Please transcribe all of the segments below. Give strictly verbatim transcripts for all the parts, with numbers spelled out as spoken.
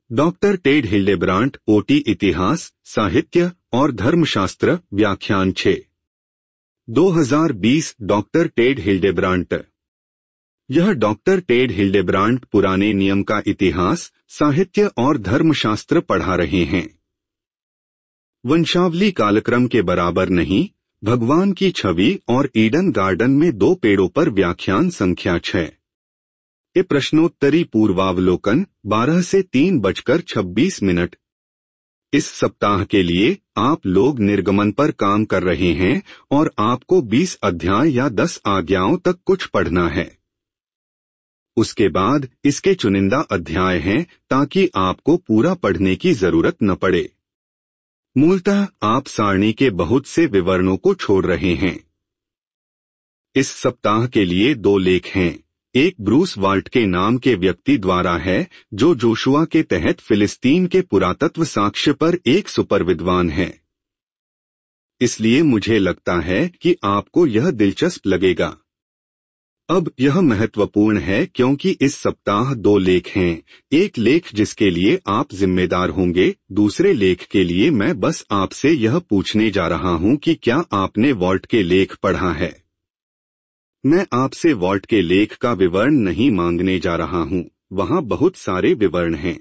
Doctor Ted Hildebrandt, OT इतिहास, साहित्य और धर्मशास्त्र, व्याख्यान छह, दो हज़ार बीस। Doctor Ted Hildebrandt. यह डॉक्टर टेड हिल्डेब्रांट पुराने नियम का इतिहास, साहित्य और धर्मशास्त्र पढ़ा रहे हैं। वंशावली कालक्रम के बराबर नहीं, भगवान की छवि और ईडन गार्डन में दो पेड़ों पर, व्याख्यान संख्या छह। ये प्रश्नोत्तरी पूर्वावलोकन बारह से तीन बजकर छब्बीस मिनट। इस सप्ताह के लिए आप लोग निर्गमन पर काम कर रहे हैं और आपको बीस अध्याय या दस आज्ञाओं तक कुछ पढ़ना है। उसके बाद इसके चुनिंदा अध्याय हैं ताकि आपको पूरा पढ़ने की जरूरत न पड़े। मूलतः आप सारणी के बहुत से विवरणों को छोड़ रहे हैं। इस सप्ताह के लिए दो लेख हैं। एक ब्रूस वाल्ट के नाम के व्यक्ति द्वारा है जो जोशुआ के तहत फिलिस्तीन के पुरातत्व साक्ष्य पर एक सुपर विद्वान है। इसलिए मुझे लगता है कि आपको यह दिलचस्प लगेगा। अब यह महत्वपूर्ण है क्योंकि इस सप्ताह दो लेख हैं। एक लेख जिसके लिए आप जिम्मेदार होंगे, दूसरे लेख के लिए मैं बस आपसे यह पूछने जा रहा हूं कि क्या आपने वॉल्ट के लेख पढ़ा है। मैं आपसे वॉल्ट के लेख का विवरण नहीं मांगने जा रहा हूं, वहां बहुत सारे विवरण हैं।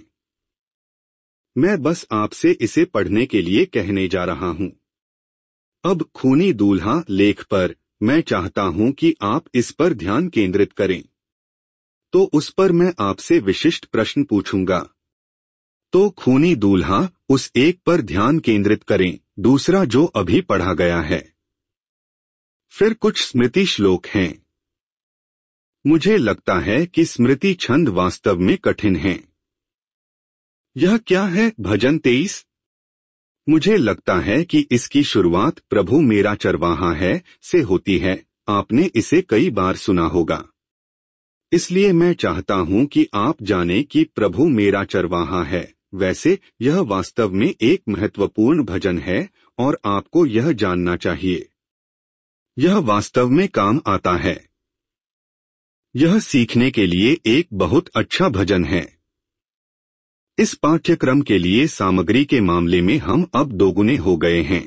मैं बस आपसे इसे पढ़ने के लिए कहने जा रहा हूं। अब खूनी दूल्हा लेख पर मैं चाहता हूं कि आप इस पर ध्यान केंद्रित करें। तो उस पर मैं आपसे विशिष्ट प्रश्न पूछूंगा। तो खूनी दूल्हा, उस एक पर ध्यान केंद्रित करें, दूसरा जो अभी पढ़ा गया है। फिर कुछ स्मृति श्लोक हैं। मुझे लगता है कि स्मृति छंद वास्तव में कठिन है। यह क्या है? भजन तेईस। मुझे लगता है कि इसकी शुरुआत प्रभु मेरा चरवाहा है से होती है। आपने इसे कई बार सुना होगा। इसलिए मैं चाहता हूं कि आप जानें कि प्रभु मेरा चरवाहा है। वैसे यह वास्तव में एक महत्वपूर्ण भजन है और आपको यह जानना चाहिए। यह वास्तव में काम आता है। यह सीखने के लिए एक बहुत अच्छा भजन है। इस पाठ्यक्रम के लिए सामग्री के मामले में हम अब दोगुने हो गए हैं।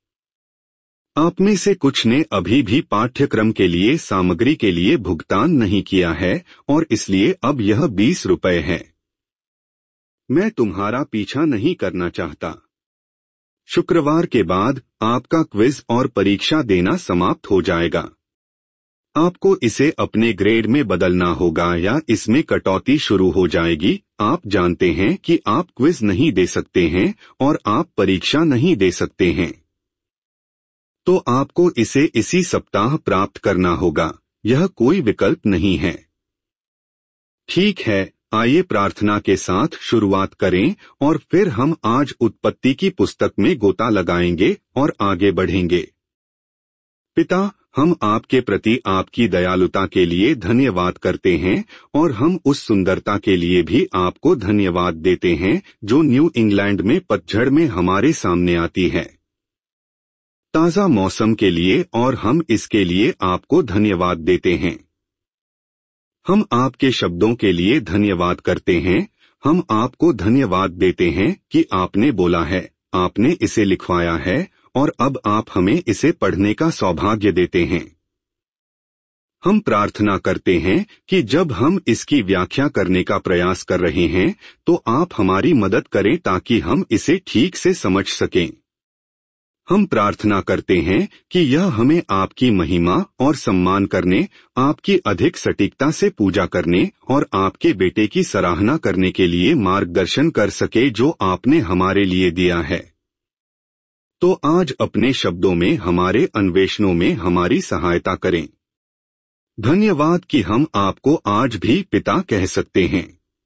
आप में से कुछ ने अभी भी पाठ्यक्रम के लिए सामग्री के लिए भुगतान नहीं किया है और इसलिए अब यह बीस रुपए है। मैं तुम्हारा पीछा नहीं करना चाहता। शुक्रवार के बाद आपका क्विज और परीक्षा देना समाप्त हो जाएगा। आपको इसे अपने ग्रेड में बदलना होगा या इसमें कटौती शुरू हो जाएगी। आप जानते हैं कि आप क्विज नहीं दे सकते हैं और आप परीक्षा नहीं दे सकते हैं। तो आपको इसे इसी सप्ताह प्राप्त करना होगा। यह कोई विकल्प नहीं है। ठीक है, आइए प्रार्थना के साथ शुरुआत करें और फिर हम आज उत्पत्ति की पुस्तक में गोता लगाएंगे और आगे बढ़ेंगे। पिता, हम आपके प्रति आपकी दयालुता के लिए धन्यवाद करते हैं और हम उस सुंदरता के लिए भी आपको धन्यवाद देते हैं जो न्यू इंग्लैंड में पतझड़ में हमारे सामने आती है। ताज़ा मौसम के लिए और हम इसके लिए आपको धन्यवाद देते हैं। हम आपके शब्दों के लिए धन्यवाद करते हैं। हम आपको धन्यवाद देते हैं कि आपने बोला है, आपने इसे लिखवाया है और अब आप हमें इसे पढ़ने का सौभाग्य देते हैं। हम प्रार्थना करते हैं कि जब हम इसकी व्याख्या करने का प्रयास कर रहे हैं तो आप हमारी मदद करें ताकि हम इसे ठीक से समझ सकें। हम प्रार्थना करते हैं कि यह हमें आपकी महिमा और सम्मान करने, आपकी अधिक सटीकता से पूजा करने और आपके बेटे की सराहना करने के लिए मार्गदर्शन कर सके जो आपने हमारे लिए दिया है। तो आज अपने शब्दों में हमारे अन्वेषणों में हमारी सहायता करें। धन्यवाद कि हम आपको आज भी पिता कह सकते हैं।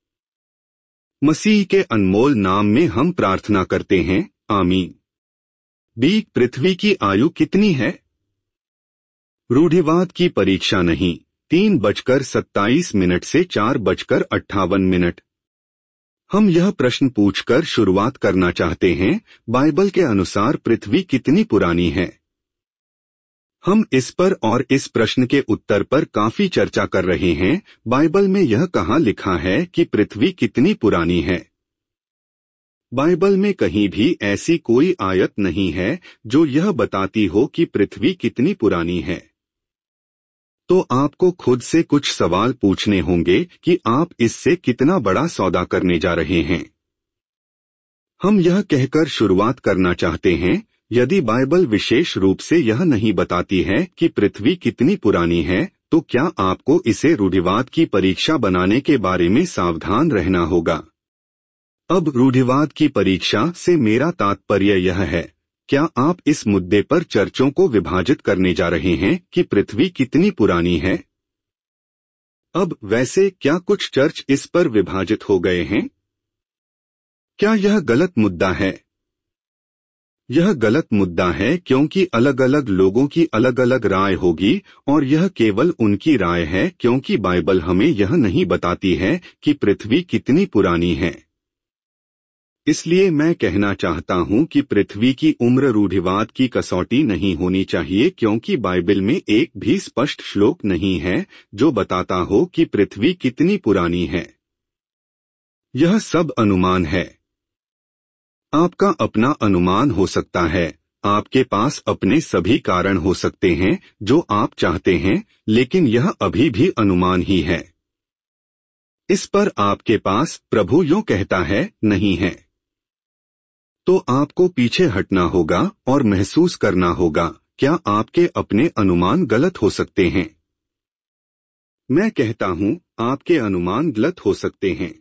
मसीह के अनमोल नाम में हम प्रार्थना करते हैं, आमीन। बी पृथ्वी की आयु कितनी है? रूढ़िवाद की परीक्षा नहीं। तीन बजकर सत्ताईस मिनट से चार बजकर अट्ठावन मिनट। हम यह प्रश्न पूछकर शुरुआत करना चाहते हैं, बाइबल के अनुसार पृथ्वी कितनी पुरानी है? हम इस पर और इस प्रश्न के उत्तर पर काफी चर्चा कर रहे हैं। बाइबल में यह कहाँ लिखा है कि पृथ्वी कितनी पुरानी है? बाइबल में कहीं भी ऐसी कोई आयत नहीं है जो यह बताती हो कि पृथ्वी कितनी पुरानी है। तो आपको खुद से कुछ सवाल पूछने होंगे कि आप इससे कितना बड़ा सौदा करने जा रहे हैं। हम यह कहकर शुरुआत करना चाहते हैं, यदि बाइबल विशेष रूप से यह नहीं बताती है कि पृथ्वी कितनी पुरानी है, तो क्या आपको इसे रूढ़िवाद की परीक्षा बनाने के बारे में सावधान रहना होगा। अब रूढ़िवाद की परीक्षा से मेरा तात्पर्य यह है, क्या आप इस मुद्दे पर चर्चों को विभाजित करने जा रहे हैं कि पृथ्वी कितनी पुरानी है। अब वैसे क्या कुछ चर्च इस पर विभाजित हो गए हैं? क्या यह गलत मुद्दा है? यह गलत मुद्दा है क्योंकि अलग अलग लोगों की अलग अलग राय होगी और यह केवल उनकी राय है, क्योंकि बाइबल हमें यह नहीं बताती है कि पृथ्वी कितनी पुरानी है। इसलिए मैं कहना चाहता हूं कि पृथ्वी की उम्र रूढ़िवाद की कसौटी नहीं होनी चाहिए, क्योंकि बाइबल में एक भी स्पष्ट श्लोक नहीं है जो बताता हो कि पृथ्वी कितनी पुरानी है। यह सब अनुमान है। आपका अपना अनुमान हो सकता है, आपके पास अपने सभी कारण हो सकते हैं जो आप चाहते हैं, लेकिन यह अभी भी अनुमान ही है। इस पर आपके पास प्रभु यूं कहता है नहीं है। तो आपको पीछे हटना होगा और महसूस करना होगा, क्या आपके अपने अनुमान गलत हो सकते हैं। मैं कहता हूं, आपके अनुमान गलत हो सकते हैं।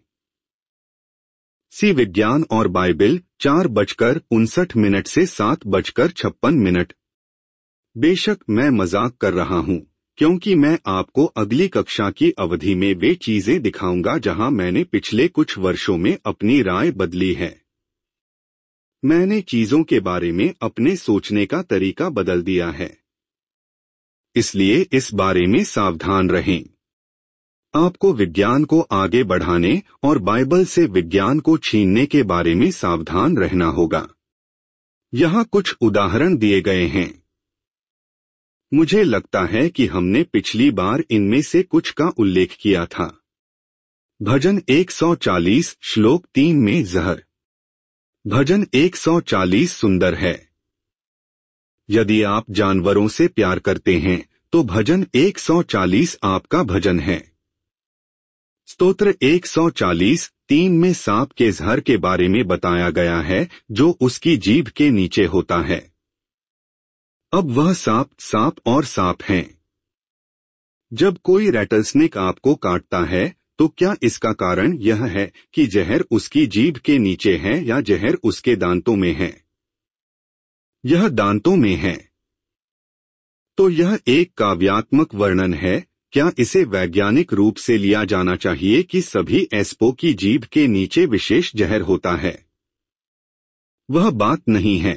सी विज्ञान और बाइबल चार बजकर उनसठ मिनट से सात बजकर छप्पन मिनट। बेशक मैं मजाक कर रहा हूं, क्योंकि मैं आपको अगली कक्षा की अवधि में वे चीजें दिखाऊंगा जहां मैंने पिछले कुछ वर्षों में अपनी राय बदली है। मैंने चीजों के बारे में अपने सोचने का तरीका बदल दिया है। इसलिए इस बारे में सावधान रहें। आपको विज्ञान को आगे बढ़ाने और बाइबल से विज्ञान को छीनने के बारे में सावधान रहना होगा। यहाँ कुछ उदाहरण दिए गए हैं। मुझे लगता है कि हमने पिछली बार इनमें से कुछ का उल्लेख किया था। भजन एक सौ चालीस श्लोक तीन में जहर। भजन एक सौ चालीस सुंदर है। यदि आप जानवरों से प्यार करते हैं तो भजन एक सौ चालीस आपका भजन है। स्तोत्र एक सौ चालीस तीन में सांप के जहर के बारे में बताया गया है जो उसकी जीभ के नीचे होता है। अब वह सांप सांप और सांप हैं। जब कोई रैटलस्नेक आपको काटता है तो क्या इसका कारण यह है कि जहर उसकी जीभ के नीचे है या जहर उसके दांतों में है? यह दांतों में है। तो यह एक काव्यात्मक वर्णन है। क्या इसे वैज्ञानिक रूप से लिया जाना चाहिए कि सभी एस्पो की जीभ के नीचे विशेष जहर होता है? वह बात नहीं है।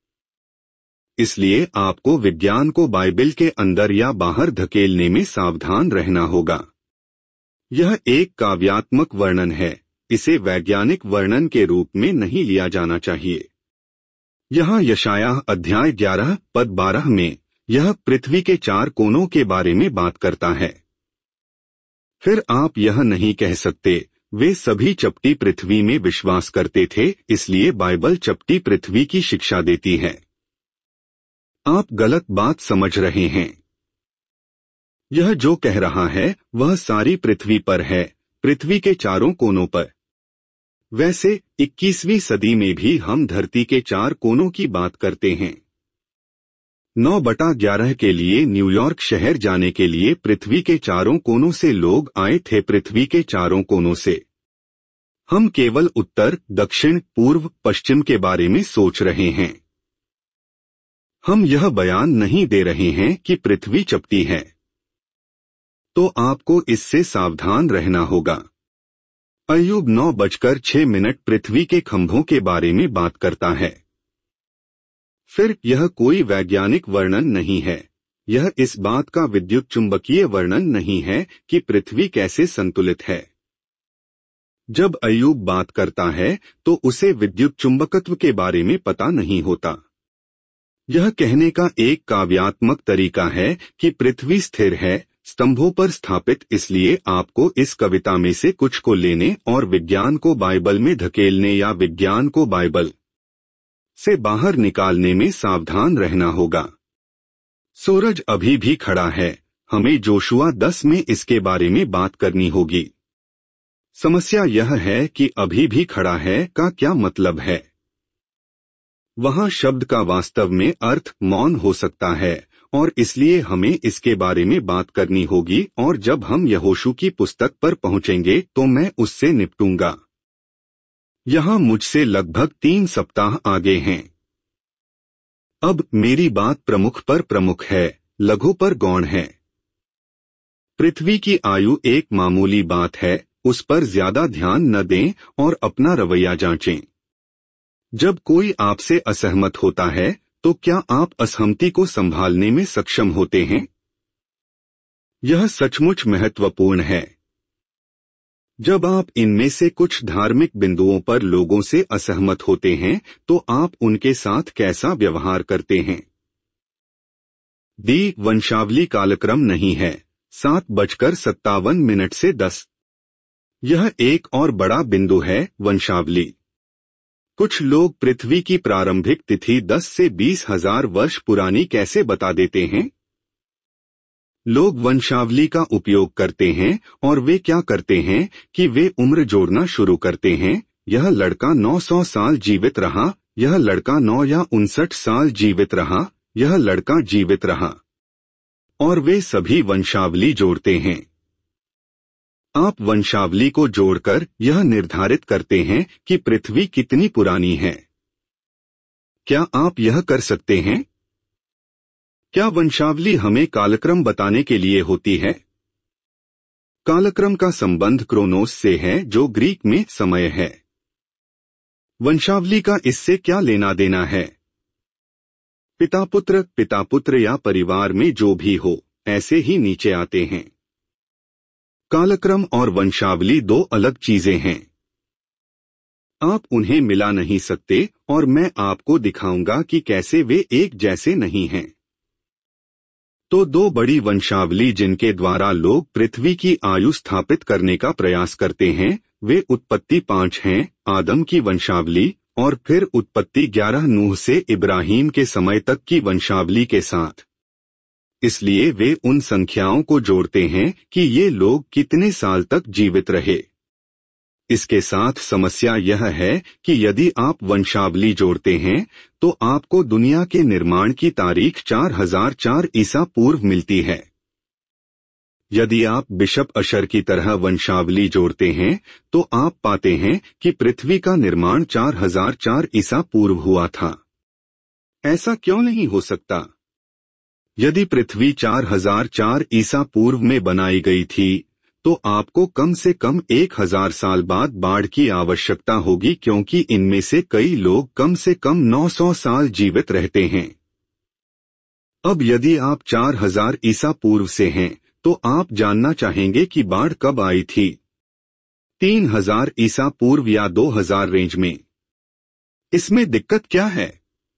इसलिए आपको विज्ञान को बाइबल के अंदर या बाहर धकेलने में सावधान रहना होगा। यह एक काव्यात्मक वर्णन है, इसे वैज्ञानिक वर्णन के रूप में नहीं लिया जाना चाहिए। यहाँ यशायाह अध्याय ग्यारह पद बारह में यह पृथ्वी के चार कोनों के बारे में बात करता है। फिर आप यह नहीं कह सकते वे सभी चपटी पृथ्वी में विश्वास करते थे, इसलिए बाइबल चपटी पृथ्वी की शिक्षा देती है। आप गलत बात समझ रहे हैं। यह जो कह रहा है वह सारी पृथ्वी पर है, पृथ्वी के चारों कोनों पर। वैसे इक्कीसवीं सदी में भी हम धरती के चार कोनों की बात करते हैं। नौ बटा ग्यारह के लिए न्यूयॉर्क शहर जाने के लिए पृथ्वी के चारों कोनों से लोग आए थे। पृथ्वी के चारों कोनों से हम केवल उत्तर, दक्षिण, पूर्व, पश्चिम के बारे में सोच रहे हैं। हम यह बयान नहीं दे रहे हैं कि पृथ्वी चपटी है। तो आपको इससे सावधान रहना होगा। अय्यूब नौ बजकर छह मिनट पृथ्वी के खंभों के बारे में बात करता है। फिर यह कोई वैज्ञानिक वर्णन नहीं है। यह इस बात का विद्युत चुंबकीय वर्णन नहीं है कि पृथ्वी कैसे संतुलित है। जब अय्यूब बात करता है तो उसे विद्युत चुंबकत्व के बारे में पता नहीं होता। यह कहने का एक काव्यात्मक तरीका है कि पृथ्वी स्थिर है, स्तंभों पर स्थापित, इसलिए आपको इस कविता में से कुछ को लेने और विज्ञान को बाइबल में धकेलने या विज्ञान को बाइबल से बाहर निकालने में सावधान रहना होगा। सूरज अभी भी खड़ा है, हमें जोशुआ दस में इसके बारे में बात करनी होगी। समस्या यह है कि अभी भी खड़ा है का क्या मतलब है। वहां शब्द का वास्तव में अर्थ मौन हो सकता है और इसलिए हमें इसके बारे में बात करनी होगी, और जब हम यहोशू की पुस्तक पर पहुंचेंगे तो मैं उससे निपटूंगा। यहां मुझसे लगभग तीन सप्ताह आगे हैं। अब मेरी बात प्रमुख पर प्रमुख है, लघु पर गौण है। पृथ्वी की आयु एक मामूली बात है, उस पर ज्यादा ध्यान न दें और अपना रवैया जांचें। जब कोई आपसे असहमत होता है तो क्या आप असहमति को संभालने में सक्षम होते हैं? यह सचमुच महत्वपूर्ण है। जब आप इनमें से कुछ धार्मिक बिंदुओं पर लोगों से असहमत होते हैं तो आप उनके साथ कैसा व्यवहार करते हैं? दी वंशावली कालक्रम नहीं है, सात बजकर सत्तावन मिनट से दस। यह एक और बड़ा बिंदु है, वंशावली। कुछ लोग पृथ्वी की प्रारंभिक तिथि दस से बीस हजार वर्ष पुरानी कैसे बता देते हैं? लोग वंशावली का उपयोग करते हैं और वे क्या करते हैं कि वे उम्र जोड़ना शुरू करते हैं। यह लड़का नौ सौ साल जीवित रहा, यह लड़का नौ या उनसठ साल जीवित रहा, यह लड़का जीवित रहा, और वे सभी वंशावली जोड़ते हैं। आप वंशावली को जोड़कर यह निर्धारित करते हैं कि पृथ्वी कितनी पुरानी है। क्या आप यह कर सकते हैं? क्या वंशावली हमें कालक्रम बताने के लिए होती है? कालक्रम का संबंध क्रोनोस से है, जो ग्रीक में समय है। वंशावली का इससे क्या लेना देना है? पिता पुत्र, पिता पुत्र या परिवार में जो भी हो, ऐसे ही नीचे आते हैं। कालक्रम और वंशावली दो अलग चीजें हैं। आप उन्हें मिला नहीं सकते और मैं आपको दिखाऊंगा कि कैसे वे एक जैसे नहीं हैं। तो दो बड़ी वंशावली जिनके द्वारा लोग पृथ्वी की आयु स्थापित करने का प्रयास करते हैं, वे उत्पत्ति पांच हैं, आदम की वंशावली, और फिर उत्पत्ति ग्यारह, नूह से इब्राहिम के समय तक की वंशावली के साथ। इसलिए वे उन संख्याओं को जोड़ते हैं कि ये लोग कितने साल तक जीवित रहे। इसके साथ समस्या यह है कि यदि आप वंशावली जोड़ते हैं तो आपको दुनिया के निर्माण की तारीख चार हजार चार ईसा पूर्व मिलती है। यदि आप बिशप अशर की तरह वंशावली जोड़ते हैं तो आप पाते हैं कि पृथ्वी का निर्माण चार हजार चार ईसा पूर्व हुआ था। ऐसा क्यों नहीं हो सकता? यदि पृथ्वी चार हजार चार ईसा पूर्व में बनाई गई थी तो आपको कम से कम एक हजार साल बाद बाढ़ की आवश्यकता होगी, क्योंकि इनमें से कई लोग कम से कम नौ सौ साल जीवित रहते हैं। अब यदि आप चार हजार ईसा पूर्व से हैं तो आप जानना चाहेंगे कि बाढ़ कब आई थी। तीन हजार ईसा पूर्व या दो हजार रेंज में। इसमें दिक्कत क्या है?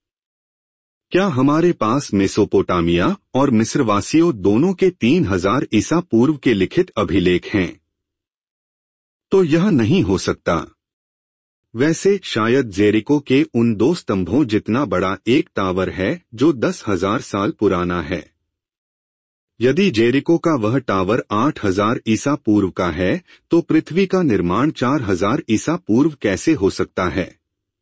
क्या हमारे पास मेसोपोटामिया और मिस्रवासियों दोनों के तीन हजार ईसा पूर्व के लिखित अभिलेख हैं? तो यह नहीं हो सकता। वैसे शायद जेरिको के उन दो स्तंभों जितना बड़ा एक टावर है जो दस हजार साल पुराना है। यदि जेरिको का वह टावर आठ हजार ईसा पूर्व का है तो पृथ्वी का निर्माण चार हजार ईसा पूर्व कैसे हो सकता है?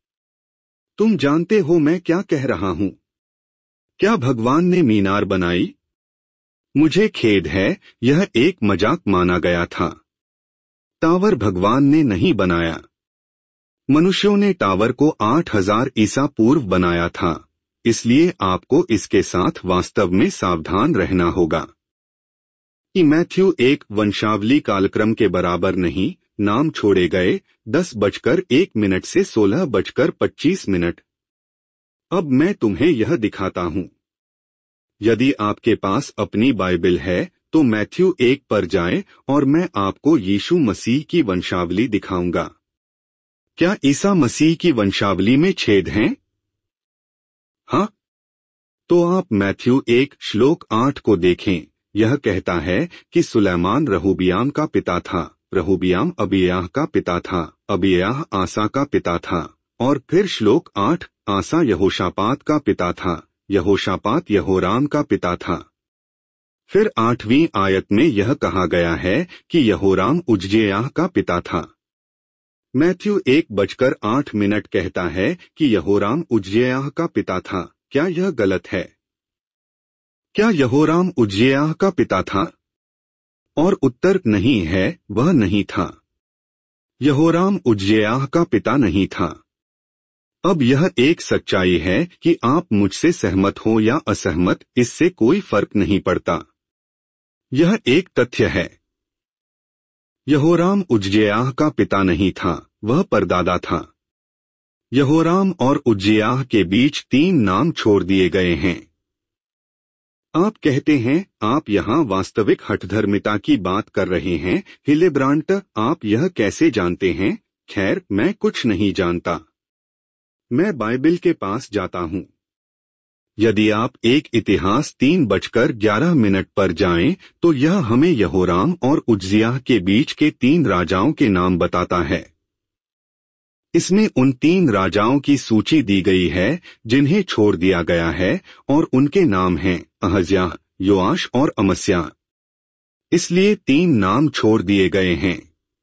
तुम जानते हो मैं क्या कह रहा हूं। क्या भगवान ने मीनार बनाई? मुझे खेद है, यह एक मजाक माना गया था। टावर भगवान ने नहीं बनाया। मनुष्यों ने टावर को आठ हजार ईसा पूर्व बनाया था। इसलिए आपको इसके साथ वास्तव में सावधान रहना होगा कि मैथ्यू एक वंशावली कालक्रम के बराबर नहीं। नाम छोड़े गए दस बजकर एक मिनट से सोलह बजकर पच्चीस मिनट। अब मैं तुम्हें यह दिखाता हूं। यदि आपके पास अपनी बाइबल है तो मैथ्यू एक पर जाएं और मैं आपको यीशु मसीह की वंशावली दिखाऊंगा। क्या ईसा मसीह की वंशावली में छेद हैं? हाँ। तो आप मैथ्यू एक श्लोक आठ को देखें। यह कहता है कि सुलैमान रहूबियाम का पिता था, रहूबियाम अबियाह का पिता था, अबियाह आसा का पिता था। और फिर श्लोक आठ, आसा यहोशापात का पिता था, यहोशापात यहोराम का पिता था। फिर आठवीं आयत में यह कहा गया है कि यहोराम उज्जियाह का पिता था। मैथ्यू एक बजकर आठ मिनट कहता है कि यहोराम उज्जियाह का पिता था। क्या यह गलत है? क्या यहोराम उज्जियाह का पिता था? और उत्तर नहीं है, वह नहीं था। यहोराम उज्जियाह का पिता नहीं था। अब यह एक सच्चाई है कि आप मुझसे सहमत हो या असहमत, इससे कोई फर्क नहीं पड़ता। यह एक तथ्य है। यहोराम उज्जियाह का पिता नहीं था, वह परदादा था। यहोराम और उज्जियाह के बीच तीन नाम छोड़ दिए गए हैं। आप कहते हैं आप यहाँ वास्तविक हठधर्मिता की बात कर रहे हैं, हिलेब्रांट, आप यह कैसे जानते हैं? खैर, मैं कुछ नहीं जानता। मैं बाइबिल के पास जाता हूँ। यदि आप एक इतिहास तीन बजकर ग्यारह मिनट पर जाएं, तो यह हमें यहोराम और उज्जियाह के बीच के तीन राजाओं के नाम बताता है। इसमें उन तीन राजाओं की सूची दी गई है जिन्हें छोड़ दिया गया है, और उनके नाम हैं अहज्याह, योआश और अमस्याह। इसलिए तीन नाम छोड़ दिए गए हैं।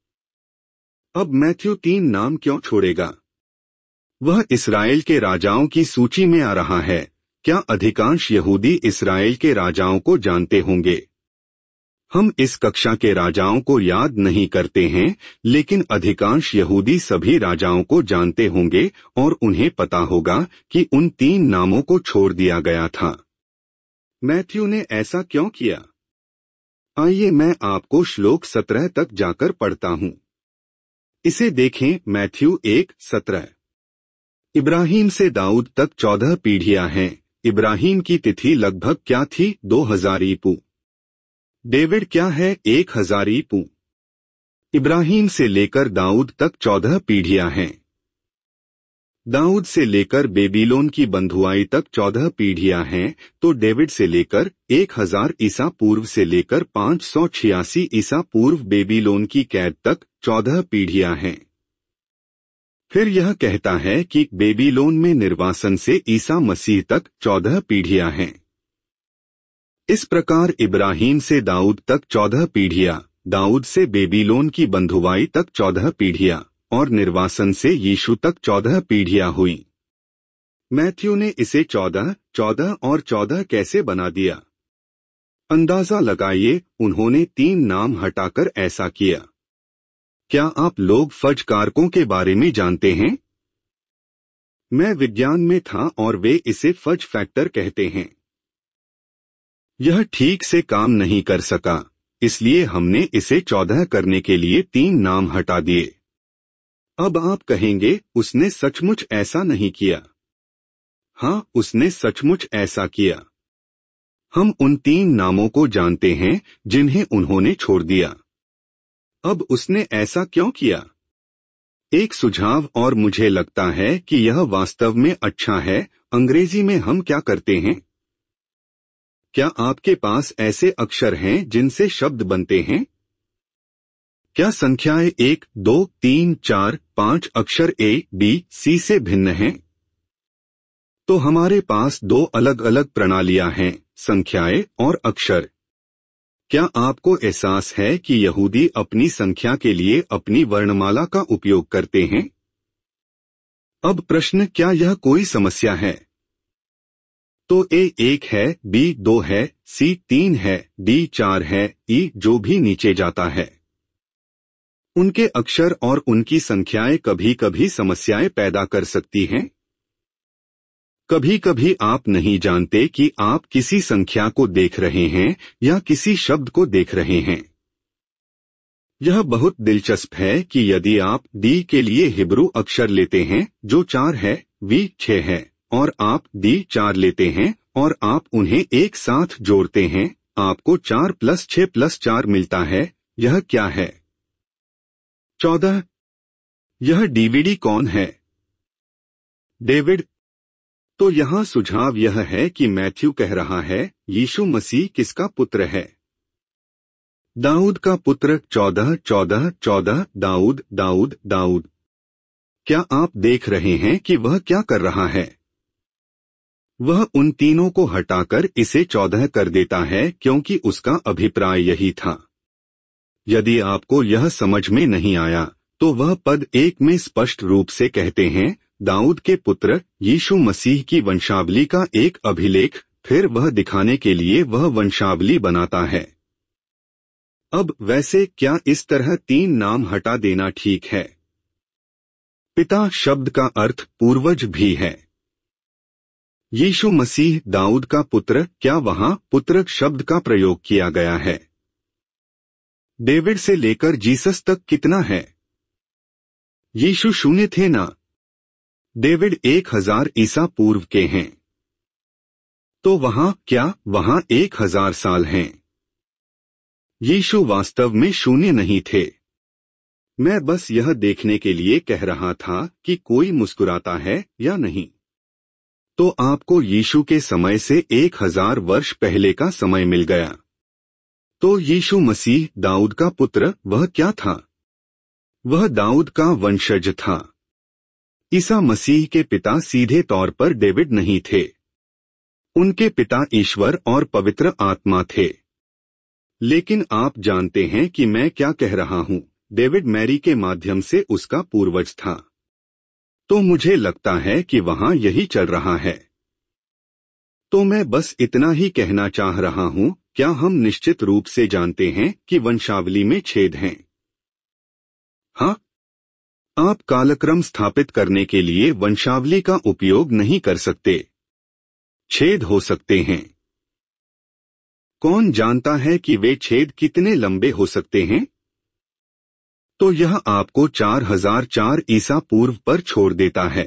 अब मैथ्यू तीन नाम क्यों छोड़ेगा? वह इस्राएल के राजाओं की सूची में आ रहा है। क्या अधिकांश यहूदी इस्राएल के राजाओं को जानते होंगे? हम इस कक्षा के राजाओं को याद नहीं करते हैं, लेकिन अधिकांश यहूदी सभी राजाओं को जानते होंगे और उन्हें पता होगा कि उन तीन नामों को छोड़ दिया गया था। मैथ्यू ने ऐसा क्यों किया? आइए मैं आपको श्लोक सत्रह तक जाकर पढ़ता हूँ। इसे देखें, मैथ्यू एक सत्रह। इब्राहिम से दाऊद तक चौदह पीढ़ियां हैं। इब्राहिम की तिथि लगभग क्या थी? दो हजार ईपू। डेविड क्या है? एक हजार ईपू। इब्राहिम से लेकर दाऊद तक चौदह पीढ़ियां हैं। दाऊद से लेकर बेबीलोन की बंधुआई तक चौदह पीढ़ियां हैं, तो डेविड से लेकर एक हजार ईसा पूर्व से लेकर पाँच सौ छियासी ईसा पूर्व बेबीलोन की कैद तक चौदह पीढ़ियां हैं। फिर यह कहता है कि बेबीलोन में निर्वासन से ईसा मसीह तक चौदह पीढ़ियां हैं। इस प्रकार इब्राहिम से दाऊद तक चौदह पीढ़ियां, दाऊद से बेबीलोन की बंधुआई तक चौदह पीढ़ियां और निर्वासन से यीशु तक चौदह पीढ़ियां हुई। मैथ्यू ने इसे चौदह, चौदह और चौदह कैसे बना दिया? अंदाजा लगाइए, उन्होंने तीन नाम हटाकर ऐसा किया। क्या आप लोग फज कारकों के बारे में जानते हैं? मैं विज्ञान में था और वे इसे फज फैक्टर कहते हैं। यह ठीक से काम नहीं कर सका, इसलिए हमने इसे चौदह करने के लिए तीन नाम हटा दिए। अब आप कहेंगे, उसने सचमुच ऐसा नहीं किया। हाँ, उसने सचमुच ऐसा किया। हम उन तीन नामों को जानते हैं जिन्हें उन्होंने छोड़ दिया। अब उसने ऐसा क्यों किया? एक सुझाव, और मुझे लगता है कि यह वास्तव में अच्छा है। अंग्रेजी में हम क्या करते हैं? क्या आपके पास ऐसे अक्षर हैं जिनसे शब्द बनते हैं? क्या संख्याएं एक, दो, तीन, चार, पांच अक्षर ए, बी, सी से भिन्न हैं? तो हमारे पास दो अलग अलग प्रणालियां हैं, संख्याएं और अक्षर। क्या आपको एहसास है कि यहूदी अपनी संख्या के लिए अपनी वर्णमाला का उपयोग करते हैं? अब प्रश्न, क्या यह कोई समस्या है? तो ए एक है, बी दो है, सी तीन है, डी चार है, ई जो भी नीचे जाता है। उनके अक्षर और उनकी संख्याएं कभी कभी समस्याएं पैदा कर सकती हैं। कभी कभी आप नहीं जानते कि आप किसी संख्या को देख रहे हैं या किसी शब्द को देख रहे हैं। यह बहुत दिलचस्प है कि यदि आप डी के लिए हिब्रू अक्षर लेते हैं जो चार है, वी छह है, और आप डी चार लेते हैं और आप उन्हें एक साथ जोड़ते हैं, आपको चार प्लस छह प्लस चार मिलता है। यह क्या है? चौदह। यह डीवीडी कौन है? डेविड। तो यहाँ सुझाव यह है कि मैथ्यू कह रहा है, यीशु मसीह किसका पुत्र है? दाऊद का पुत्र चौदह चौदह चौदह दाऊद दाऊद दाऊद। क्या आप देख रहे हैं कि वह क्या कर रहा है? वह उन तीनों को हटाकर इसे चौदह कर देता है क्योंकि उसका अभिप्राय यही था। यदि आपको यह समझ में नहीं आया तो वह पद एक में स्पष्ट रूप से कहते हैं दाऊद के पुत्र यीशु मसीह की वंशावली का एक अभिलेख, फिर वह दिखाने के लिए वह वंशावली बनाता है। अब वैसे क्या इस तरह तीन नाम हटा देना ठीक है? पिता शब्द का अर्थ पूर्वज भी है। यीशु मसीह दाऊद का पुत्र, क्या वहां पुत्र शब्द का प्रयोग किया गया है? डेविड से लेकर जीसस तक कितना है? यीशु शून्य थे ना? डेविड एक हजार ईसा पूर्व के हैं। तो वहां क्या वहां एक हजार साल हैं? यीशु वास्तव में शून्य नहीं थे। मैं बस यह देखने के लिए कह रहा था कि कोई मुस्कुराता है या नहीं। तो आपको यीशु के समय से एक हजार वर्ष पहले का समय मिल गया। तो यीशु मसीह दाऊद का पुत्र वह क्या था? वह दाऊद का वंशज था। ईसा मसीह के पिता सीधे तौर पर डेविड नहीं थे। उनके पिता ईश्वर और पवित्र आत्मा थे। लेकिन आप जानते हैं कि मैं क्या कह रहा हूं, डेविड मैरी के माध्यम से उसका पूर्वज था। तो मुझे लगता है कि वहां यही चल रहा है। तो मैं बस इतना ही कहना चाह रहा हूं, क्या हम निश्चित रूप से जानते हैं कि वंशावली में छेद हैं? हाँ, आप कालक्रम स्थापित करने के लिए वंशावली का उपयोग नहीं कर सकते। छेद हो सकते हैं। कौन जानता है कि वे छेद कितने लंबे हो सकते हैं? तो यह आपको चार हजार चार ईसा पूर्व पर छोड़ देता है।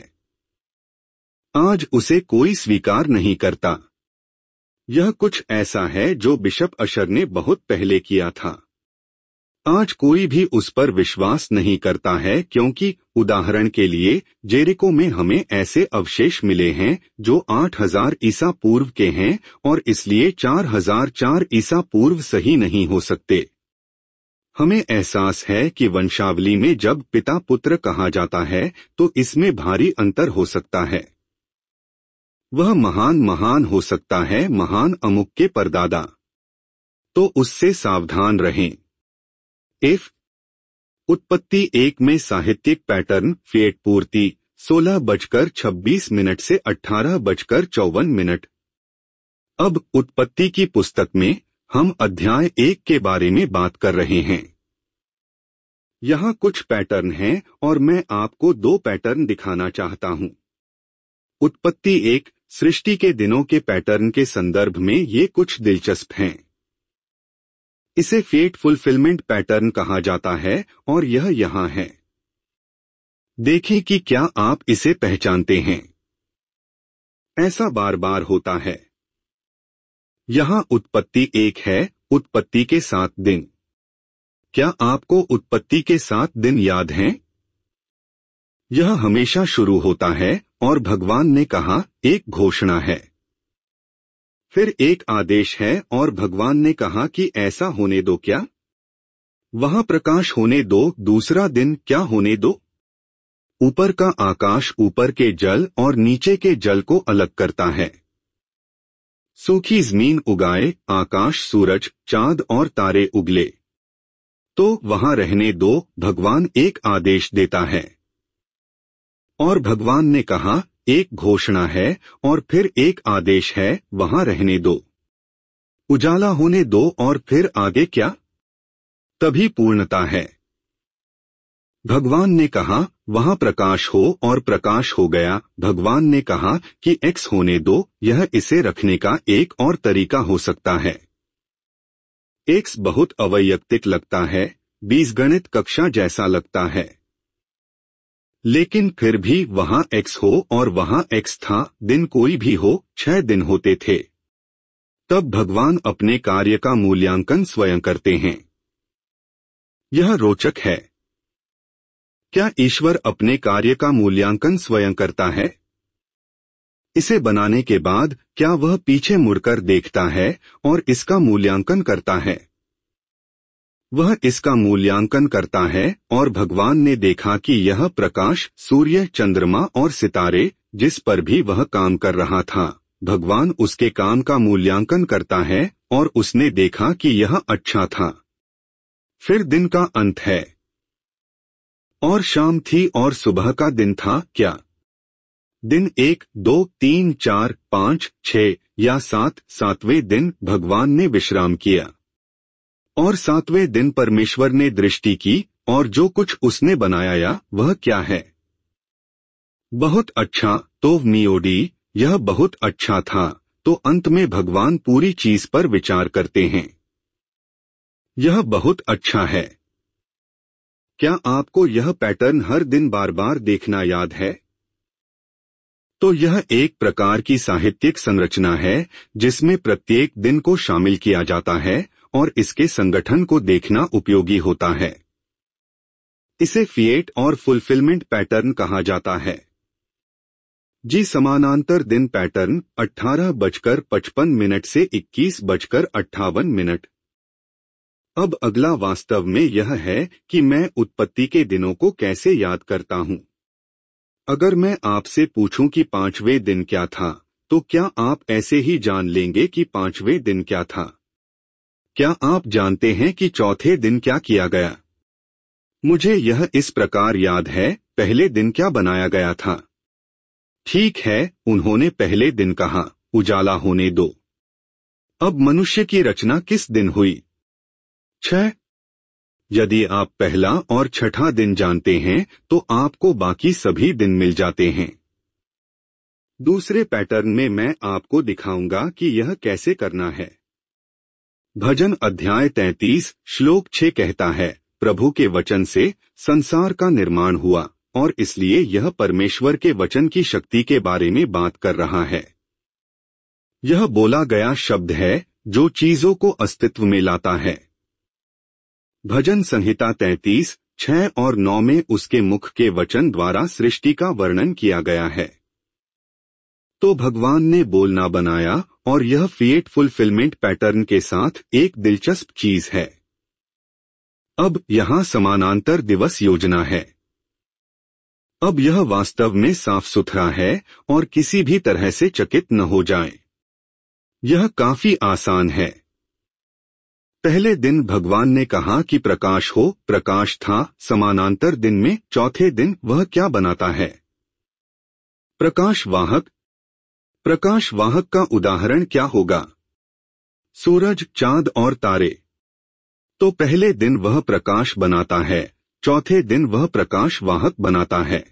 आज उसे कोई स्वीकार नहीं करता। यह कुछ ऐसा है जो बिशप अशर ने बहुत पहले किया था। आज कोई भी उस पर विश्वास नहीं करता है क्योंकि उदाहरण के लिए जेरिको में हमें ऐसे अवशेष मिले हैं जो आठ हजार ईसा पूर्व के हैं और इसलिए चार हजार चार ईसा पूर्व सही नहीं हो सकते। हमें एहसास है कि वंशावली में जब पिता पुत्र कहा जाता है तो इसमें भारी अंतर हो सकता है। वह महान महान हो सकता है, महान अमुक के परदादा। तो उससे सावधान रहें। एफ उत्पत्ति एक में साहित्यिक पैटर्न फेट पूर्ति सोलह बजकर छब्बीस मिनट से अठारह बजकर चौवन मिनट। अब उत्पत्ति की पुस्तक में हम अध्याय एक के बारे में बात कर रहे हैं। यहाँ कुछ पैटर्न हैं और मैं आपको दो पैटर्न दिखाना चाहता हूँ। उत्पत्ति एक सृष्टि के दिनों के पैटर्न के संदर्भ में ये कुछ दिलचस्प हैं। इसे फेट फुलफिलमेंट पैटर्न कहा जाता है और यह यहाँ है। देखें कि क्या आप इसे पहचानते हैं। ऐसा बार बार होता है। यहाँ उत्पत्ति एक है, उत्पत्ति के सात दिन। क्या आपको उत्पत्ति के सात दिन याद हैं? यह हमेशा शुरू होता है और भगवान ने कहा, एक घोषणा है। फिर एक आदेश है और भगवान ने कहा कि ऐसा होने दो। क्या? वहां प्रकाश होने दो। दूसरा दिन क्या होने दो? ऊपर का आकाश ऊपर के जल और नीचे के जल को अलग करता है। सूखी जमीन उगाए, आकाश सूरज चांद और तारे उगले। तो वहां रहने दो, भगवान एक आदेश देता है। और भगवान ने कहा, एक घोषणा है और फिर एक आदेश है, वहां रहने दो। उजाला होने दो और फिर आगे क्या? तभी पूर्णता है। भगवान ने कहा, वहां प्रकाश हो और प्रकाश हो गया। भगवान ने कहा कि एक्स होने दो। यह इसे रखने का एक और तरीका हो सकता है। एक्स बहुत अवैयक्तिक लगता है, बीजगणित कक्षा जैसा लगता है। लेकिन फिर भी वहां एक्स हो और वहां एक्स था। दिन कोई भी हो, छह दिन होते थे। तब भगवान अपने कार्य का मूल्यांकन स्वयं करते हैं। यह रोचक है। क्या ईश्वर अपने कार्य का मूल्यांकन स्वयं करता है? इसे बनाने के बाद क्या वह पीछे मुड़कर देखता है और इसका मूल्यांकन करता है? वह इसका मूल्यांकन करता है और भगवान ने देखा कि यह प्रकाश, सूर्य, चंद्रमा और सितारे, जिस पर भी वह काम कर रहा था, भगवान उसके काम का मूल्यांकन करता है और उसने देखा कि यह अच्छा था। फिर दिन का अंत है। और शाम थी और सुबह का दिन था क्या? दिन एक, दो, तीन, चार, पाँच, छः या सात, सातवें दिन भगवान ने विश्राम किया। और सातवें दिन परमेश्वर ने दृष्टि की और जो कुछ उसने बनाया वह क्या है? बहुत अच्छा, तो मियोडी, यह बहुत अच्छा था। तो अंत में भगवान पूरी चीज पर विचार करते हैं। यह बहुत अच्छा है। क्या आपको यह पैटर्न हर दिन बार बार देखना याद है? तो यह एक प्रकार की साहित्यिक संरचना है जिसमें प्रत्येक दिन को शामिल किया जाता है और इसके संगठन को देखना उपयोगी होता है। इसे फिएट और फुलफिलमेंट पैटर्न कहा जाता है। जी समानांतर दिन पैटर्न अठारह बजकर पचपन मिनट से इक्कीस बजकर अट्ठावन मिनट। अब अगला वास्तव में यह है कि मैं उत्पत्ति के दिनों को कैसे याद करता हूँ। अगर मैं आपसे पूछूं कि पांचवें दिन क्या था, तो क्या आप ऐसे ही जान लेंगे कि पांचवें दिन क्या था? क्या आप जानते हैं कि चौथे दिन क्या किया गया? मुझे यह इस प्रकार याद है, पहले दिन क्या बनाया गया था? ठीक है, उन्होंने पहले दिन कहा, उजाला होने दो। अब मनुष्य की रचना किस दिन हुई? छह। यदि आप पहला और छठा दिन जानते हैं तो आपको बाकी सभी दिन मिल जाते हैं। दूसरे पैटर्न में मैं आपको दिखाऊंगा कि यह कैसे करना है। भजन अध्याय तैंतीस श्लोक छह कहता है, प्रभु के वचन से संसार का निर्माण हुआ और इसलिए यह परमेश्वर के वचन की शक्ति के बारे में बात कर रहा है। यह बोला गया शब्द है जो चीजों को अस्तित्व में लाता है। भजन संहिता तैंतीस छह और नौ में उसके मुख के वचन द्वारा सृष्टि का वर्णन किया गया है। तो भगवान ने बोलना बनाया और यह फिएट फुलफिलमेंट पैटर्न के साथ एक दिलचस्प चीज है। अब यहाँ समानांतर दिवस योजना है। अब यह वास्तव में साफ सुथरा है और किसी भी तरह से चकित न हो जाएं। यह काफी आसान है। पहले दिन भगवान ने कहा कि प्रकाश हो, प्रकाश था। समानांतर दिन में चौथे दिन वह क्या बनाता है? प्रकाश वाहक। प्रकाश वाहक का उदाहरण क्या होगा? सूरज, चांद और तारे। तो पहले दिन वह प्रकाश बनाता है, चौथे दिन वह प्रकाश वाहक बनाता है।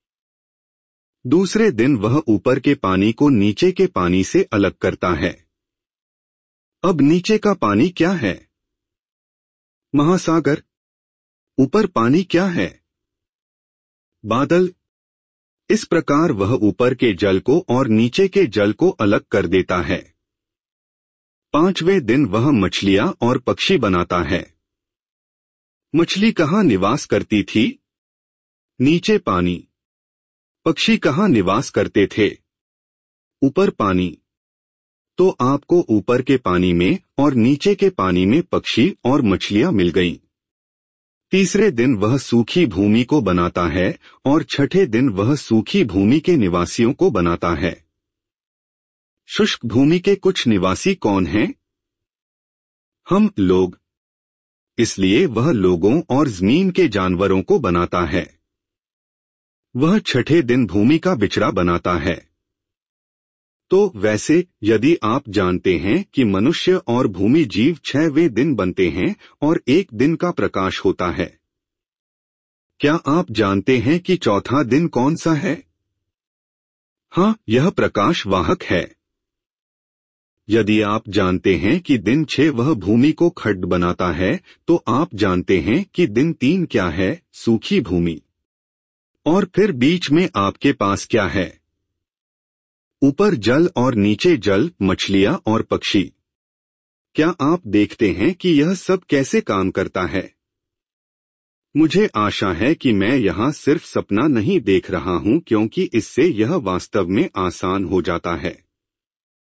दूसरे दिन वह ऊपर के पानी को नीचे के पानी से अलग करता है। अब नीचे का पानी क्या है? महासागर। ऊपर पानी क्या है? बादल। इस प्रकार वह ऊपर के जल को और नीचे के जल को अलग कर देता है। पांचवें दिन वह मछलियां और पक्षी बनाता है। मछली कहाँ निवास करती थी? नीचे पानी। पक्षी कहाँ निवास करते थे? ऊपर पानी। तो आपको ऊपर के पानी में और नीचे के पानी में पक्षी और मछलियां मिल गईं। तीसरे दिन वह सूखी भूमि को बनाता है और छठे दिन वह सूखी भूमि के निवासियों को बनाता है। शुष्क भूमि के कुछ निवासी कौन हैं? हम लोग। इसलिए वह लोगों और जमीन के जानवरों को बनाता है। वह छठे दिन भूमि का बिचड़ा बनाता है। तो वैसे यदि आप जानते हैं कि मनुष्य और भूमि जीव छहवें दिन बनते हैं और एक दिन का प्रकाश होता है, क्या आप जानते हैं कि चौथा दिन कौन सा है? हाँ, यह प्रकाश वाहक है। यदि आप जानते हैं कि दिन छह वह भूमि को खड्ड बनाता है, तो आप जानते हैं कि दिन तीन क्या है? सूखी भूमि। और फिर बीच में आपके पास क्या है? ऊपर जल और नीचे जल, मछलियां और पक्षी। क्या आप देखते हैं कि यह सब कैसे काम करता है? मुझे आशा है कि मैं यहाँ सिर्फ सपना नहीं देख रहा हूँ, क्योंकि इससे यह वास्तव में आसान हो जाता है।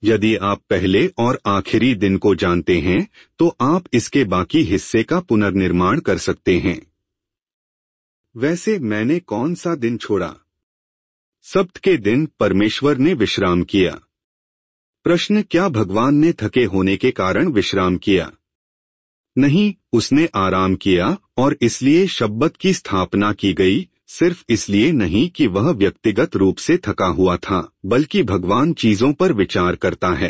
यदि आप पहले और आखिरी दिन को जानते हैं तो आप इसके बाकी हिस्से का पुनर्निर्माण कर सकते हैं। वैसे मैंने कौन सा दिन छोड़ा? सब्त के दिन परमेश्वर ने विश्राम किया। प्रश्न, क्या भगवान ने थके होने के कारण विश्राम किया? नहीं, उसने आराम किया और इसलिए शब्बत की स्थापना की गई। सिर्फ इसलिए नहीं कि वह व्यक्तिगत रूप से थका हुआ था, बल्कि भगवान चीजों पर विचार करता है।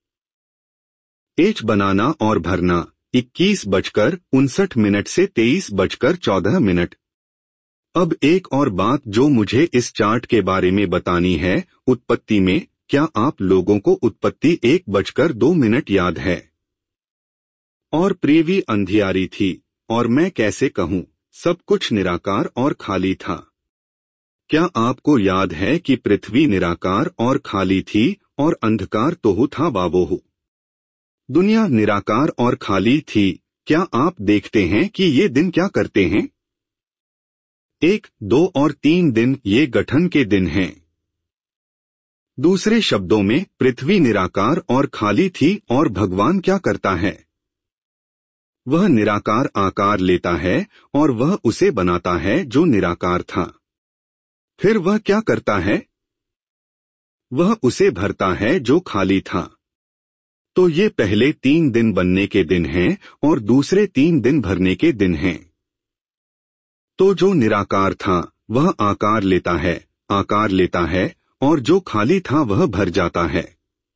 एच बनाना और भरना, इक्कीस बजकर उनसठ मिनट से तेईस बजकर चौदह मिनट। अब एक और बात जो मुझे इस चार्ट के बारे में बतानी है, उत्पत्ति में क्या आप लोगों को उत्पत्ति एक बजकर दो मिनट याद है? और पृथ्वी अंधियारी थी, और मैं कैसे कहूँ, सब कुछ निराकार और खाली था। क्या आपको याद है कि पृथ्वी निराकार और खाली थी और अंधकार तोहू था बाबोहू? दुनिया निराकार और खाली थी। क्या आप देखते हैं कि ये दिन क्या करते हैं? एक, दो और तीन दिन ये गठन के दिन हैं। दूसरे शब्दों में पृथ्वी निराकार और खाली थी और भगवान क्या करता है? वह निराकार आकार लेता है और वह उसे बनाता है जो निराकार था। फिर वह क्या करता है? वह उसे भरता है जो खाली था। तो ये पहले तीन दिन बनने के दिन हैं और दूसरे तीन दिन भरने के दिन हैं। तो जो निराकार था वह आकार लेता है, आकार लेता है, और जो खाली था वह भर जाता है।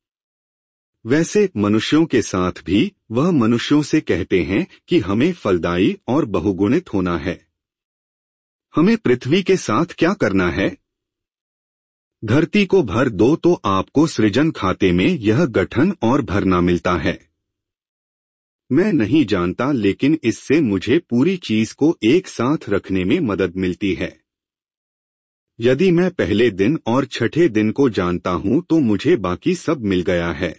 वैसे मनुष्यों के साथ भी वह मनुष्यों से कहते हैं कि हमें फलदायी और बहुगुणित होना है। हमें पृथ्वी के साथ क्या करना है? धरती को भर दो तो आपको सृजन खाते में यह गठन और भरना मिलता है। मैं नहीं जानता, लेकिन इससे मुझे पूरी चीज को एक साथ रखने में मदद मिलती है। यदि मैं पहले दिन और छठे दिन को जानता हूं तो मुझे बाकी सब मिल गया है।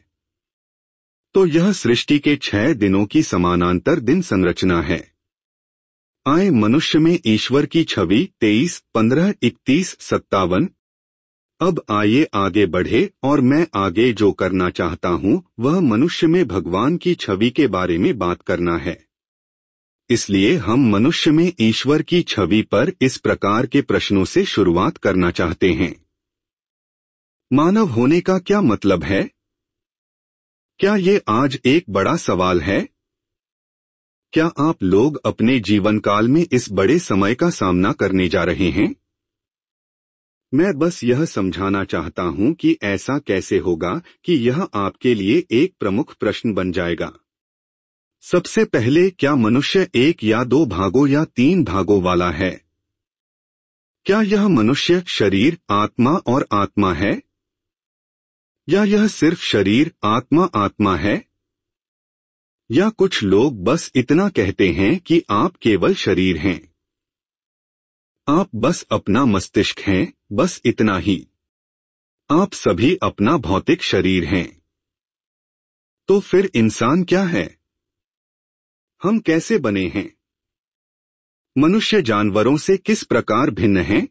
तो यह सृष्टि के छह दिनों की समानांतर दिन संरचना है। आए मनुष्य में ईश्वर की छवि, तेईस, पंद्रह, इकतीस, सत्तावन। अब आइए आगे बढ़े और मैं आगे जो करना चाहता हूं वह मनुष्य में भगवान की छवि के बारे में बात करना है। इसलिए हम मनुष्य में ईश्वर की छवि पर इस प्रकार के प्रश्नों से शुरुआत करना चाहते हैं। मानव होने का क्या मतलब है? क्या ये आज एक बड़ा सवाल है? क्या आप लोग अपने जीवन काल में इस बड़े समय का सामना करने जा रहे हैं? मैं बस यह समझाना चाहता हूं कि ऐसा कैसे होगा कि यह आपके लिए एक प्रमुख प्रश्न बन जाएगा। सबसे पहले, क्या मनुष्य एक या दो भागों या तीन भागों वाला है? क्या यह मनुष्य शरीर, आत्मा और आत्मा है? या यह सिर्फ शरीर, आत्मा, आत्मा है? या कुछ लोग बस इतना कहते हैं कि आप केवल शरीर हैं। आप बस अपना मस्तिष्क हैं, बस इतना ही। आप सभी अपना भौतिक शरीर हैं। तो फिर इंसान क्या है? हम कैसे बने हैं? मनुष्य जानवरों से किस प्रकार भिन्न हैं?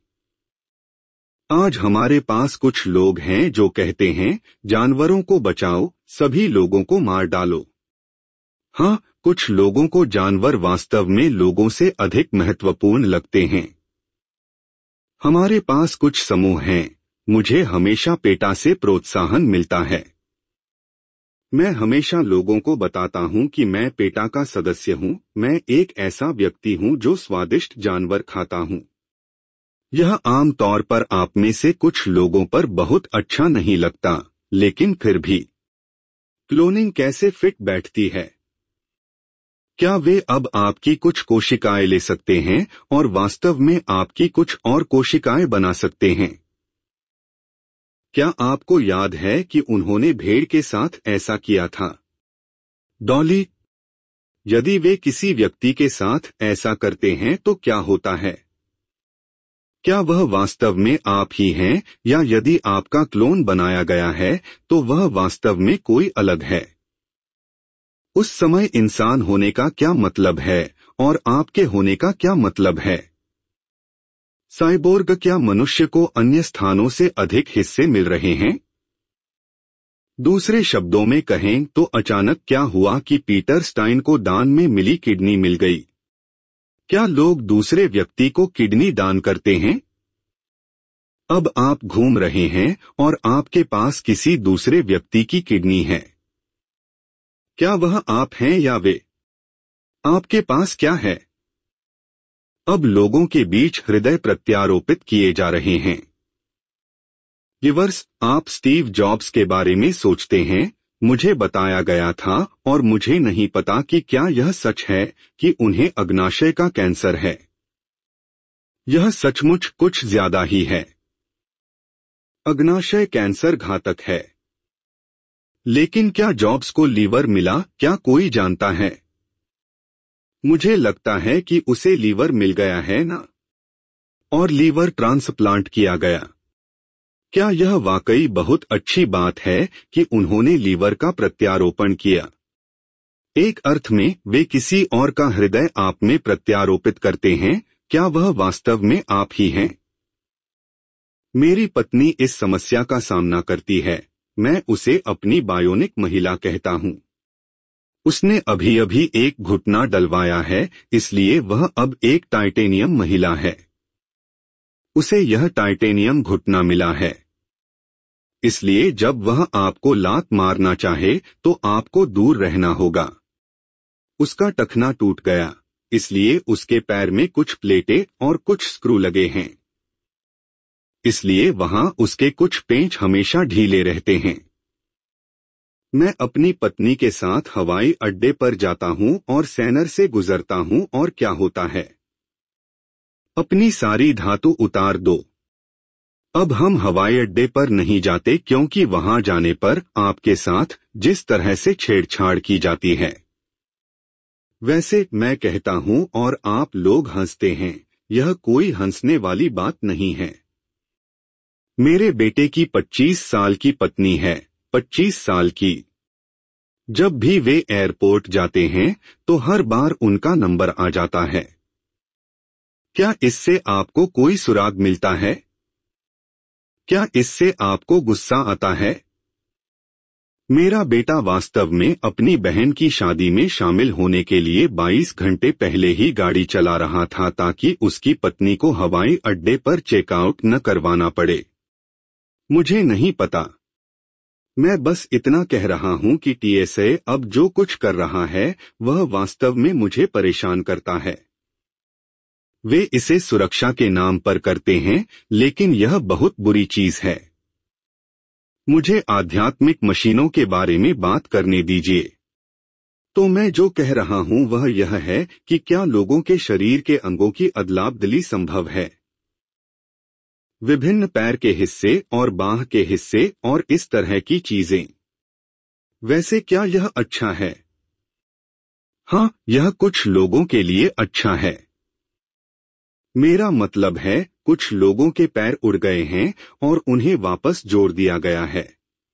आज हमारे पास कुछ लोग हैं जो कहते हैं जानवरों को बचाओ, सभी लोगों को मार डालो। हाँ, कुछ लोगों को जानवर वास्तव में लोगों से अधिक महत्वपूर्ण लगते हैं। हमारे पास कुछ समूह हैं। मुझे हमेशा पेटा से प्रोत्साहन मिलता है। मैं हमेशा लोगों को बताता हूं कि मैं पेटा का सदस्य हूं। मैं एक ऐसा व्यक्ति हूं जो स्वादिष्ट जानवर खाता हूं। यह आम तौर पर आप में से कुछ लोगों पर बहुत अच्छा नहीं लगता, लेकिन फिर भी क्लोनिंग कैसे फिट बैठती है? क्या वे अब आपकी कुछ कोशिकाएं ले सकते हैं और वास्तव में आपकी कुछ और कोशिकाएं बना सकते हैं? क्या आपको याद है कि उन्होंने भेड़ के साथ ऐसा किया था? डॉली, यदि वे किसी व्यक्ति के साथ ऐसा करते हैं तो क्या होता है? क्या वह वास्तव में आप ही हैं, या यदि आपका क्लोन बनाया गया है तो वह वास्तव में कोई अलग है? उस समय इंसान होने का क्या मतलब है और आपके होने का क्या मतलब है? साइबोर्ग, क्या मनुष्य को अन्य स्थानों से अधिक हिस्से मिल रहे हैं? दूसरे शब्दों में कहें तो अचानक क्या हुआ कि पीटर स्टाइन को दान में मिली किडनी मिल गई। क्या लोग दूसरे व्यक्ति को किडनी दान करते हैं? अब आप घूम रहे हैं और आपके पास किसी दूसरे व्यक्ति की किडनी है। क्या वह आप हैं या वे? आपके पास क्या है? अब लोगों के बीच हृदय प्रत्यारोपित किए जा रहे हैं। व्यूअर्स, आप स्टीव जॉब्स के बारे में सोचते हैं, मुझे बताया गया था और मुझे नहीं पता कि क्या यह सच है कि उन्हें अग्नाशय का कैंसर है। यह सचमुच कुछ ज्यादा ही है। अग्नाशय कैंसर घातक है। लेकिन क्या जॉब्स को लीवर मिला, क्या कोई जानता है? मुझे लगता है कि उसे लीवर मिल गया है ना, और लीवर ट्रांसप्लांट किया गया। क्या यह वाकई बहुत अच्छी बात है कि उन्होंने लीवर का प्रत्यारोपण किया? एक अर्थ में वे किसी और का हृदय आप में प्रत्यारोपित करते हैं। क्या वह वास्तव में आप ही हैं? मेरी पत्नी इस समस्या का सामना करती है। मैं उसे अपनी बायोनिक महिला कहता हूँ। उसने अभी अभी एक घुटना डलवाया है, इसलिए वह अब एक टाइटेनियम महिला है। उसे यह टाइटेनियम घुटना मिला है, इसलिए जब वह आपको लात मारना चाहे तो आपको दूर रहना होगा। उसका टखना टूट गया, इसलिए उसके पैर में कुछ प्लेटें और कुछ स्क्रू लगे हैं, इसलिए वहां उसके कुछ पेंच हमेशा ढीले रहते हैं। मैं अपनी पत्नी के साथ हवाई अड्डे पर जाता हूं और सैनर से गुजरता हूं और क्या होता है? अपनी सारी धातु उतार दो। अब हम हवाई अड्डे पर नहीं जाते क्योंकि वहां जाने पर आपके साथ जिस तरह से छेड़छाड़ की जाती है, वैसे मैं कहता हूं और आप लोग हंसते हैं। यह कोई हंसने वाली बात नहीं है। मेरे बेटे की पच्चीस साल की पत्नी है, पच्चीस साल की। जब भी वे एयरपोर्ट जाते हैं तो हर बार उनका नंबर आ जाता है। क्या इससे आपको कोई सुराग मिलता है? क्या इससे आपको गुस्सा आता है? मेरा बेटा वास्तव में अपनी बहन की शादी में शामिल होने के लिए बाईस घंटे पहले ही गाड़ी चला रहा था ताकि उसकी पत्नी को हवाई अड्डे पर चेकआउट न करवाना पड़े। मुझे नहीं पता। मैं बस इतना कह रहा हूं कि टीएसए अब जो कुछ कर रहा है वह वास्तव में मुझे परेशान करता है। वे इसे सुरक्षा के नाम पर करते हैं, लेकिन यह बहुत बुरी चीज है। मुझे आध्यात्मिक मशीनों के बारे में बात करने दीजिए। तो मैं जो कह रहा हूं वह यह है कि क्या लोगों के शरीर के अंगों की अदला-बदली संभव है? विभिन्न पैर के हिस्से और बाह के हिस्से और इस तरह की चीजें। वैसे क्या यह अच्छा है? हाँ, यह कुछ लोगों के लिए अच्छा है। मेरा मतलब है कुछ लोगों के पैर उड़ गए हैं और उन्हें वापस जोड़ दिया गया है।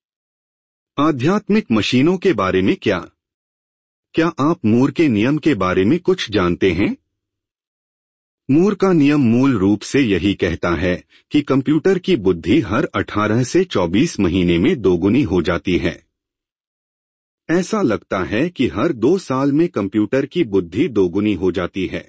आध्यात्मिक मशीनों के बारे में क्या? क्या आप मूर के नियम के बारे में कुछ जानते हैं? मूर का नियम मूल रूप से यही कहता है कि कंप्यूटर की बुद्धि हर अठारह से चौबीस महीने में दोगुनी हो जाती है। ऐसा लगता है कि हर दो साल में कंप्यूटर की बुद्धि दोगुनी हो जाती है।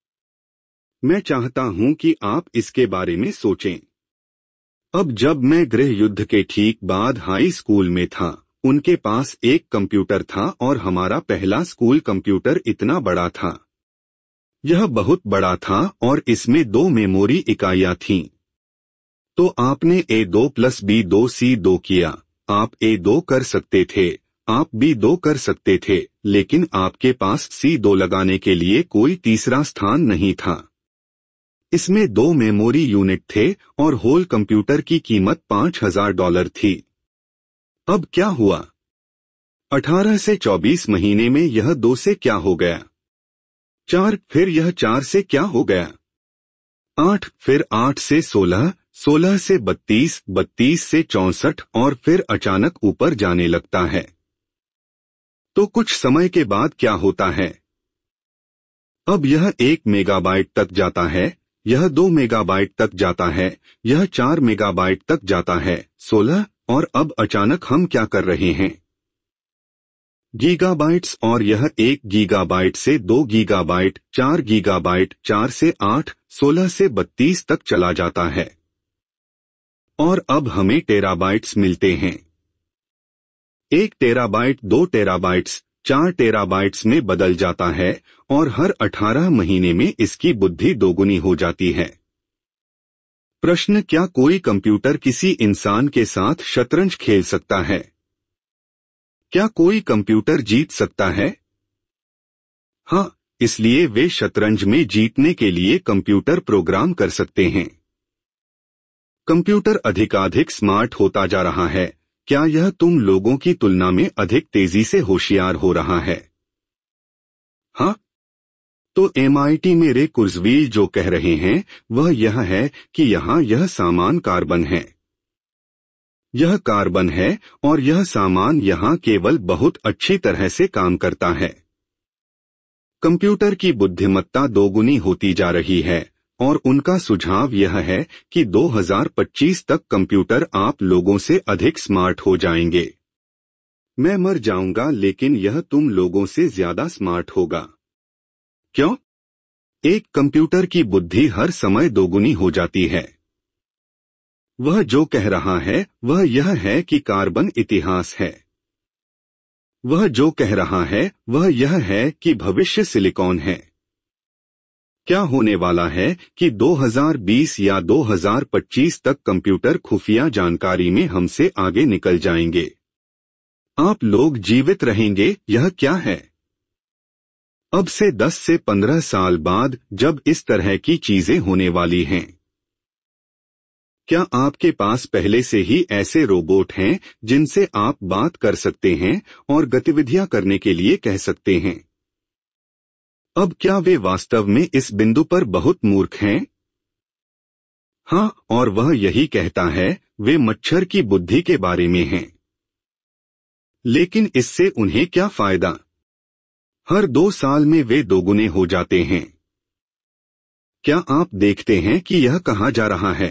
मैं चाहता हूं कि आप इसके बारे में सोचें। अब जब मैं गृह युद्ध के ठीक बाद हाई स्कूल में था, उनके पास एक कंप्यूटर था और हमारा पहला स्कूल कंप्यूटर इतना बड़ा था। यह बहुत बड़ा था और इसमें दो मेमोरी इकाइयां थीं। तो आपने ए दो प्लस बी दो सी दो किया। आप ए दो कर सकते थे, आप बी दो कर सकते थे, लेकिन आपके पास सी दो लगाने के लिए कोई तीसरा स्थान नहीं था। इसमें दो मेमोरी यूनिट थे और होल कंप्यूटर की कीमत पांच हजार डॉलर थी। अब क्या हुआ? अठारह से चौबीस महीने में यह दो से क्या हो गया? चार, फिर यह चार से क्या हो गया? आठ, फिर आठ से सोलह, सोलह से बत्तीस, बत्तीस से चौसठ और फिर अचानक ऊपर जाने लगता है। तो कुछ समय के बाद क्या होता है? अब यह एक मेगाबाइट तक जाता है, यह दो मेगाबाइट तक जाता है, यह चार मेगाबाइट तक जाता है, सोलह, और अब अचानक हम क्या कर रहे हैं? गीगाबाइट्स, और यह एक गीगाबाइट से दो गीगाबाइट, चार गीगाबाइट, चार से आठ, सोलह से बत्तीस तक चला जाता है। और अब हमें टेराबाइट्स मिलते हैं। एक टेराबाइट दो टेराबाइट्स, चार टेराबाइट्स में बदल जाता है और हर अठारह महीने में इसकी बुद्धि दोगुनी हो जाती है। प्रश्न: क्या कोई कंप्यूटर किसी इंसान के साथ शतरंज खेल सकता है? क्या कोई कंप्यूटर जीत सकता है? हाँ, इसलिए वे शतरंज में जीतने के लिए कंप्यूटर प्रोग्राम कर सकते हैं। कंप्यूटर अधिकाधिक स्मार्ट होता जा रहा है। क्या यह तुम लोगों की तुलना में अधिक तेजी से होशियार हो रहा है? हाँ? तो एम आई टी में रे कुर्जवील जो कह रहे हैं वह यह है कि यहाँ यह सामान कार्बन है। यह कार्बन है और यह सामान यहाँ केवल बहुत अच्छी तरह से काम करता है। कंप्यूटर की बुद्धिमत्ता दोगुनी होती जा रही है और उनका सुझाव यह है कि दो हज़ार पच्चीस तक कंप्यूटर आप लोगों से अधिक स्मार्ट हो जाएंगे। मैं मर जाऊंगा लेकिन यह तुम लोगों से ज्यादा स्मार्ट होगा। क्यों? एक कंप्यूटर की बुद्धि हर समय दोगुनी हो जाती है। वह जो कह रहा है वह यह है कि कार्बन इतिहास है। वह जो कह रहा है वह यह है कि भविष्य सिलिकॉन है। क्या होने वाला है कि दो हज़ार बीस या दो हज़ार पच्चीस तक कंप्यूटर खुफिया जानकारी में हमसे आगे निकल जाएंगे। आप लोग जीवित रहेंगे, यह क्या है? अब से दस से पंद्रह साल बाद जब इस तरह की चीजें होने वाली हैं। क्या आपके पास पहले से ही ऐसे रोबोट हैं जिनसे आप बात कर सकते हैं और गतिविधियां करने के लिए कह सकते हैं? अब क्या वे वास्तव में इस बिंदु पर बहुत मूर्ख हैं? हाँ, और वह यही कहता है वे मच्छर की बुद्धि के बारे में हैं। लेकिन इससे उन्हें क्या फायदा? हर दो साल में वे दोगुने हो जाते हैं। क्या आप देखते हैं कि यह कहाँ जा रहा है?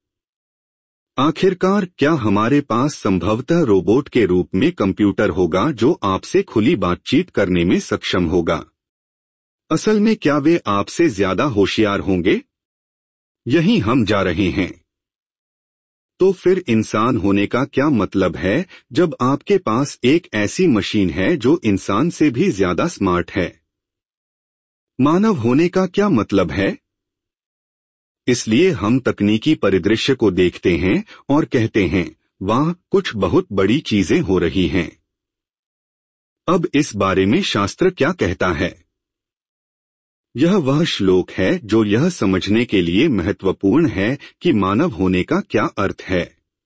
आखिरकार क्या हमारे पास संभवतः रोबोट के रूप में कंप्यूटर होगा जो आपसे खुली बातचीत करने में सक्षम होगा? असल में क्या वे आपसे ज्यादा होशियार होंगे? यही हम जा रहे हैं। तो फिर इंसान होने का क्या मतलब है जब आपके पास एक ऐसी मशीन है जो इंसान से भी ज्यादा स्मार्ट है? मानव होने का क्या मतलब है? इसलिए हम तकनीकी परिदृश्य को देखते हैं और कहते हैं, वाह, कुछ बहुत बड़ी चीजें हो रही हैं। अब इस बारे में शास्त्र क्या कहता है? यह वह श्लोक है जो यह समझने के लिए महत्वपूर्ण है कि मानव होने का क्या अर्थ है।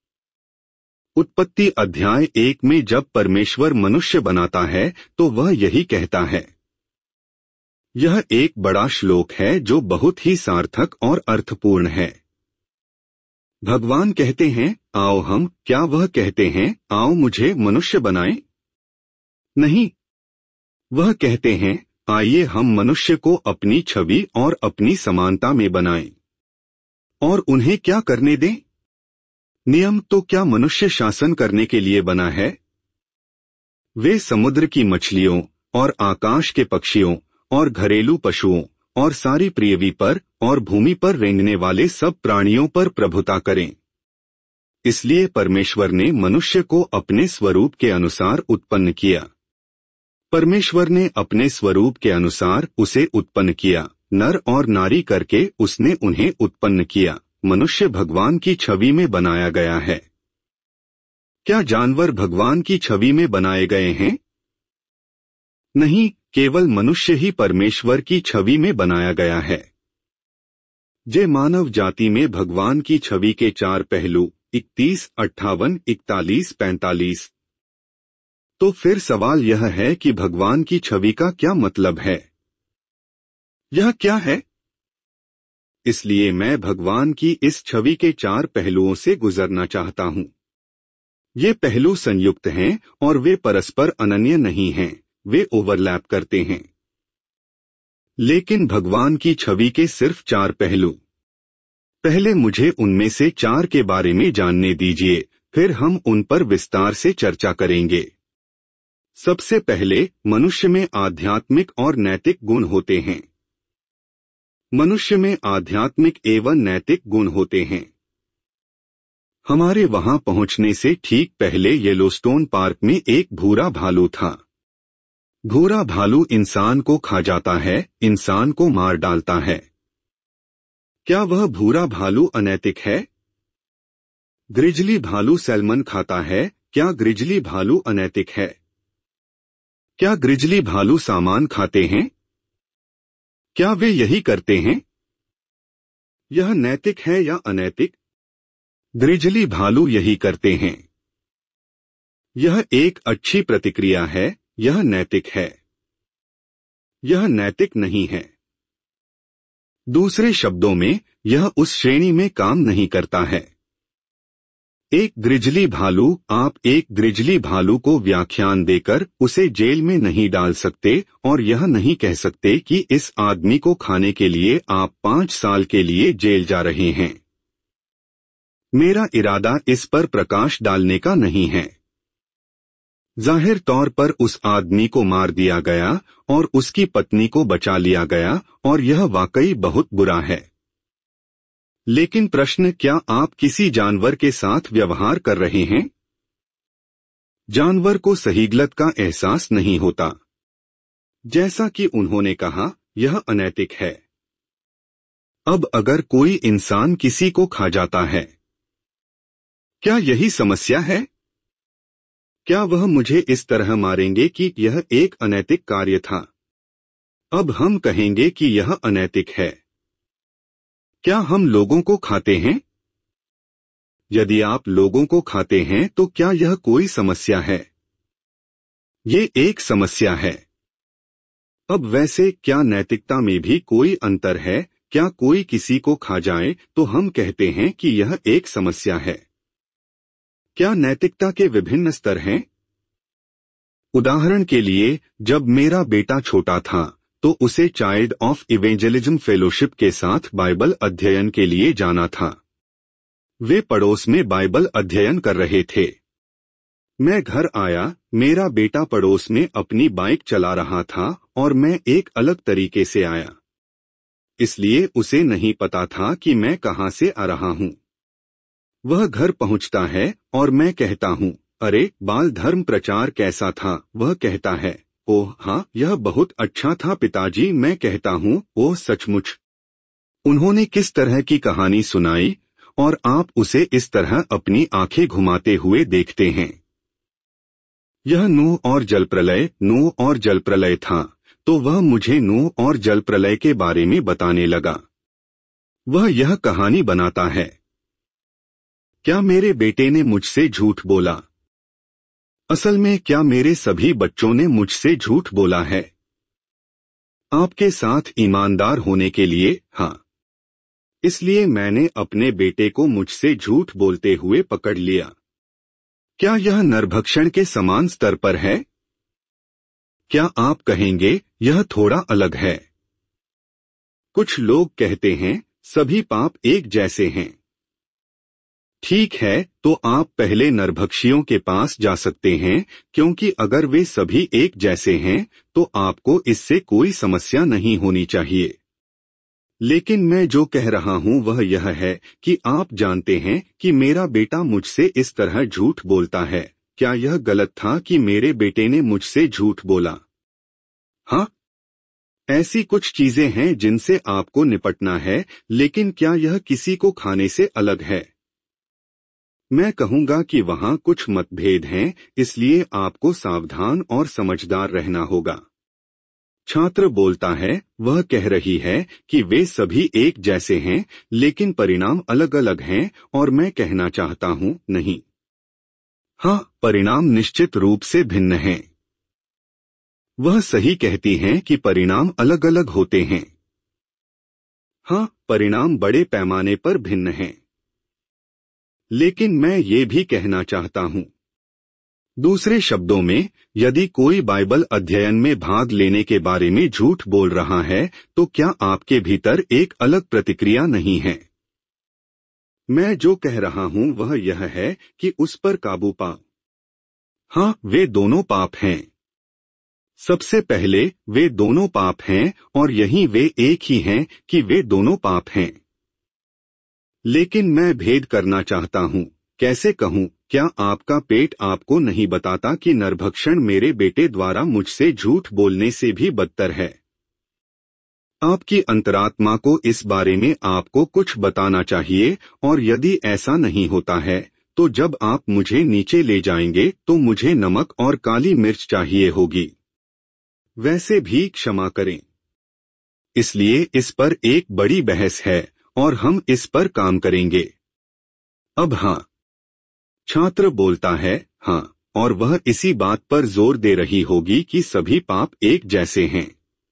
उत्पत्ति अध्याय एक में जब परमेश्वर मनुष्य बनाता है तो वह यही कहता है। यह एक बड़ा श्लोक है जो बहुत ही सार्थक और अर्थपूर्ण है। भगवान कहते हैं, आओ हम, क्या वह कहते हैं, आओ मुझे मनुष्य बनाएं? नहीं, वह कहते हैं, आइए हम मनुष्य को अपनी छवि और अपनी समानता में बनाएं। और उन्हें क्या करने दें? नियम तो क्या मनुष्य शासन करने के लिए बना है? वे समुद्र की मछलियों और आकाश के पक्षियों और घरेलू पशुओं और सारी पृथ्वी पर और भूमि पर रेंगने वाले सब प्राणियों पर प्रभुता करें। इसलिए परमेश्वर ने मनुष्य को अपने स्वरूप के अनुसार उत्पन्न किया। परमेश्वर ने अपने स्वरूप के अनुसार उसे उत्पन्न किया, नर और नारी करके उसने उन्हें उत्पन्न किया। मनुष्य भगवान की छवि में बनाया गया है। क्या जानवर भगवान की छवि में बनाए गए हैं? नहीं, केवल मनुष्य ही परमेश्वर की छवि में बनाया गया है। जे मानव जाति में भगवान की छवि के चार पहलू इकतीस, अट्ठावन, इकतालीस, पैंतालीस। तो फिर सवाल यह है कि भगवान की छवि का क्या मतलब है? यह क्या है? इसलिए मैं भगवान की इस छवि के चार पहलुओं से गुजरना चाहता हूं। ये पहलू संयुक्त हैं और वे परस्पर अनन्य नहीं हैं, वे ओवरलैप करते हैं। लेकिन भगवान की छवि के सिर्फ चार पहलू। पहले मुझे उनमें से चार के बारे में जानने दीजिए, फिर हम उन पर विस्तार से चर्चा करेंगे। सबसे पहले मनुष्य में आध्यात्मिक और नैतिक गुण होते हैं। मनुष्य में आध्यात्मिक एवं नैतिक गुण होते हैं। हमारे वहां पहुंचने से ठीक पहले येलोस्टोन पार्क में एक भूरा भालू था। भूरा भालू इंसान को खा जाता है, इंसान को मार डालता है। क्या वह भूरा भालू अनैतिक है? ग्रिजली भालू सैल्मन खाता है, क्या ग्रिजली भालू अनैतिक है? क्या ग्रिजली भालू सामान खाते हैं? क्या वे यही करते हैं? यह नैतिक है या अनैतिक? ग्रिजली भालू यही करते हैं। यह एक अच्छी प्रतिक्रिया है, यह नैतिक है। यह नैतिक नहीं है। दूसरे शब्दों में, यह उस श्रेणी में काम नहीं करता है। एक ग्रिजली भालू, आप एक ग्रिजली भालू को व्याख्यान देकर उसे जेल में नहीं डाल सकते और यह नहीं कह सकते कि इस आदमी को खाने के लिए आप पांच साल के लिए जेल जा रहे हैं। मेरा इरादा इस पर प्रकाश डालने का नहीं है। जाहिर तौर पर उस आदमी को मार दिया गया और उसकी पत्नी को बचा लिया गया और यह वाकई बहुत बुरा है। लेकिन प्रश्न, क्या आप किसी जानवर के साथ व्यवहार कर रहे हैं? जानवर को सहीगलत का एहसास नहीं होता। जैसा कि उन्होंने कहा, यह अनैतिक है। अब अगर कोई इंसान किसी को खा जाता है, क्या यही समस्या है? क्या वह मुझे इस तरह मारेंगे कि यह एक अनैतिक कार्य था? अब हम कहेंगे कि यह अनैतिक है। क्या हम लोगों को खाते हैं? यदि आप लोगों को खाते हैं तो क्या यह कोई समस्या है? ये एक समस्या है। अब वैसे क्या नैतिकता में भी कोई अंतर है? क्या कोई किसी को खा जाए तो हम कहते हैं कि यह एक समस्या है। क्या नैतिकता के विभिन्न स्तर हैं? उदाहरण के लिए, जब मेरा बेटा छोटा था तो उसे चाइल्ड ऑफ इवेंजलिज्म फेलोशिप के साथ बाइबल अध्ययन के लिए जाना था। वे पड़ोस में बाइबल अध्ययन कर रहे थे। मैं घर आया, मेरा बेटा पड़ोस में अपनी बाइक चला रहा था और मैं एक अलग तरीके से आया। इसलिए उसे नहीं पता था कि मैं कहां से आ रहा हूं। वह घर पहुंचता है और मैं कहता हूं, अरे बाल धर्म प्रचार कैसा था? वह कहता है, ओह हाँ, यह बहुत अच्छा था पिताजी। मैं कहता हूं, ओह सचमुच? उन्होंने किस तरह की कहानी सुनाई और आप उसे इस तरह अपनी आंखें घुमाते हुए देखते हैं। यह नूह और जलप्रलय, नूह और जलप्रलय था, तो वह मुझे नूह और जलप्रलय के बारे में बताने लगा। वह यह कहानी बनाता है। क्या मेरे बेटे ने मुझसे झूठ बोला? असल में क्या मेरे सभी बच्चों ने मुझसे झूठ बोला है? आपके साथ ईमानदार होने के लिए, हाँ। इसलिए मैंने अपने बेटे को मुझसे झूठ बोलते हुए पकड़ लिया। क्या यह नरभक्षण के समान स्तर पर है? क्या आप कहेंगे, यह थोड़ा अलग है? कुछ लोग कहते हैं, सभी पाप एक जैसे हैं। ठीक है, तो आप पहले नरभक्षियों के पास जा सकते हैं, क्योंकि अगर वे सभी एक जैसे हैं तो आपको इससे कोई समस्या नहीं होनी चाहिए। लेकिन मैं जो कह रहा हूं वह यह है कि आप जानते हैं कि मेरा बेटा मुझसे इस तरह झूठ बोलता है। क्या यह गलत था कि मेरे बेटे ने मुझसे झूठ बोला? हाँ, ऐसी कुछ चीजें हैं जिनसे आपको निपटना है, लेकिन क्या यह किसी को खाने से अलग है? मैं कहूंगा कि वहां कुछ मतभेद हैं, इसलिए आपको सावधान और समझदार रहना होगा। छात्र बोलता है, वह कह रही है कि वे सभी एक जैसे हैं, लेकिन परिणाम अलग अलग हैं, और मैं कहना चाहता हूं, नहीं। हाँ, परिणाम निश्चित रूप से भिन्न हैं। वह सही कहती हैं कि परिणाम अलग अलग होते हैं। हाँ, परिणाम बड़े पैमाने पर भिन्न हैं। लेकिन मैं ये भी कहना चाहता हूं। दूसरे शब्दों में, यदि कोई बाइबल अध्ययन में भाग लेने के बारे में झूठ बोल रहा है, तो क्या आपके भीतर एक अलग प्रतिक्रिया नहीं है? मैं जो कह रहा हूं वह यह है कि उस पर काबू पाओ। हाँ, वे दोनों पाप हैं। सबसे पहले वे दोनों पाप हैं और यही वे एक ही हैं कि वे दोनों पाप हैं। लेकिन मैं भेद करना चाहता हूँ। कैसे कहूँ? क्या आपका पेट आपको नहीं बताता कि नरभक्षण मेरे बेटे द्वारा मुझसे झूठ बोलने से भी बदतर है? आपकी अंतरात्मा को इस बारे में आपको कुछ बताना चाहिए, और यदि ऐसा नहीं होता है तो जब आप मुझे नीचे ले जाएंगे तो मुझे नमक और काली मिर्च चाहिए होगी। वैसे भी क्षमा करें। इसलिए इस पर एक बड़ी बहस है और हम इस पर काम करेंगे। अब हाँ, छात्र बोलता है हाँ, और वह इसी बात पर जोर दे रही होगी कि सभी पाप एक जैसे हैं।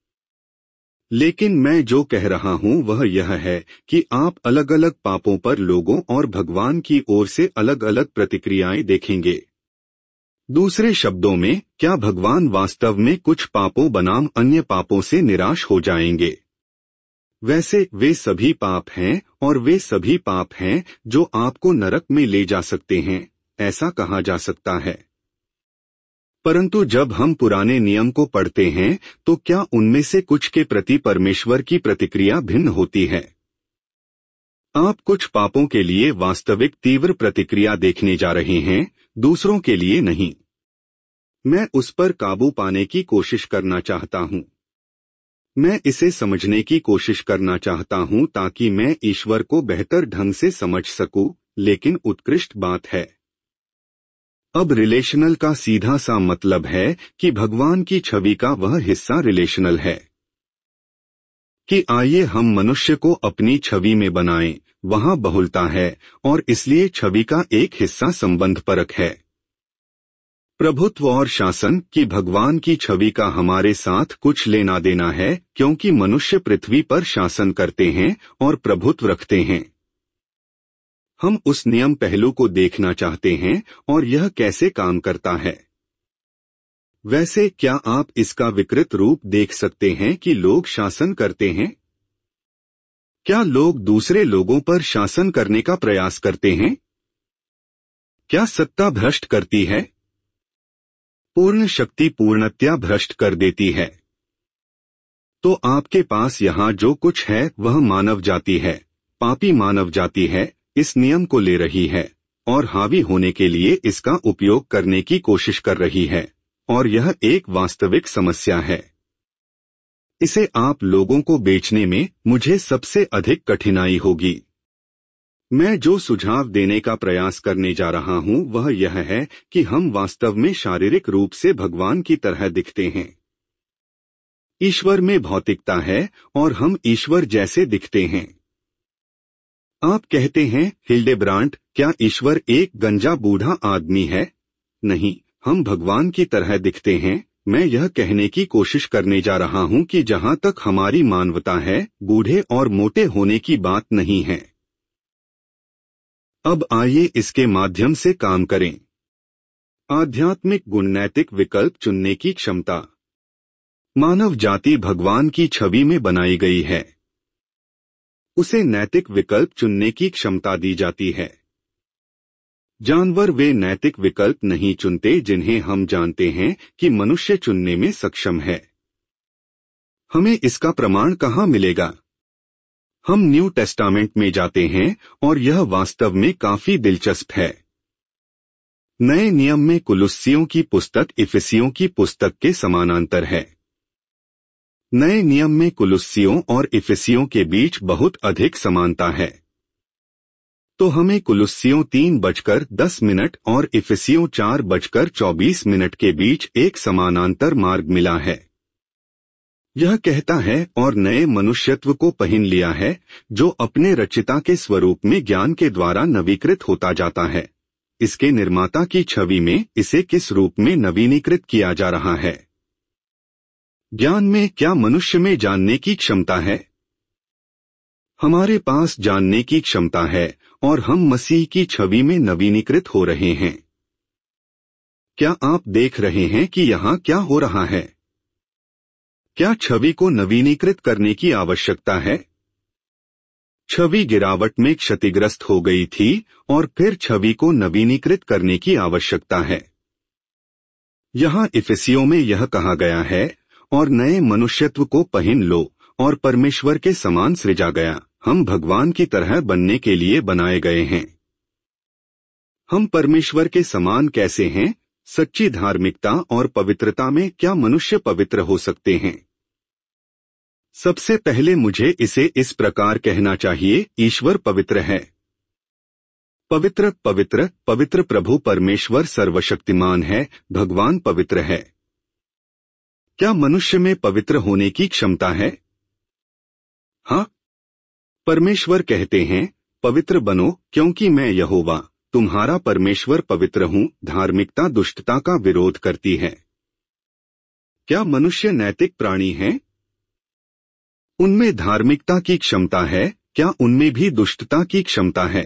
लेकिन मैं जो कह रहा हूं वह यह है कि आप अलग अलग पापों पर लोगों और भगवान की ओर से अलग अलग प्रतिक्रियाएं देखेंगे। दूसरे शब्दों में, क्या भगवान वास्तव में कुछ पापों बनाम अन्य पापों से निराश हो जाएंगे? वैसे वे सभी पाप हैं और वे सभी पाप हैं जो आपको नरक में ले जा सकते हैं, ऐसा कहा जा सकता है। परंतु जब हम पुराने नियम को पढ़ते हैं तो क्या उनमें से कुछ के प्रति परमेश्वर की प्रतिक्रिया भिन्न होती है? आप कुछ पापों के लिए वास्तविक तीव्र प्रतिक्रिया देखने जा रहे हैं, दूसरों के लिए नहीं। मैं उस पर काबू पाने की कोशिश करना चाहता हूं। मैं इसे समझने की कोशिश करना चाहता हूं ताकि मैं ईश्वर को बेहतर ढंग से समझ सकूं, लेकिन उत्कृष्ट बात है। अब रिलेशनल का सीधा सा मतलब है कि भगवान की छवि का वह हिस्सा रिलेशनल है। कि आइए हम मनुष्य को अपनी छवि में बनाएं, वहां बहुलता है और इसलिए छवि का एक हिस्सा संबंधपरक है। प्रभुत्व और शासन की भगवान की छवि का हमारे साथ कुछ लेना देना है, क्योंकि मनुष्य पृथ्वी पर शासन करते हैं और प्रभुत्व रखते हैं। हम उस नियम पहलू को देखना चाहते हैं और यह कैसे काम करता है। वैसे क्या आप इसका विकृत रूप देख सकते हैं कि लोग शासन करते हैं? क्या लोग दूसरे लोगों पर शासन करने का प्रयास करते हैं? क्या सत्ता भ्रष्ट करती है? पूर्ण शक्ति पूर्णतया भ्रष्ट कर देती है। तो आपके पास यहाँ जो कुछ है वह मानव जाति है, पापी मानव जाति है, इस नियम को ले रही है और हावी होने के लिए इसका उपयोग करने की कोशिश कर रही है, और यह एक वास्तविक समस्या है। इसे आप लोगों को बेचने में मुझे सबसे अधिक कठिनाई होगी। मैं जो सुझाव देने का प्रयास करने जा रहा हूं वह यह है कि हम वास्तव में शारीरिक रूप से भगवान की तरह दिखते हैं। ईश्वर में भौतिकता है और हम ईश्वर जैसे दिखते हैं। आप कहते हैं हिल्डेब्रांट, क्या ईश्वर एक गंजा बूढ़ा आदमी है? नहीं, हम भगवान की तरह दिखते हैं। मैं यह कहने की कोशिश करने जा रहा हूं कि जहां तक हमारी मानवता है, बूढ़े और मोटे होने की बात नहीं है। अब आइए इसके माध्यम से काम करें। आध्यात्मिक गुण, नैतिक विकल्प चुनने की क्षमता। मानव जाति भगवान की छवि में बनाई गई है। उसे नैतिक विकल्प चुनने की क्षमता दी जाती है। जानवर वे नैतिक विकल्प नहीं चुनते जिन्हें हम जानते हैं कि मनुष्य चुनने में सक्षम है। हमें इसका प्रमाण कहाँ मिलेगा? हम न्यू टेस्टामेंट में जाते हैं और यह वास्तव में काफी दिलचस्प है। नए नियम में कुलुस्सियों की पुस्तक इफिसियों की पुस्तक के समानांतर है। नए नियम में कुलुस्सियों और इफिसियों के बीच बहुत अधिक समानता है। तो हमें कुलुस्सियों तीन बजकर दस मिनट और इफिसियों चार बजकर चौबीस मिनट के बीच एक समानांतर मार्ग मिला है। यह कहता है, और नए मनुष्यत्व को पहन लिया है, जो अपने रचिता के स्वरूप में ज्ञान के द्वारा नवीकृत होता जाता है। इसके निर्माता की छवि में इसे किस रूप में नवीनीकृत किया जा रहा है? ज्ञान में क्या मनुष्य में जानने की क्षमता है? हमारे पास जानने की क्षमता है और हम मसीह की छवि में नवीनीकृत हो रहे हैं। क्या आप देख रहे हैं कि यहाँ क्या हो रहा है? क्या छवि को नवीनीकृत करने की आवश्यकता है? छवि गिरावट में क्षतिग्रस्त हो गई थी और फिर छवि को नवीनीकृत करने की आवश्यकता है। यहाँ इफिसियों में यह कहा गया है, और नए मनुष्यत्व को पहन लो और परमेश्वर के समान सृजा गया। हम भगवान की तरह बनने के लिए बनाए गए हैं। हम परमेश्वर के समान कैसे हैं? सच्ची धार्मिकता और पवित्रता में क्या मनुष्य पवित्र हो सकते हैं? सबसे पहले मुझे इसे इस प्रकार कहना चाहिए, ईश्वर पवित्र है। पवित्र पवित्र पवित्र प्रभु परमेश्वर सर्वशक्तिमान है, भगवान पवित्र है। क्या मनुष्य में पवित्र होने की क्षमता है? हाँ। परमेश्वर कहते हैं, पवित्र बनो क्योंकि मैं यहोवा तुम्हारा परमेश्वर पवित्र हूँ। धार्मिकता दुष्टता का विरोध करती है। क्या मनुष्य नैतिक प्राणी हैं? उनमें धार्मिकता की क्षमता है, क्या उनमें भी दुष्टता की क्षमता है?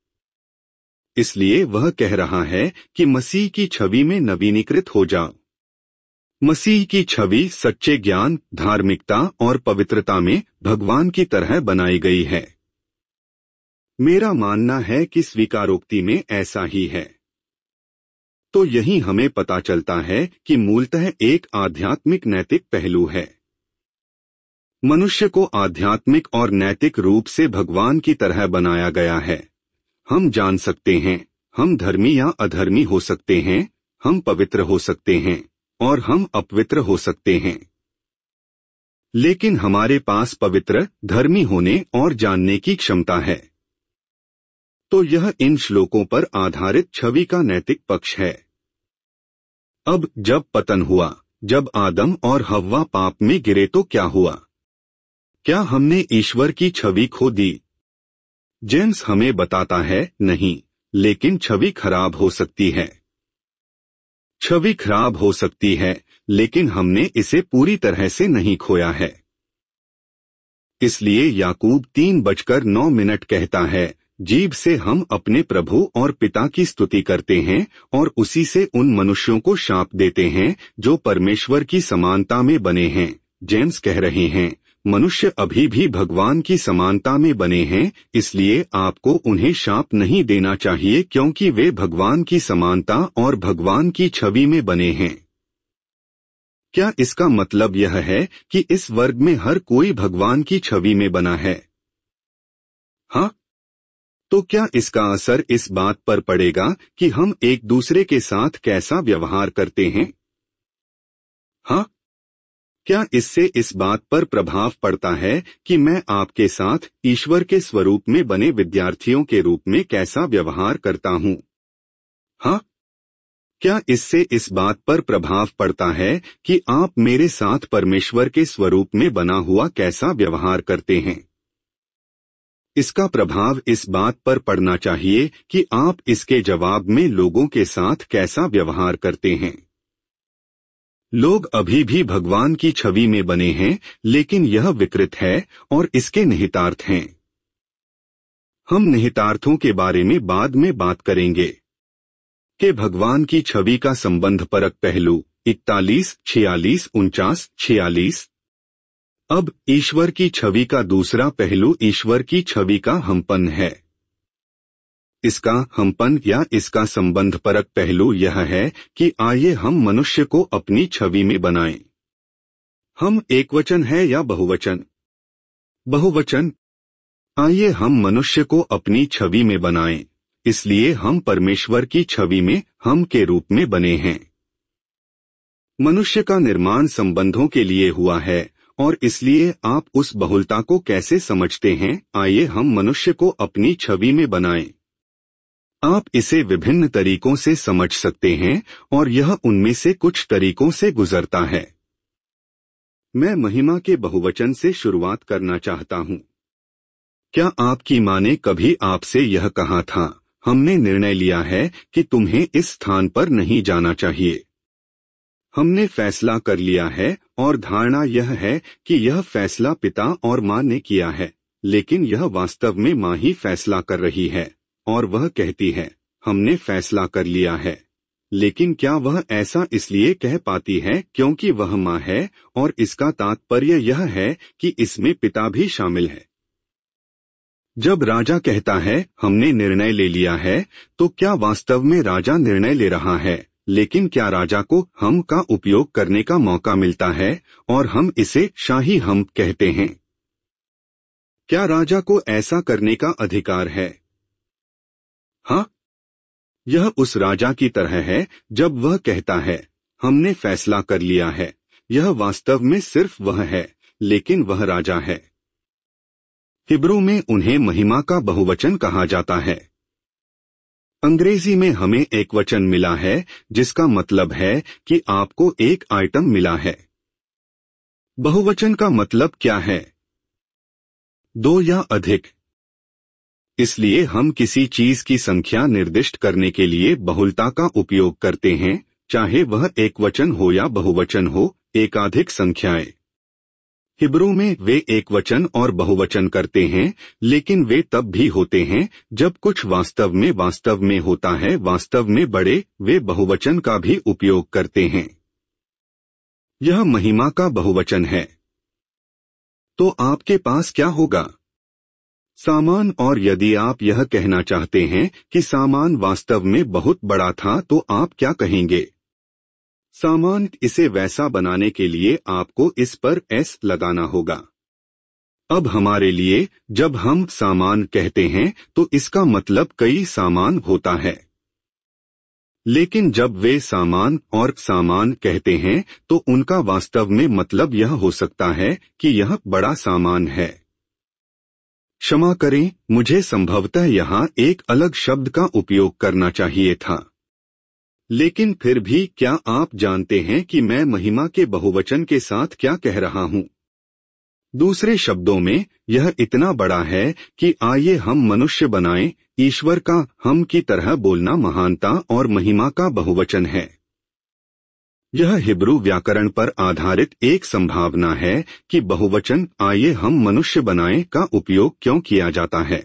इसलिए वह कह रहा है कि मसीह की छवि में नवीनीकृत हो जाओ। मसीह की छवि सच्चे ज्ञान, धार्मिकता और पवित्रता में भगवान की तरह बनाई गई है। मेरा मानना है कि स्वीकारोक्ति में ऐसा ही है। तो यही हमें पता चलता है कि मूलतः एक आध्यात्मिक नैतिक पहलू है। मनुष्य को आध्यात्मिक और नैतिक रूप से भगवान की तरह बनाया गया है। हम जान सकते हैं, हम धर्मी या अधर्मी हो सकते हैं, हम पवित्र हो सकते हैं और हम अपवित्र हो सकते हैं, लेकिन हमारे पास पवित्र, धर्मी होने और जानने की क्षमता है। तो यह इन श्लोकों पर आधारित छवि का नैतिक पक्ष है। अब जब पतन हुआ, जब आदम और हव्वा पाप में गिरे तो क्या हुआ? क्या हमने ईश्वर की छवि खो दी? जेम्स हमें बताता है, नहीं, लेकिन छवि खराब हो सकती है। छवि खराब हो सकती है, लेकिन हमने इसे पूरी तरह से नहीं खोया है। इसलिए याकूब तीन बजकर नौ मिनट कहता है, जीभ से हम अपने प्रभु और पिता की स्तुति करते हैं और उसी से उन मनुष्यों को शाप देते हैं जो परमेश्वर की समानता में बने हैं। जेम्स कह रहे हैं, मनुष्य अभी भी भगवान की समानता में बने हैं, इसलिए आपको उन्हें शाप नहीं देना चाहिए क्योंकि वे भगवान की समानता और भगवान की छवि में बने हैं। क्या इसका मतलब यह है कि इस वर्ग में हर कोई भगवान की छवि में बना है? हाँ। तो क्या इसका असर इस बात पर पड़ेगा कि हम एक दूसरे के साथ कैसा व्यवहार करते हैं? हाँ। क्या इससे इस बात पर प्रभाव पड़ता है कि मैं आपके साथ ईश्वर के स्वरूप में बने विद्यार्थियों के रूप में कैसा व्यवहार करता हूँ? हाँ। क्या इससे इस बात पर प्रभाव पड़ता है कि आप मेरे साथ परमेश्वर के स्वरूप में बना हुआ कैसा व्यवहार करते हैं? इसका प्रभाव इस बात पर पड़ना चाहिए कि आप इसके जवाब में लोगों के साथ कैसा व्यवहार करते हैं। लोग अभी भी भगवान की छवि में बने हैं, लेकिन यह विकृत है और इसके निहितार्थ हैं। हम निहितार्थों के बारे में बाद में बात करेंगे कि भगवान की छवि का संबंध परक पहलू इकतालीस, छियालीस, उनचास, छियालीस। अब ईश्वर की छवि का दूसरा पहलू ईश्वर की छवि का हमपन है। इसका हमपन या इसका संबंध परक पहलू यह है कि आइए हम मनुष्य को अपनी छवि में बनाएं। हम एकवचन है या बहुवचन? बहुवचन। आइए हम मनुष्य को अपनी छवि में बनाएं, इसलिए हम परमेश्वर की छवि में हम के रूप में बने हैं। मनुष्य का निर्माण संबंधों के लिए हुआ है और इसलिए आप उस बहुलता को कैसे समझते हैं? आइए हम मनुष्य को अपनी छवि में बनाएं। आप इसे विभिन्न तरीकों से समझ सकते हैं और यह उनमें से कुछ तरीकों से गुजरता है। मैं महिमा के बहुवचन से शुरुआत करना चाहता हूं। क्या आपकी मां ने कभी आपसे यह कहा था, हमने निर्णय लिया है कि तुम्हें इस स्थान पर नहीं जाना चाहिए? हमने फैसला कर लिया है और धारणा यह है कि यह फैसला पिता और मां ने किया है, लेकिन यह वास्तव में मां ही फैसला कर रही है और वह कहती है, हमने फैसला कर लिया है। लेकिन क्या वह ऐसा इसलिए कह पाती है क्योंकि वह मां है और इसका तात्पर्य यह है कि इसमें पिता भी शामिल है? जब राजा कहता है हमने निर्णय ले लिया है, तो क्या वास्तव में राजा निर्णय ले रहा है, लेकिन क्या राजा को हम का उपयोग करने का मौका मिलता है और हम इसे शाही हम कहते हैं? क्या राजा को ऐसा करने का अधिकार है? हाँ, यह उस राजा की तरह है जब वह कहता है हमने फैसला कर लिया है। यह वास्तव में सिर्फ वह है, लेकिन वह राजा है। हिब्रू में उन्हें महिमा का बहुवचन कहा जाता है। अंग्रेजी में हमें एक वचन मिला है जिसका मतलब है कि आपको एक आइटम मिला है। बहुवचन का मतलब क्या है? दो या अधिक। इसलिए हम किसी चीज की संख्या निर्दिष्ट करने के लिए बहुलता का उपयोग करते हैं, चाहे वह एक वचन हो या बहुवचन हो, एकाधिक संख्याएं। हिब्रू में वे एक वचन और बहुवचन करते हैं, लेकिन वे तब भी होते हैं जब कुछ वास्तव में वास्तव में होता है। वास्तव में बड़े वे बहुवचन का भी उपयोग करते हैं। यह महिमा का बहुवचन है। तो आपके पास क्या होगा? सामान। और यदि आप यह कहना चाहते हैं कि सामान वास्तव में बहुत बड़ा था, तो आप क्या कहेंगे? सामान। इसे वैसा बनाने के लिए आपको इस पर एस लगाना होगा। अब हमारे लिए जब हम सामान कहते हैं तो इसका मतलब कई सामान होता है, लेकिन जब वे सामान और सामान कहते हैं तो उनका वास्तव में मतलब यह हो सकता है कि यह बड़ा सामान है। क्षमा करें, मुझे संभवतः यहाँ एक अलग शब्द का उपयोग करना चाहिए था। लेकिन फिर भी क्या आप जानते हैं कि मैं महिमा के बहुवचन के साथ क्या कह रहा हूँ? दूसरे शब्दों में, यह इतना बड़ा है कि आइए हम मनुष्य बनाएं। ईश्वर का हम की तरह बोलना महानता और महिमा का बहुवचन है। यह हिब्रू व्याकरण पर आधारित एक संभावना है कि बहुवचन आइए हम मनुष्य बनाएं का उपयोग क्यों किया जाता है।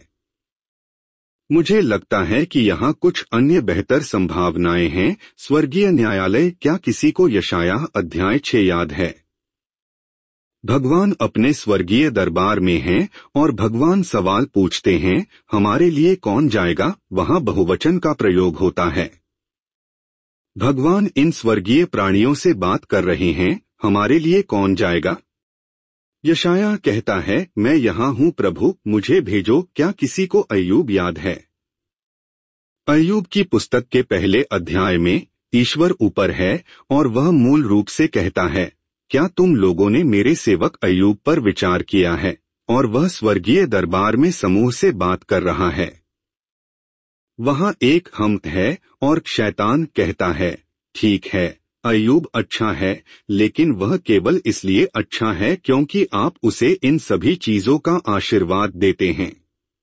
मुझे लगता है कि यहाँ कुछ अन्य बेहतर संभावनाएं हैं। स्वर्गीय न्यायालय। क्या किसी को यशायाह अध्याय छह याद है? भगवान अपने स्वर्गीय दरबार में हैं और भगवान सवाल पूछते हैं, हमारे लिए कौन जाएगा? वहाँ बहुवचन का प्रयोग होता है। भगवान इन स्वर्गीय प्राणियों से बात कर रहे हैं, हमारे लिए कौन जाएगा? यशायाह कहता है, मैं यहाँ हूँ प्रभु, मुझे भेजो। क्या किसी को अय्यूब याद है? अय्यूब की पुस्तक के पहले अध्याय में ईश्वर ऊपर है और वह मूल रूप से कहता है, क्या तुम लोगों ने मेरे सेवक अय्यूब पर विचार किया है? और वह स्वर्गीय दरबार में समूह से बात कर रहा है। वहाँ एक हम है और शैतान कहता है, ठीक है, अय्यूब अच्छा है, लेकिन वह केवल इसलिए अच्छा है क्योंकि आप उसे इन सभी चीजों का आशीर्वाद देते हैं।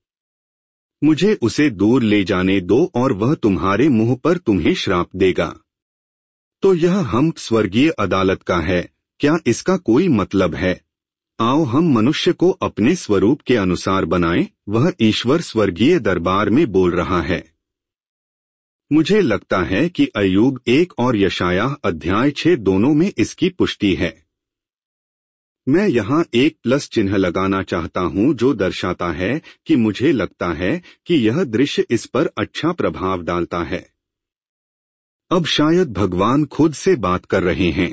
मुझे उसे दूर ले जाने दो और वह तुम्हारे मुंह पर तुम्हें श्राप देगा। तो यह हम स्वर्गीय अदालत का है। क्या इसका कोई मतलब है? आओ हम मनुष्य को अपने स्वरूप के अनुसार बनाएं। वह ईश्वर स्वर्गीय दरबार में बोल रहा है। मुझे लगता है कि अय्यूब एक और यशायाह अध्याय छह दोनों में इसकी पुष्टि है। मैं यहाँ एक प्लस चिन्ह लगाना चाहता हूँ जो दर्शाता है कि मुझे लगता है कि यह दृश्य इस पर अच्छा प्रभाव डालता है। अब शायद भगवान खुद से बात कर रहे हैं।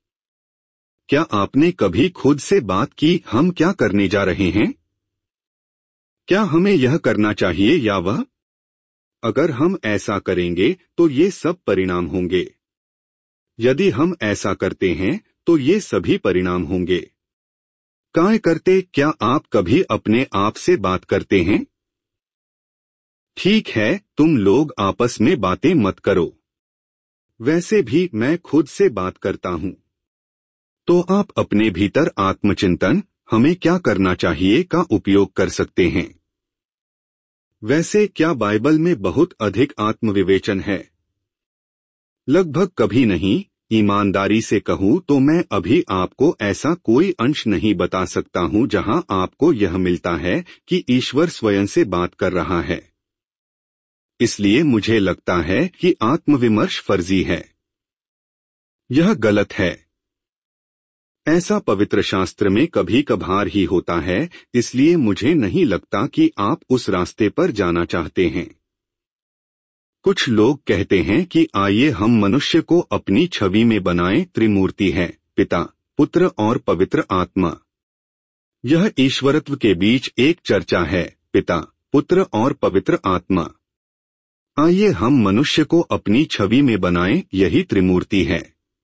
क्या आपने कभी खुद से बात की, हम क्या करने जा रहे हैं? क्या हमें यह करना चाहिए या वह? अगर हम ऐसा करेंगे तो ये सब परिणाम होंगे। यदि हम ऐसा करते हैं तो ये सभी परिणाम होंगे। काय करते, क्या आप कभी अपने आप से बात करते हैं? ठीक है, तुम लोग आपस में बातें मत करो। वैसे भी मैं खुद से बात करता हूँ। तो आप अपने भीतर आत्मचिंतन, हमें क्या करना चाहिए का उपयोग कर सकते हैं। वैसे क्या बाइबल में बहुत अधिक आत्मविवेचन है? लगभग कभी नहीं। ईमानदारी से कहूँ तो मैं अभी आपको ऐसा कोई अंश नहीं बता सकता हूँ जहाँ आपको यह मिलता है कि ईश्वर स्वयं से बात कर रहा है। इसलिए मुझे लगता है कि आत्मविमर्श फर्जी है। यह गलत है। ऐसा पवित्र शास्त्र में कभी कभार ही होता है, इसलिए मुझे नहीं लगता कि आप उस रास्ते पर जाना चाहते हैं। कुछ लोग कहते हैं कि आइए हम मनुष्य को अपनी छवि में बनाएं। त्रिमूर्ति है, पिता, पुत्र और पवित्र आत्मा। यह ईश्वरत्व के बीच एक चर्चा है, पिता, पुत्र और पवित्र आत्मा। आइए हम मनुष्य को अपनी छवि में बनाएं, यही त्रिमूर्ति है।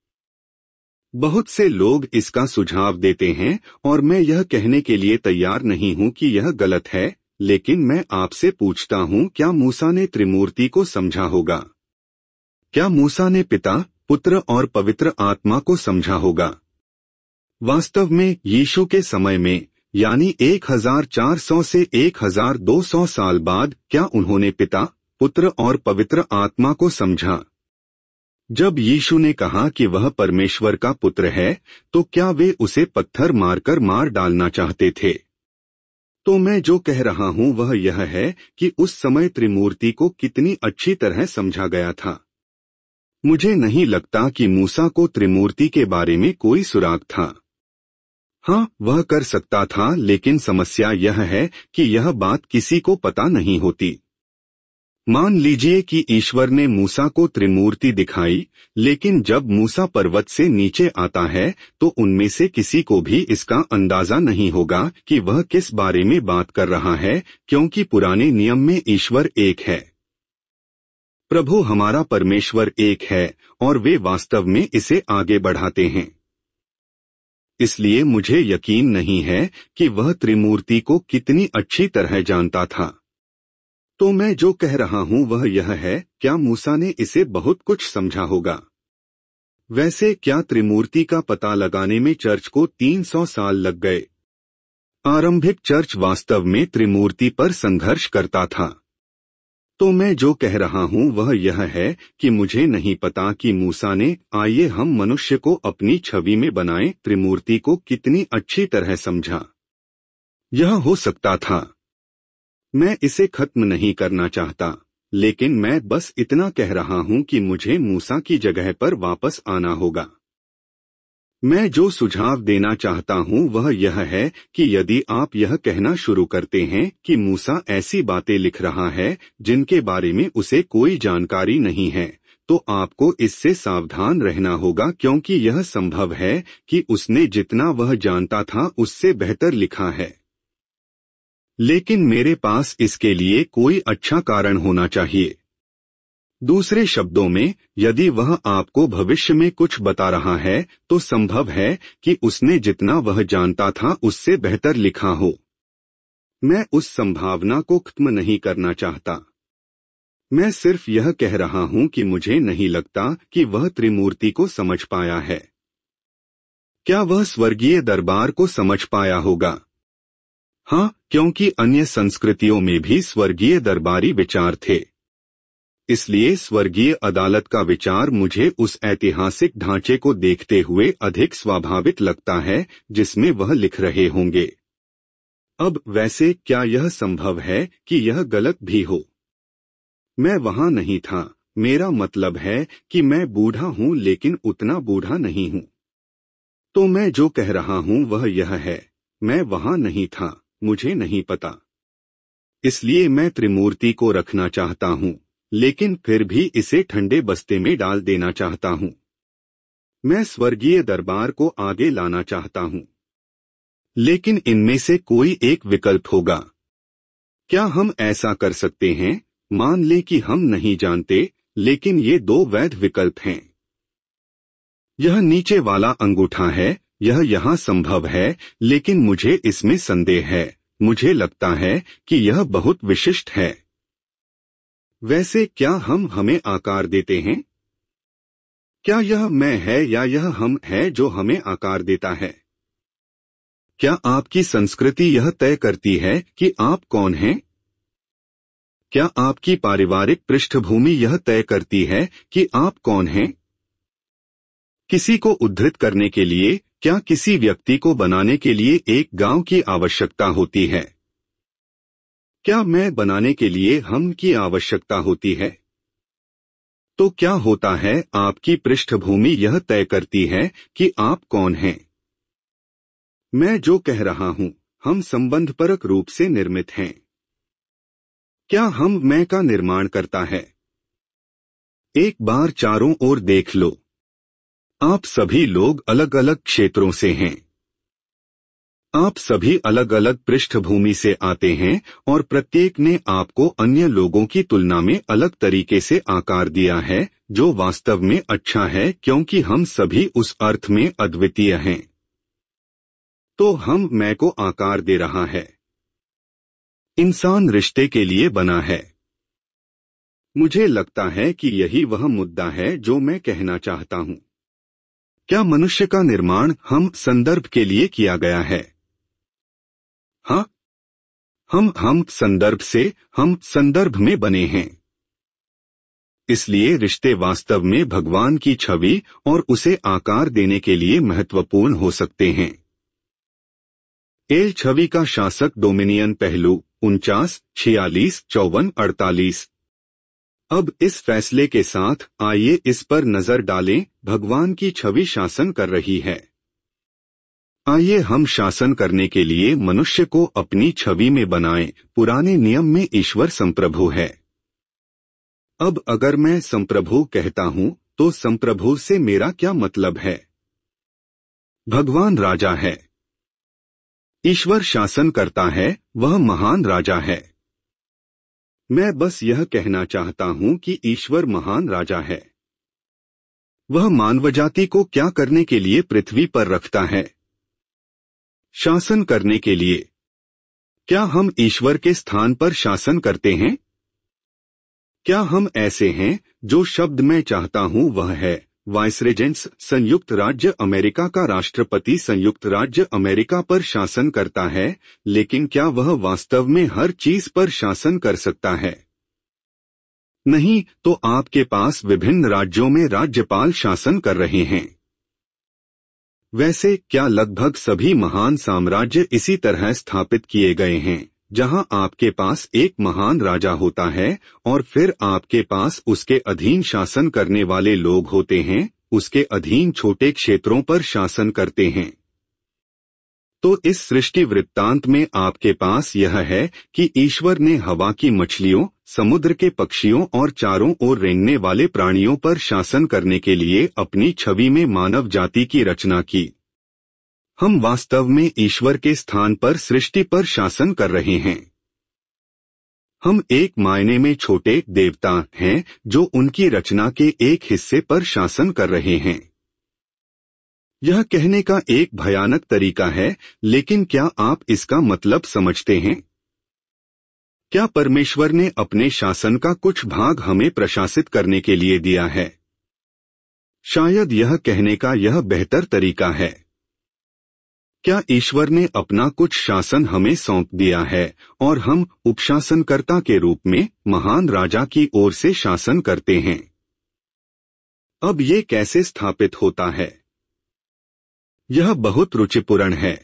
बहुत से लोग इसका सुझाव देते हैं और मैं यह कहने के लिए तैयार नहीं हूं कि यह गलत है, लेकिन मैं आपसे पूछता हूं, क्या मूसा ने त्रिमूर्ति को समझा होगा? क्या मूसा ने पिता, पुत्र और पवित्र आत्मा को समझा होगा? वास्तव में यीशु के समय में, यानी एक हजार चार सौ से एक हजार दो सौ साल बाद, क्या उन्होंने पिता, पुत्र और पवित्र आत्मा को समझा? जब यीशु ने कहा कि वह परमेश्वर का पुत्र है, तो क्या वे उसे पत्थर मारकर मार डालना चाहते थे? तो मैं जो कह रहा हूं वह यह है कि उस समय त्रिमूर्ति को कितनी अच्छी तरह समझा गया था। मुझे नहीं लगता कि मूसा को त्रिमूर्ति के बारे में कोई सुराग था। हाँ, वह कर सकता था, लेकिन समस्या यह है कि यह बात किसी को पता नहीं होती। मान लीजिए कि ईश्वर ने मूसा को त्रिमूर्ति दिखाई, लेकिन जब मूसा पर्वत से नीचे आता है तो उनमें से किसी को भी इसका अंदाजा नहीं होगा कि वह किस बारे में बात कर रहा है, क्योंकि पुराने नियम में ईश्वर एक है। प्रभु हमारा परमेश्वर एक है और वे वास्तव में इसे आगे बढ़ाते हैं। इसलिए मुझे यकीन नहीं है कि वह त्रिमूर्ति को कितनी अच्छी तरह जानता था। तो मैं जो कह रहा हूं वह यह है, क्या मूसा ने इसे बहुत कुछ समझा होगा? वैसे क्या त्रिमूर्ति का पता लगाने में चर्च को तीन सौ साल लग गए? आरंभिक चर्च वास्तव में त्रिमूर्ति पर संघर्ष करता था। तो मैं जो कह रहा हूं वह यह है कि मुझे नहीं पता कि मूसा ने आइए हम मनुष्य को अपनी छवि में बनाएं त्रिमूर्ति को कितनी अच्छी तरह समझा। यह हो सकता था। मैं इसे खत्म नहीं करना चाहता, लेकिन मैं बस इतना कह रहा हूं कि मुझे मूसा की जगह पर वापस आना होगा। मैं जो सुझाव देना चाहता हूं वह यह है कि यदि आप यह कहना शुरू करते हैं कि मूसा ऐसी बातें लिख रहा है जिनके बारे में उसे कोई जानकारी नहीं है, तो आपको इससे सावधान रहना होगा, क्योंकि यह संभव है कि उसने जितना वह जानता था उससे बेहतर लिखा है। लेकिन मेरे पास इसके लिए कोई अच्छा कारण होना चाहिए। दूसरे शब्दों में, यदि वह आपको भविष्य में कुछ बता रहा है तो संभव है कि उसने जितना वह जानता था उससे बेहतर लिखा हो। मैं उस संभावना को खत्म नहीं करना चाहता। मैं सिर्फ यह कह रहा हूं कि मुझे नहीं लगता कि वह त्रिमूर्ति को समझ पाया है। क्या वह स्वर्गीय दरबार को समझ पाया होगा? हाँ, क्योंकि अन्य संस्कृतियों में भी स्वर्गीय दरबारी विचार थे। इसलिए स्वर्गीय अदालत का विचार मुझे उस ऐतिहासिक ढांचे को देखते हुए अधिक स्वाभाविक लगता है जिसमें वह लिख रहे होंगे। अब वैसे क्या यह संभव है कि यह गलत भी हो? मैं वहां नहीं था। मेरा मतलब है कि मैं बूढ़ा हूं, लेकिन उतना बूढ़ा नहीं हूं। तो मैं जो कह रहा हूं वह यह है, मैं वहां नहीं था, मुझे नहीं पता। इसलिए मैं त्रिमूर्ति को रखना चाहता हूं, लेकिन फिर भी इसे ठंडे बस्ते में डाल देना चाहता हूं। मैं स्वर्गीय दरबार को आगे लाना चाहता हूं। लेकिन इनमें से कोई एक विकल्प होगा। क्या हम ऐसा कर सकते हैं? मान लें कि हम नहीं जानते, लेकिन ये दो वैध विकल्प हैं। यह नीचे वाला अंगूठा है, यह यहाँ संभव है, लेकिन मुझे इसमें संदेह है। मुझे लगता है कि यह बहुत विशिष्ट है। वैसे क्या हम हमें आकार देते हैं? क्या यह मैं है या यह हम है जो हमें आकार देता है? क्या आपकी संस्कृति यह तय करती है कि आप कौन हैं? क्या आपकी पारिवारिक पृष्ठभूमि यह तय करती है कि आप कौन हैं? किसी को उद्धृत करने के लिए क्या किसी व्यक्ति को बनाने के लिए एक गांव की आवश्यकता होती है? क्या मैं बनाने के लिए हम की आवश्यकता होती है? तो क्या होता है, आपकी पृष्ठभूमि यह तय करती है कि आप कौन हैं। मैं जो कह रहा हूं, हम संबंधपरक रूप से निर्मित हैं। क्या हम मैं का निर्माण करता है? एक बार चारों ओर देख लो। आप सभी लोग अलग अलग क्षेत्रों से हैं। आप सभी अलग अलग पृष्ठभूमि से आते हैं और प्रत्येक ने आपको अन्य लोगों की तुलना में अलग तरीके से आकार दिया है, जो वास्तव में अच्छा है क्योंकि हम सभी उस अर्थ में अद्वितीय हैं। तो हम मैं को आकार दे रहा है। इंसान रिश्ते के लिए बना है। मुझे लगता है कि यही वह मुद्दा है जो मैं कहना चाहता हूं। क्या मनुष्य का निर्माण हम संदर्भ के लिए किया गया है? हाँ, हम हम संदर्भ से हम संदर्भ में बने हैं। इसलिए रिश्ते वास्तव में भगवान की छवि और उसे आकार देने के लिए महत्वपूर्ण हो सकते हैं। एल छवि का शासक डोमिनियन पहलू उनचास, छियालीस, चौवन, अड़तालीस। अब इस फैसले के साथ आइए इस पर नजर डालें, भगवान की छवि शासन कर रही है। आइए हम शासन करने के लिए मनुष्य को अपनी छवि में बनाएं। पुराने नियम में ईश्वर संप्रभु है। अब अगर मैं संप्रभु कहता हूं तो संप्रभु से मेरा क्या मतलब है? भगवान राजा है। ईश्वर शासन करता है, वह महान राजा है। मैं बस यह कहना चाहता हूं कि ईश्वर महान राजा है। वह मानवजाति को क्या करने के लिए पृथ्वी पर रखता है? शासन करने के लिए। क्या हम ईश्वर के स्थान पर शासन करते हैं? क्या हम ऐसे हैं? जो शब्द मैं चाहता हूं वह है वाइसरेजेंट्स। संयुक्त राज्य अमेरिका का राष्ट्रपति संयुक्त राज्य अमेरिका पर शासन करता है, लेकिन क्या वह वास्तव में हर चीज पर शासन कर सकता है? नहीं, तो आपके पास विभिन्न राज्यों में राज्यपाल शासन कर रहे हैं। वैसे क्या लगभग सभी महान साम्राज्य इसी तरह स्थापित किए गए हैं, जहां आपके पास एक महान राजा होता है और फिर आपके पास उसके अधीन शासन करने वाले लोग होते हैं, उसके अधीन छोटे क्षेत्रों पर शासन करते हैं। तो इस सृष्टि वृत्तांत में आपके पास यह है कि ईश्वर ने हवा की मछलियों, समुद्र के पक्षियों और चारों ओर रेंगने वाले प्राणियों पर शासन करने के लिए अपनी छवि में मानव जाति की रचना की। हम वास्तव में ईश्वर के स्थान पर सृष्टि पर शासन कर रहे हैं। हम एक मायने में छोटे देवता हैं जो उनकी रचना के एक हिस्से पर शासन कर रहे हैं। यह कहने का एक भयानक तरीका है, लेकिन क्या आप इसका मतलब समझते हैं? क्या परमेश्वर ने अपने शासन का कुछ भाग हमें प्रशासित करने के लिए दिया है? शायद यह कहने का यह बेहतर तरीका है। क्या ईश्वर ने अपना कुछ शासन हमें सौंप दिया है और हम उपशासनकर्ता के रूप में महान राजा की ओर से शासन करते हैं? अब ये कैसे स्थापित होता है? यह बहुत रुचिपूर्ण है।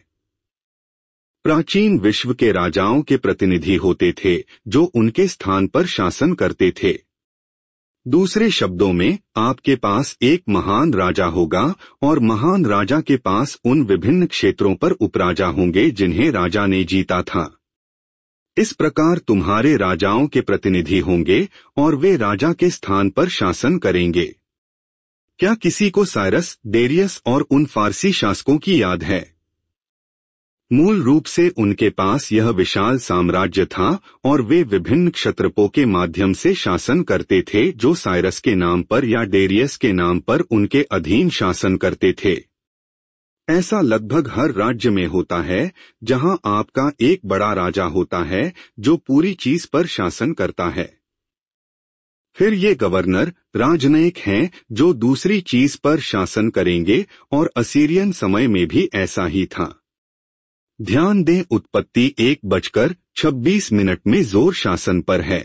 प्राचीन विश्व के राजाओं के प्रतिनिधि होते थे जो उनके स्थान पर शासन करते थे। दूसरे शब्दों में, आपके पास एक महान राजा होगा और महान राजा के पास उन विभिन्न क्षेत्रों पर उपराजा होंगे जिन्हें राजा ने जीता था। इस प्रकार तुम्हारे राजाओं के प्रतिनिधि होंगे और वे राजा के स्थान पर शासन करेंगे। क्या किसी को साइरस, डेरियस और उन फारसी शासकों की याद है? मूल रूप से उनके पास यह विशाल साम्राज्य था और वे विभिन्न क्षत्रपों के माध्यम से शासन करते थे जो साइरस के नाम पर या डेरियस के नाम पर उनके अधीन शासन करते थे। ऐसा लगभग हर राज्य में होता है जहां आपका एक बड़ा राजा होता है जो पूरी चीज पर शासन करता है। फिर ये गवर्नर, राजनयिक हैं जो दूसरी चीज पर शासन करेंगे और असीरियन समय में भी ऐसा ही था। ध्यान दें, उत्पत्ति एक बजकर छब्बीस मिनट में जोर शासन पर है।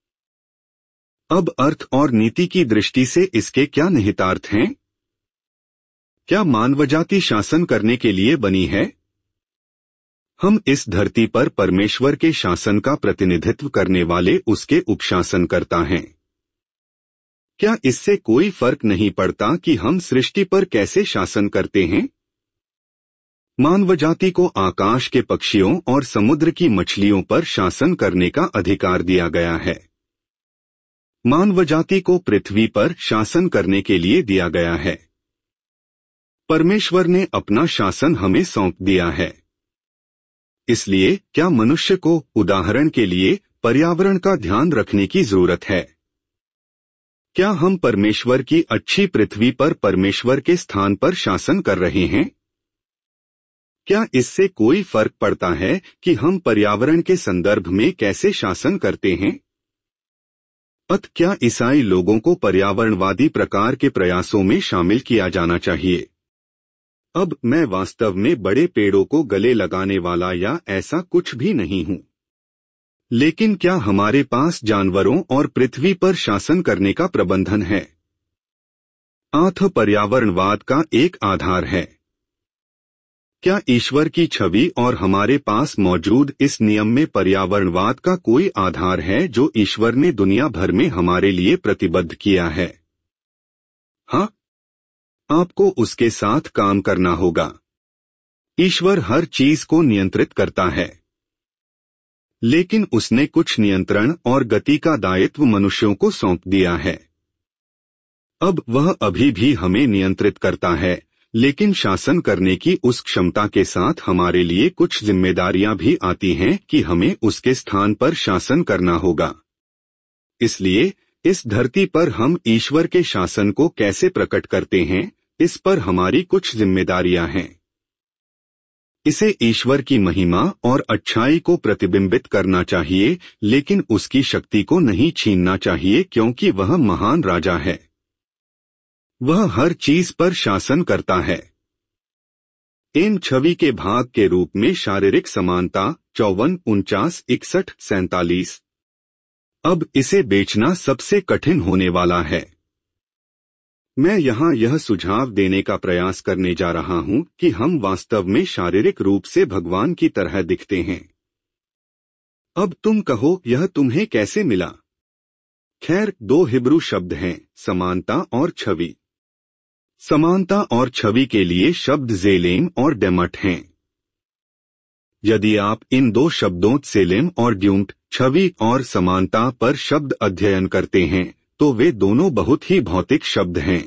अब अर्थ और नीति की दृष्टि से इसके क्या निहितार्थ हैं? क्या मानवजाति शासन करने के लिए बनी है? हम इस धरती पर परमेश्वर के शासन का प्रतिनिधित्व करने वाले उसके उपशासनकर्ता हैं। क्या इससे कोई फर्क नहीं पड़ता कि हम सृष्टि पर कैसे शासन करते हैं? मानवजाति को आकाश के पक्षियों और समुद्र की मछलियों पर शासन करने का अधिकार दिया गया है। मानवजाति को पृथ्वी पर शासन करने के लिए दिया गया है। परमेश्वर ने अपना शासन हमें सौंप दिया है। इसलिए क्या मनुष्य को, उदाहरण के लिए, पर्यावरण का ध्यान रखने की जरूरत है? क्या हम परमेश्वर की अच्छी पृथ्वी पर परमेश्वर के स्थान पर शासन कर रहे हैं? क्या इससे कोई फर्क पड़ता है कि हम पर्यावरण के संदर्भ में कैसे शासन करते हैं? अत क्या ईसाई लोगों को पर्यावरणवादी प्रकार के प्रयासों में शामिल किया जाना चाहिए? अब मैं वास्तव में बड़े पेड़ों को गले लगाने वाला या ऐसा कुछ भी नहीं हूं। लेकिन क्या हमारे पास जानवरों और पृथ्वी पर शासन करने का प्रबंधन है? आथ पर्यावरणवाद का एक आधार है। क्या ईश्वर की छवि और हमारे पास मौजूद इस नियम में पर्यावरणवाद का कोई आधार है जो ईश्वर ने दुनिया भर में हमारे लिए प्रतिबद्ध किया है? हाँ, आपको उसके साथ काम करना होगा। ईश्वर हर चीज को नियंत्रित करता है, लेकिन उसने कुछ नियंत्रण और गति का दायित्व मनुष्यों को सौंप दिया है। अब वह अभी भी हमें नियंत्रित करता है, लेकिन शासन करने की उस क्षमता के साथ हमारे लिए कुछ जिम्मेदारियां भी आती हैं कि हमें उसके स्थान पर शासन करना होगा। इसलिए इस धरती पर हम ईश्वर के शासन को कैसे प्रकट करते हैं, इस पर हमारी कुछ जिम्मेदारियां हैं। इसे ईश्वर की महिमा और अच्छाई को प्रतिबिंबित करना चाहिए, लेकिन उसकी शक्ति को नहीं छीनना चाहिए, क्योंकि वह महान राजा है। वह हर चीज पर शासन करता है। इन छवि के भाग के रूप में शारीरिक समानता चौवन उनचास इकसठ सैंतालीस। अब इसे बेचना सबसे कठिन होने वाला है। मैं यहाँ यह सुझाव देने का प्रयास करने जा रहा हूँ कि हम वास्तव में शारीरिक रूप से भगवान की तरह दिखते हैं। अब तुम कहो, यह तुम्हें कैसे मिला? खैर, दो हिब्रू शब्द हैं, समानता और छवि। समानता और छवि के लिए शब्द जेलेम और डेमट हैं। यदि आप इन दो शब्दों सेलेम और ड्यूंट, छवि और समानता पर शब्द अध्ययन करते हैं, तो वे दोनों बहुत ही भौतिक शब्द हैं।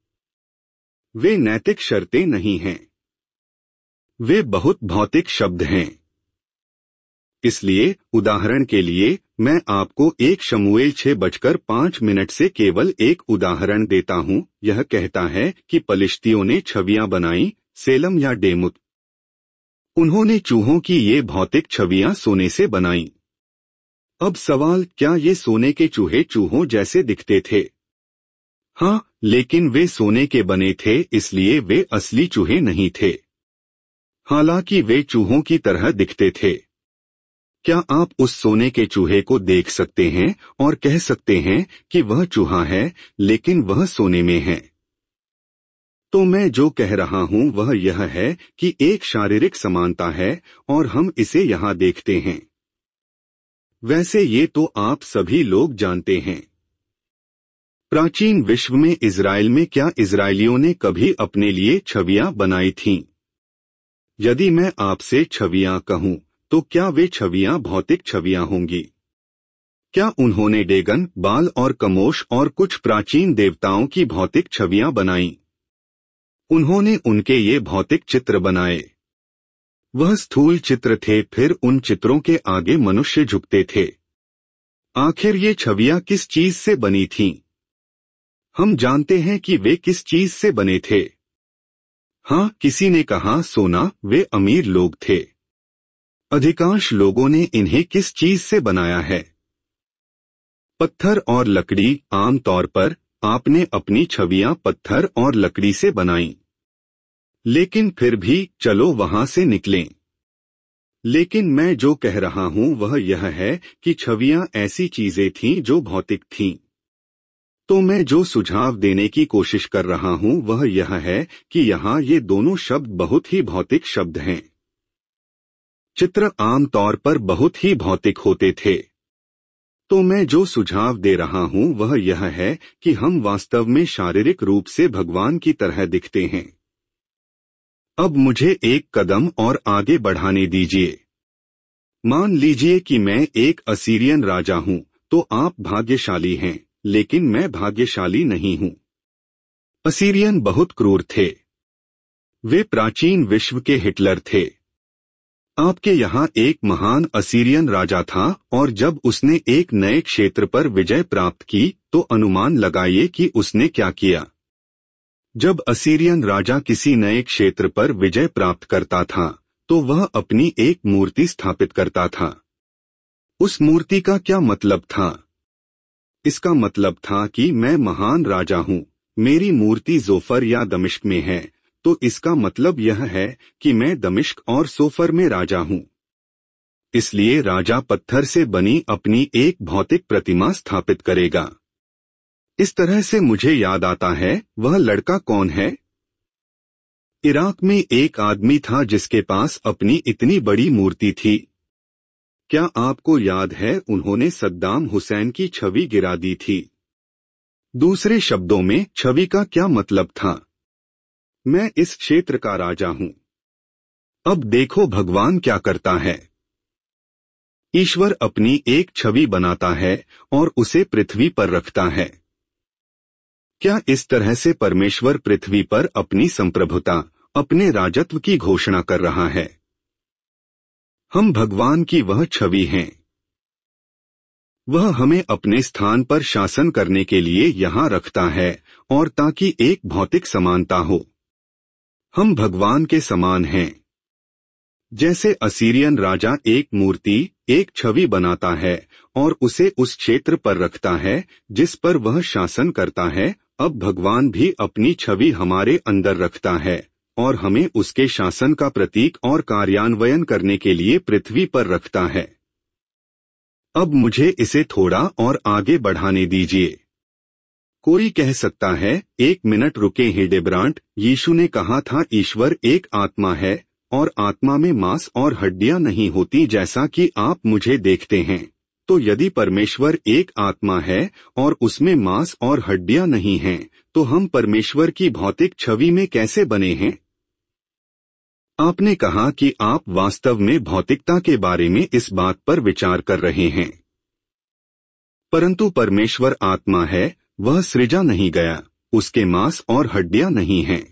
वे नैतिक शर्तें नहीं हैं। वे बहुत भौतिक शब्द हैं। इसलिए उदाहरण के लिए मैं आपको एक शमूएल छह बजकर पांच मिनट से केवल एक उदाहरण देता हूं। यह कहता है कि पलिश्तियों ने छवियां बनाई, सेलम या डेमुत। उन्होंने चूहों की ये भौतिक छवियां सोने से बनाई। अब सवाल, क्या ये सोने के चूहे चूहों जैसे दिखते थे? हाँ, लेकिन वे सोने के बने थे, इसलिए वे असली चूहे नहीं थे। हालांकि वे चूहों की तरह दिखते थे। क्या आप उस सोने के चूहे को देख सकते हैं और कह सकते हैं कि वह चूहा है, लेकिन वह सोने में है? तो मैं जो कह रहा हूं वह यह है कि एक शारीरिक समानता है और हम इसे यहां देखते हैं। वैसे ये तो आप सभी लोग जानते हैं। प्राचीन विश्व में इजराइल में क्या इजरायलियों ने कभी अपने लिए छवियां बनाई थीं? यदि मैं आपसे छवियां कहूं, तो क्या वे छवियां भौतिक छवियां होंगी? क्या उन्होंने डेगन, बाल और कमोश और कुछ प्राचीन देवताओं की भौतिक छवियां बनाई? उन्होंने उनके ये भौतिक चित्र बनाए। वह स्थूल चित्र थे, फिर उन चित्रों के आगे मनुष्य झुकते थे। आखिर ये छवियां किस चीज से बनी थीं? हम जानते हैं कि वे किस चीज से बने थे। हाँ, किसी ने कहा सोना, वे अमीर लोग थे। अधिकांश लोगों ने इन्हें किस चीज से बनाया है? पत्थर और लकड़ी। आमतौर पर आपने अपनी छवियां पत्थर और लकड़ी से बनाई। लेकिन फिर भी चलो वहां से निकलें। लेकिन मैं जो कह रहा हूं वह यह है कि छवियां ऐसी चीजें थीं जो भौतिक थीं। तो मैं जो सुझाव देने की कोशिश कर रहा हूं वह यह है कि यहाँ ये दोनों शब्द बहुत ही भौतिक शब्द हैं। चित्र आमतौर पर बहुत ही भौतिक होते थे। तो मैं जो सुझाव दे रहा हूं वह यह है कि हम वास्तव में शारीरिक रूप से भगवान की तरह दिखते हैं। अब मुझे एक कदम और आगे बढ़ाने दीजिए। मान लीजिए कि मैं एक असीरियन राजा हूं, तो आप भाग्यशाली हैं, लेकिन मैं भाग्यशाली नहीं हूं। असीरियन बहुत क्रूर थे। वे प्राचीन विश्व के हिटलर थे। आपके यहाँ एक महान असीरियन राजा था और जब उसने एक नए क्षेत्र पर विजय प्राप्त की तो अनुमान लगाइए कि उसने क्या किया। जब असीरियन राजा किसी नए क्षेत्र पर विजय प्राप्त करता था तो वह अपनी एक मूर्ति स्थापित करता था। उस मूर्ति का क्या मतलब था? इसका मतलब था कि मैं महान राजा हूँ, मेरी मूर्ति जोफर या दमिश्क में है, तो इसका मतलब यह है कि मैं दमिश्क और सोफर में राजा हूँ। इसलिए राजा पत्थर से बनी अपनी एक भौतिक प्रतिमा स्थापित करेगा। इस तरह से मुझे याद आता है, वह लड़का कौन है? इराक में एक आदमी था जिसके पास अपनी इतनी बड़ी मूर्ति थी। क्या आपको याद है उन्होंने सद्दाम हुसैन की छवि गिरा दी थी? दूसरे शब्दों में छवि का क्या मतलब था? मैं इस क्षेत्र का राजा हूं। अब देखो भगवान क्या करता है। ईश्वर अपनी एक छवि बनाता है और उसे पृथ्वी पर रखता है। क्या इस तरह से परमेश्वर पृथ्वी पर अपनी संप्रभुता, अपने राजत्व की घोषणा कर रहा है? हम भगवान की वह छवि हैं। वह हमें अपने स्थान पर शासन करने के लिए यहाँ रखता है और ताकि एक भौतिक समानता हो। हम भगवान के समान हैं। जैसे असीरियन राजा एक मूर्ति, एक छवि बनाता है और उसे उस क्षेत्र पर रखता है जिस पर वह शासन करता है, अब भगवान भी अपनी छवि हमारे अंदर रखता है और हमें उसके शासन का प्रतीक और कार्यान्वयन करने के लिए पृथ्वी पर रखता है। अब मुझे इसे थोड़ा और आगे बढ़ाने दीजिए। कोई कह सकता है, एक मिनट रुके हिल्डेब्रांट, यीशु ने कहा था ईश्वर एक आत्मा है और आत्मा में मांस और हड्डियां नहीं होती जैसा कि आप मुझे देखते हैं। तो यदि परमेश्वर एक आत्मा है और उसमें मांस और हड्डियां नहीं हैं, तो हम परमेश्वर की भौतिक छवि में कैसे बने हैं? आपने कहा कि आप वास्तव में भौतिकता के बारे में इस बात पर विचार कर रहे हैं। परंतु परमेश्वर आत्मा है, वह सृजा नहीं गया, उसके मांस और हड्डियां नहीं हैं।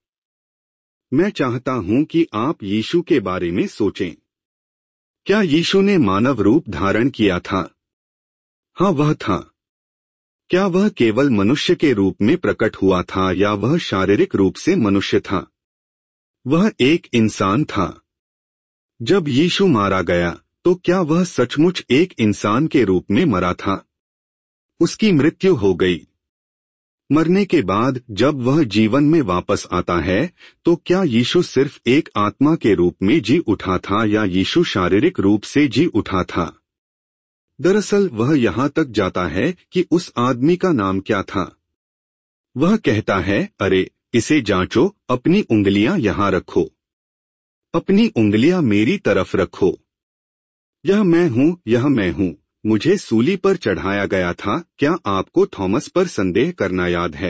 मैं चाहता हूं कि आप यीशु के बारे में सोचें। क्या यीशु ने मानव रूप धारण किया था? हाँ, वह था। क्या वह केवल मनुष्य के रूप में प्रकट हुआ था या वह शारीरिक रूप से मनुष्य था? वह एक इंसान था। जब यीशु मारा गया तो क्या वह सचमुच एक इंसान के रूप में मरा था? उसकी मृत्यु हो गई। मरने के बाद जब वह जीवन में वापस आता है तो क्या यीशु सिर्फ एक आत्मा के रूप में जी उठा था या यीशु शारीरिक रूप से जी उठा था? दरअसल वह यहाँ तक जाता है कि उस आदमी का नाम क्या था। वह कहता है, अरे इसे जांचो, अपनी उंगलियां यहाँ रखो, अपनी उंगलियां मेरी तरफ रखो। यह मैं हूँ, यह मैं हूँ, मुझे सूली पर चढ़ाया गया था। क्या आपको थॉमस पर संदेह करना याद है?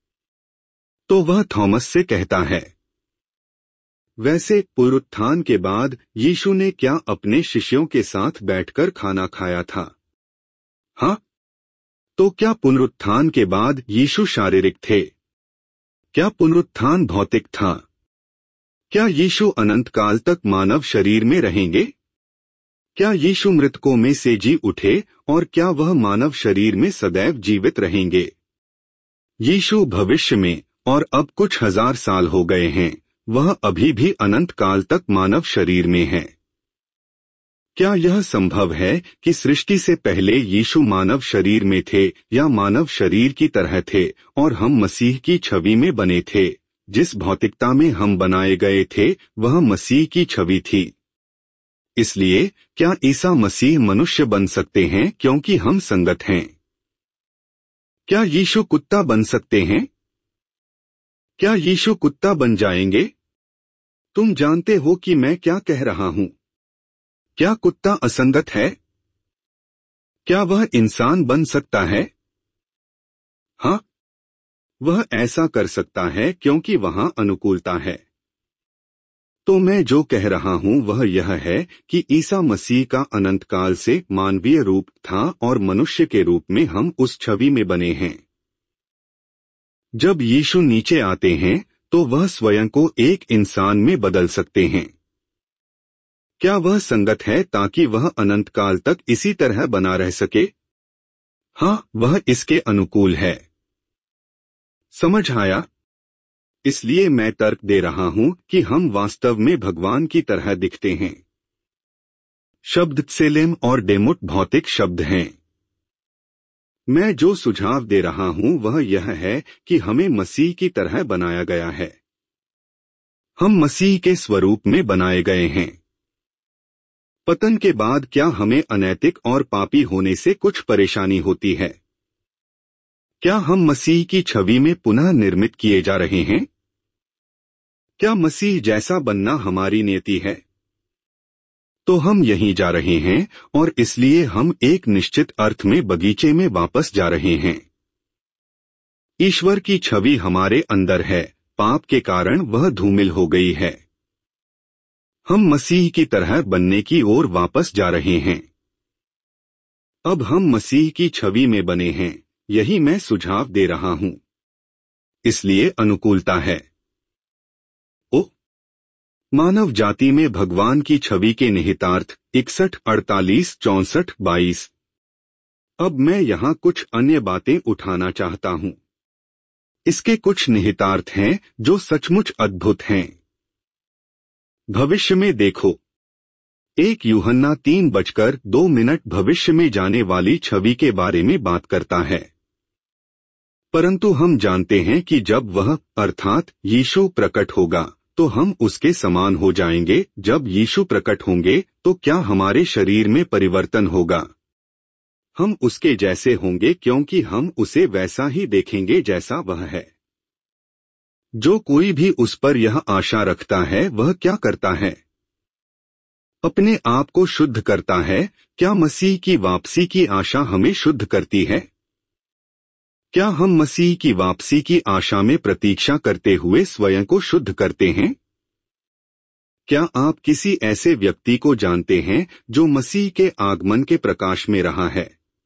तो वह थॉमस से कहता है। वैसे पुनरुत्थान के बाद यीशु ने क्या अपने शिष्यों के साथ बैठकर खाना खाया था? हाँ। तो क्या पुनरुत्थान के बाद यीशु शारीरिक थे? क्या पुनरुत्थान भौतिक था? क्या यीशु अनंत काल तक मानव शरीर में रहेंगे? क्या यीशु मृतकों में से जी उठे और क्या वह मानव शरीर में सदैव जीवित रहेंगे? यीशु भविष्य में, और अब कुछ हजार साल हो गए हैं, वह अभी भी अनंत काल तक मानव शरीर में है। क्या यह संभव है कि सृष्टि से पहले यीशु मानव शरीर में थे या मानव शरीर की तरह थे और हम मसीह की छवि में बने थे? जिस भौतिकता में हम बनाए गए थे वह मसीह की छवि थी। इसलिए क्या ईसा मसीह मनुष्य बन सकते हैं क्योंकि हम संगत हैं? क्या यीशु कुत्ता बन सकते हैं? क्या यीशु कुत्ता बन जाएंगे? तुम जानते हो कि मैं क्या कह रहा हूं। क्या कुत्ता असंगत है? क्या वह इंसान बन सकता है? हाँ, वह ऐसा कर सकता है क्योंकि वहां अनुकूलता है। तो मैं जो कह रहा हूं वह यह है कि ईसा मसीह का अनंत काल से मानवीय रूप था और मनुष्य के रूप में हम उस छवि में बने हैं। जब यीशु नीचे आते हैं तो वह स्वयं को एक इंसान में बदल सकते हैं। क्या वह संगत है ताकि वह अनंत काल तक इसी तरह बना रह सके? हाँ, वह इसके अनुकूल है। समझ आया? इसलिए मैं तर्क दे रहा हूं कि हम वास्तव में भगवान की तरह दिखते हैं। शब्द त्सेलेम और डेमुट भौतिक शब्द हैं। मैं जो सुझाव दे रहा हूं वह यह है कि हमें मसीह की तरह बनाया गया है। हम मसीह के स्वरूप में बनाए गए हैं। पतन के बाद क्या हमें अनैतिक और पापी होने से कुछ परेशानी होती है? क्या हम मसीह की छवि में पुनः निर्मित किए जा रहे हैं? क्या मसीह जैसा बनना हमारी नियति है? तो हम यहीं जा रहे हैं और इसलिए हम एक निश्चित अर्थ में बगीचे में वापस जा रहे हैं। ईश्वर की छवि हमारे अंदर है, पाप के कारण वह धूमिल हो गई है। हम मसीह की तरह बनने की ओर वापस जा रहे हैं। अब हम मसीह की छवि में बने हैं, यही मैं सुझाव दे रहा हूं। इसलिए अनुकूलता है। ओ मानव जाति में भगवान की छवि के निहितार्थ इकसठ अड़तालीस चौसठ बाईस। अब मैं यहां कुछ अन्य बातें उठाना चाहता हूं। इसके कुछ निहितार्थ हैं जो सचमुच अद्भुत हैं। भविष्य में देखो। एक यूहन्ना तीन बजकर दो मिनट भविष्य में जाने वाली छवि के बारे में बात करता है। परंतु हम जानते हैं कि जब वह अर्थात यीशु प्रकट होगा तो हम उसके समान हो जाएंगे। जब यीशु प्रकट होंगे तो क्या हमारे शरीर में परिवर्तन होगा? हम उसके जैसे होंगे क्योंकि हम उसे वैसा ही देखेंगे जैसा वह है। जो कोई भी उस पर यह आशा रखता है वह क्या करता है? अपने आप को शुद्ध करता है। क्या मसीह की वापसी की आशा हमें शुद्ध करती है? क्या हम मसीह की वापसी की आशा में प्रतीक्षा करते हुए स्वयं को शुद्ध करते हैं? क्या आप किसी ऐसे व्यक्ति को जानते हैं जो मसीह के आगमन के प्रकाश में रहा है?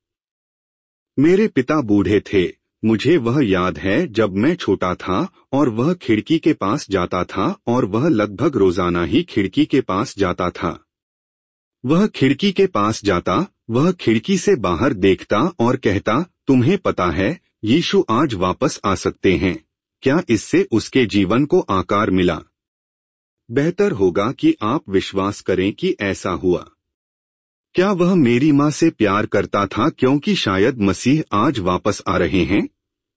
मेरे पिता बूढ़े थे। मुझे वह याद है जब मैं छोटा था और वह खिड़की के पास जाता था और वह लगभग रोजाना ही खिड़की के पास जाता था। वह खिड़की के पास जाता, वह खिड़की से बाहर देखता और कहता, तुम्हें पता है यीशु आज वापस आ सकते हैं। क्या इससे उसके जीवन को आकार मिला? बेहतर होगा कि आप विश्वास करें कि ऐसा हुआ। क्या वह मेरी मां से प्यार करता था क्योंकि शायद मसीह आज वापस आ रहे हैं?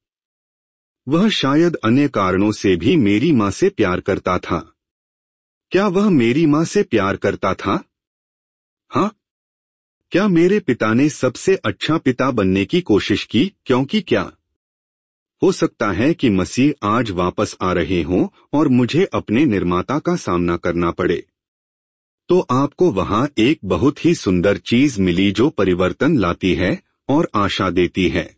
वह शायद अन्य कारणों से भी मेरी मां से प्यार करता था। क्या वह मेरी मां से प्यार करता था? हाँ। क्या मेरे पिता ने सबसे अच्छा पिता बनने की कोशिश की क्योंकि क्या हो सकता है कि मसीह आज वापस आ रहे हों और मुझे अपने निर्माता का सामना करना पड़े? तो आपको वहां एक बहुत ही सुंदर चीज मिली जो परिवर्तन लाती है और आशा देती है।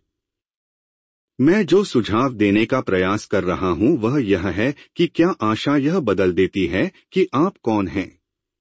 मैं जो सुझाव देने का प्रयास कर रहा हूं वह यह है कि क्या आशा यह बदल देती है कि आप कौन हैं?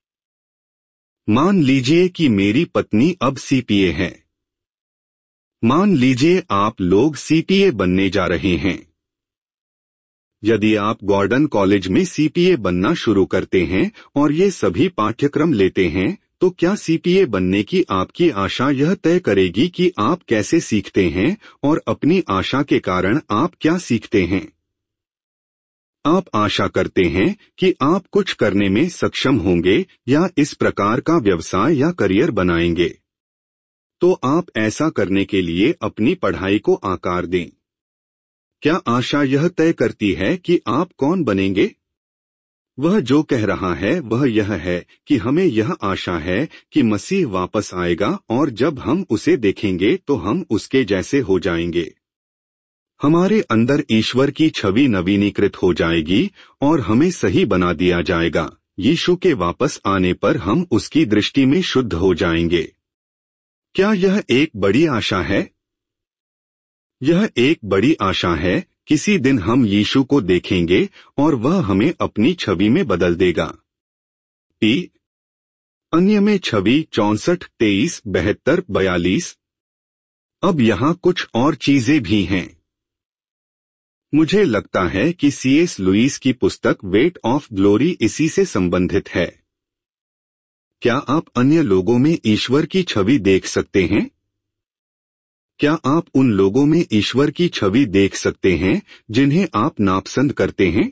मान लीजिए कि मेरी पत्नी अब सीपीए है। मान लीजिए आप लोग सीपीए बनने जा रहे हैं। यदि आप गॉर्डन कॉलेज में सीपीए बनना शुरू करते हैं और ये सभी पाठ्यक्रम लेते हैं तो क्या सीपीए बनने की आपकी आशा यह तय करेगी कि आप कैसे सीखते हैं और अपनी आशा के कारण आप क्या सीखते हैं? आप आशा करते हैं कि आप कुछ करने में सक्षम होंगे या इस प्रकार का व्यवसाय या करियर बनाएंगे। तो आप ऐसा करने के लिए अपनी पढ़ाई को आकार दें। क्या आशा यह तय करती है कि आप कौन बनेंगे? वह जो कह रहा है वह यह है कि हमें यह आशा है कि मसीह वापस आएगा और जब हम उसे देखेंगे तो हम उसके जैसे हो जाएंगे। हमारे अंदर ईश्वर की छवि नवीनीकृत हो जाएगी और हमें सही बना दिया जाएगा। यीशु के वापस आने पर हम उसकी दृष्टि में शुद्ध हो जाएंगे। क्या यह एक बड़ी आशा है? यह एक बड़ी आशा है। किसी दिन हम यीशु को देखेंगे और वह हमें अपनी छवि में बदल देगा। पी। अन्य में छवि चौंसठ तेईस बहत्तर बयालीस। अब यहाँ कुछ और चीजें भी हैं। मुझे लगता है कि सी एस लुईस की पुस्तक वेट ऑफ ग्लोरी इसी से संबंधित है। क्या आप अन्य लोगों में ईश्वर की छवि देख सकते हैं? क्या आप उन लोगों में ईश्वर की छवि देख सकते हैं जिन्हें आप नापसंद करते हैं?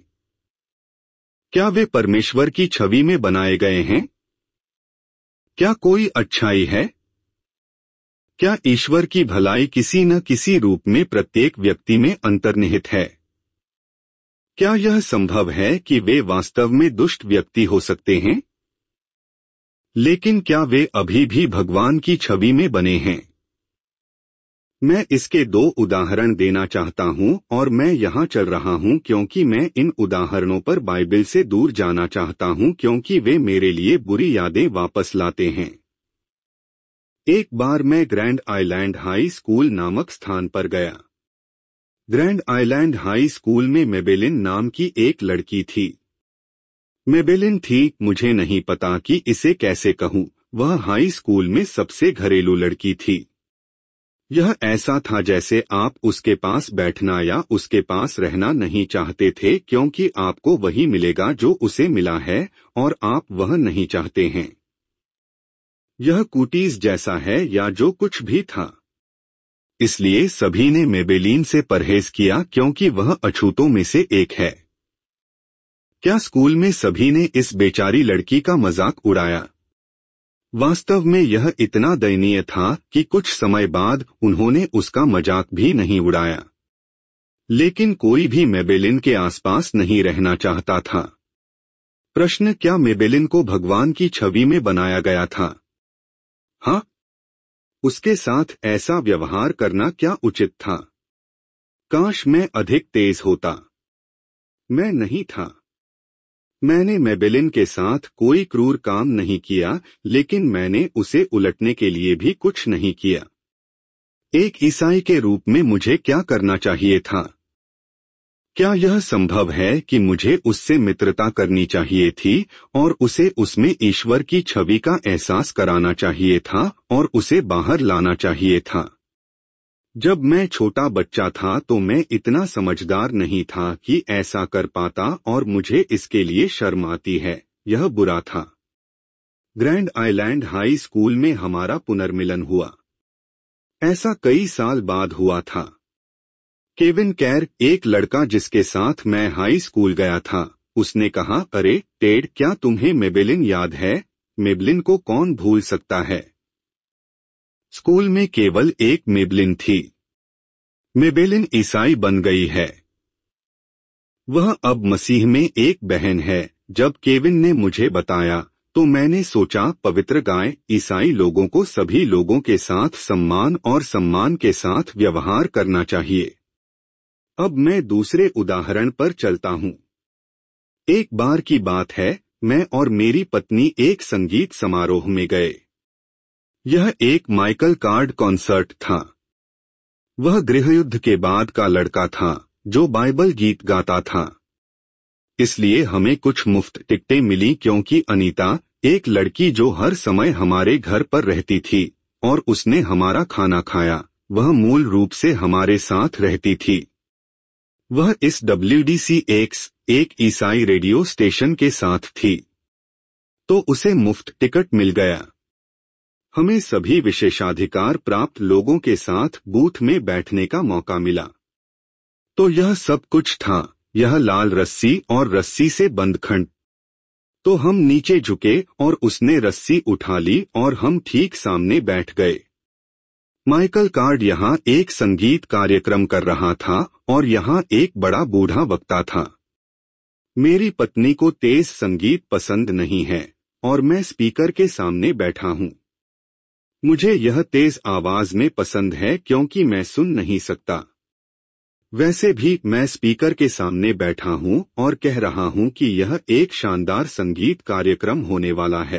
क्या वे परमेश्वर की छवि में बनाए गए हैं? क्या कोई अच्छाई है? क्या ईश्वर की भलाई किसी न किसी रूप में प्रत्येक व्यक्ति में अंतर्निहित है? क्या यह संभव है कि वे वास्तव में दुष्ट व्यक्ति हो सकते हैं? लेकिन क्या वे अभी भी भगवान की छवि में बने हैं? मैं इसके दो उदाहरण देना चाहता हूं और मैं यहां चल रहा हूं क्योंकि मैं इन उदाहरणों पर बाइबल से दूर जाना चाहता हूं क्योंकि वे मेरे लिए बुरी यादें वापस लाते हैं। एक बार मैं ग्रैंड आइलैंड हाई स्कूल नामक स्थान पर गया। ग्रैंड आइलैंड हाई स्कूल में मेबेलिन नाम की एक लड़की थी। मेबेलिन थी, मुझे नहीं पता कि इसे कैसे कहूं, वह हाई स्कूल में सबसे घरेलू लड़की थी। यह ऐसा था जैसे आप उसके पास बैठना या उसके पास रहना नहीं चाहते थे क्योंकि आपको वही मिलेगा जो उसे मिला है और आप वह नहीं चाहते हैं। यह कुकीज़ जैसा है या जो कुछ भी था। इसलिए सभी ने मेबेलिन से परहेज किया क्योंकि वह अछूतों में से एक है। क्या स्कूल में सभी ने इस बेचारी लड़की का मजाक उड़ाया? वास्तव में यह इतना दयनीय था कि कुछ समय बाद उन्होंने उसका मजाक भी नहीं उड़ाया। लेकिन कोई भी मेबेलिन के आसपास नहीं रहना चाहता था। प्रश्न, क्या मेबेलिन को भगवान की छवि में बनाया गया था? हाँ। उसके साथ ऐसा व्यवहार करना क्या उचित था? काश मैं अधिक तेज होता। मैं नहीं था। मैंने मेबेलिन के साथ कोई क्रूर काम नहीं किया, लेकिन मैंने उसे उलटने के लिए भी कुछ नहीं किया। एक ईसाई के रूप में मुझे क्या करना चाहिए था? क्या यह संभव है कि मुझे उससे मित्रता करनी चाहिए थी और उसे उसमें ईश्वर की छवि का एहसास कराना चाहिए था और उसे बाहर लाना चाहिए था? जब मैं छोटा बच्चा था तो मैं इतना समझदार नहीं था कि ऐसा कर पाता और मुझे इसके लिए शर्म आती है। यह बुरा था। ग्रैंड आइलैंड हाई स्कूल में हमारा पुनर्मिलन हुआ। ऐसा कई साल बाद हुआ था। केविन कैर, एक लड़का जिसके साथ मैं हाई स्कूल गया था, उसने कहा, अरे टेड, क्या तुम्हें मेबेलिन याद है? मेबेलिन को कौन भूल सकता है? स्कूल में केवल एक मेबेलिन थी। मेबेलिन ईसाई बन गई है। वह अब मसीह में एक बहन है। जब केविन ने मुझे बताया तो मैंने सोचा, पवित्र गाय, ईसाई लोगों को सभी लोगों के साथ सम्मान और सम्मान के साथ व्यवहार करना चाहिए। अब मैं दूसरे उदाहरण पर चलता हूँ। एक बार की बात है, मैं और मेरी पत्नी एक संगीत समारोह में गए। यह एक माइकल कार्ड कॉन्सर्ट था। वह गृहयुद्ध के बाद का लड़का था जो बाइबल गीत गाता था। इसलिए हमें कुछ मुफ्त टिकटें मिली क्योंकि अनीता, एक लड़की जो हर समय हमारे घर पर रहती थी और उसने हमारा खाना खाया, वह मूल रूप से हमारे साथ रहती थी। वह इस डब्ल्यू डी सी एक्स, एक ईसाई रेडियो स्टेशन के साथ थी, तो उसे मुफ्त टिकट मिल गया। हमें सभी विशेषाधिकार प्राप्त लोगों के साथ बूथ में बैठने का मौका मिला। तो यह सब कुछ था, यह लाल रस्सी और रस्सी से बंद खंड। तो हम नीचे झुके और उसने रस्सी उठा ली और हम ठीक सामने बैठ गए। माइकल कार्ड यहाँ एक संगीत कार्यक्रम कर रहा था और यहाँ एक बड़ा बूढ़ा वक्ता था। मेरी पत्नी को तेज संगीत पसंद नहीं है और मैं स्पीकर के सामने बैठा हूँ। मुझे यह तेज आवाज में पसंद है क्योंकि मैं सुन नहीं सकता। वैसे भी मैं स्पीकर के सामने बैठा हूँ और कह रहा हूँ कि यह एक शानदार संगीत कार्यक्रम होने वाला है।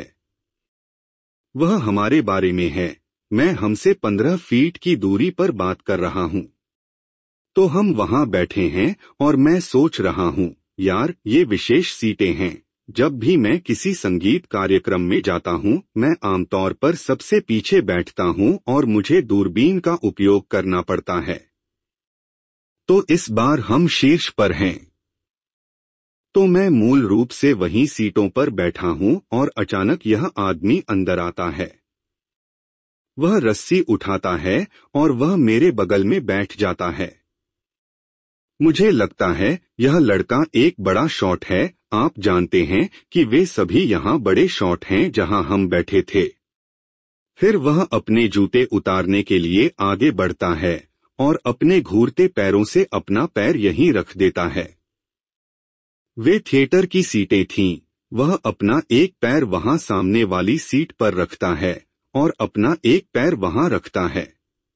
वह हमारे बारे में है। मैं हमसे पंद्रह फीट की दूरी पर बात कर रहा हूँ। तो हम वहाँ बैठे हैं और मैं सोच रहा हूँ, यार, ये विशेष सीटें हैं, जब भी मैं किसी संगीत कार्यक्रम में जाता हूँ, मैं आमतौर पर सबसे पीछे बैठता हूँ और मुझे दूरबीन का उपयोग करना पड़ता है। तो इस बार हम शीर्ष पर हैं। तो मैं मूल रूप से वहीं सीटों पर बैठा हूँ और अचानक यह आदमी अंदर आता है। वह रस्सी उठाता है और वह मेरे बगल में बैठ जाता है। मुझे लगता है यह लड़का एक बड़ा शॉट है। आप जानते हैं कि वे सभी यहाँ बड़े शॉट हैं जहाँ हम बैठे थे। फिर वह अपने जूते उतारने के लिए आगे बढ़ता है और अपने घूरते पैरों से अपना पैर यहीं रख देता है। वे थिएटर की सीटें थीं। वह अपना एक पैर वहां सामने वाली सीट पर रखता है और अपना एक पैर वहां रखता है।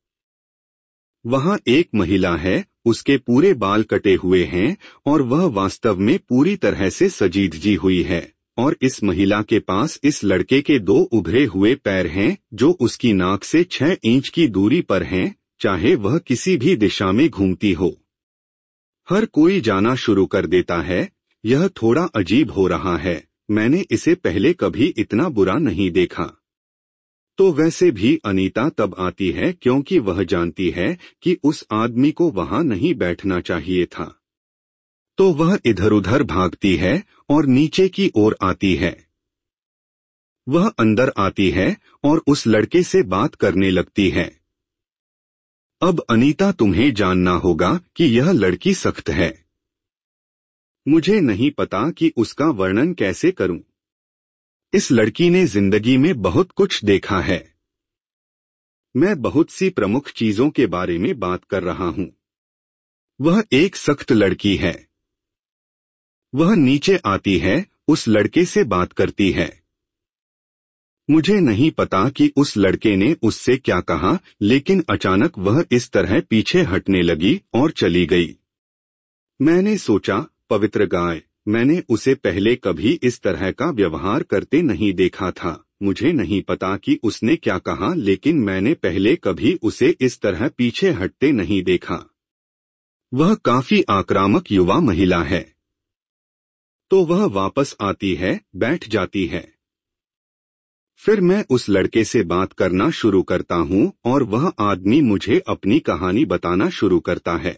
वहां एक महिला है, उसके पूरे बाल कटे हुए हैं और वह वास्तव में पूरी तरह से सजी धजी हुई है, और इस महिला के पास इस लड़के के दो उभरे हुए पैर हैं जो उसकी नाक से छह इंच की दूरी पर हैं, चाहे वह किसी भी दिशा में घूमती हो। हर कोई जाना शुरू कर देता है। यह थोड़ा अजीब हो रहा है, मैंने इसे पहले कभी इतना बुरा नहीं देखा। तो वैसे भी अनीता तब आती है क्योंकि वह जानती है कि उस आदमी को वहां नहीं बैठना चाहिए था। तो वह इधर उधर भागती है और नीचे की ओर आती है। वह अंदर आती है और उस लड़के से बात करने लगती है। अब अनीता, तुम्हें जानना होगा कि यह लड़की सख्त है। मुझे नहीं पता कि उसका वर्णन कैसे करूं। इस लड़की ने जिंदगी में बहुत कुछ देखा है। मैं बहुत सी प्रमुख चीजों के बारे में बात कर रहा हूं। वह एक सख्त लड़की है। वह नीचे आती है, उस लड़के से बात करती है। मुझे नहीं पता कि उस लड़के ने उससे क्या कहा, लेकिन अचानक वह इस तरह पीछे हटने लगी और चली गई। मैंने सोचा, पवित्र गाय, मैंने उसे पहले कभी इस तरह का व्यवहार करते नहीं देखा था। मुझे नहीं पता कि उसने क्या कहा, लेकिन मैंने पहले कभी उसे इस तरह पीछे हटते नहीं देखा। वह काफी आक्रामक युवा महिला है। तो वह वापस आती है, बैठ जाती है। फिर मैं उस लड़के से बात करना शुरू करता हूँ और वह आदमी मुझे अपनी कहानी बताना शुरू करता है।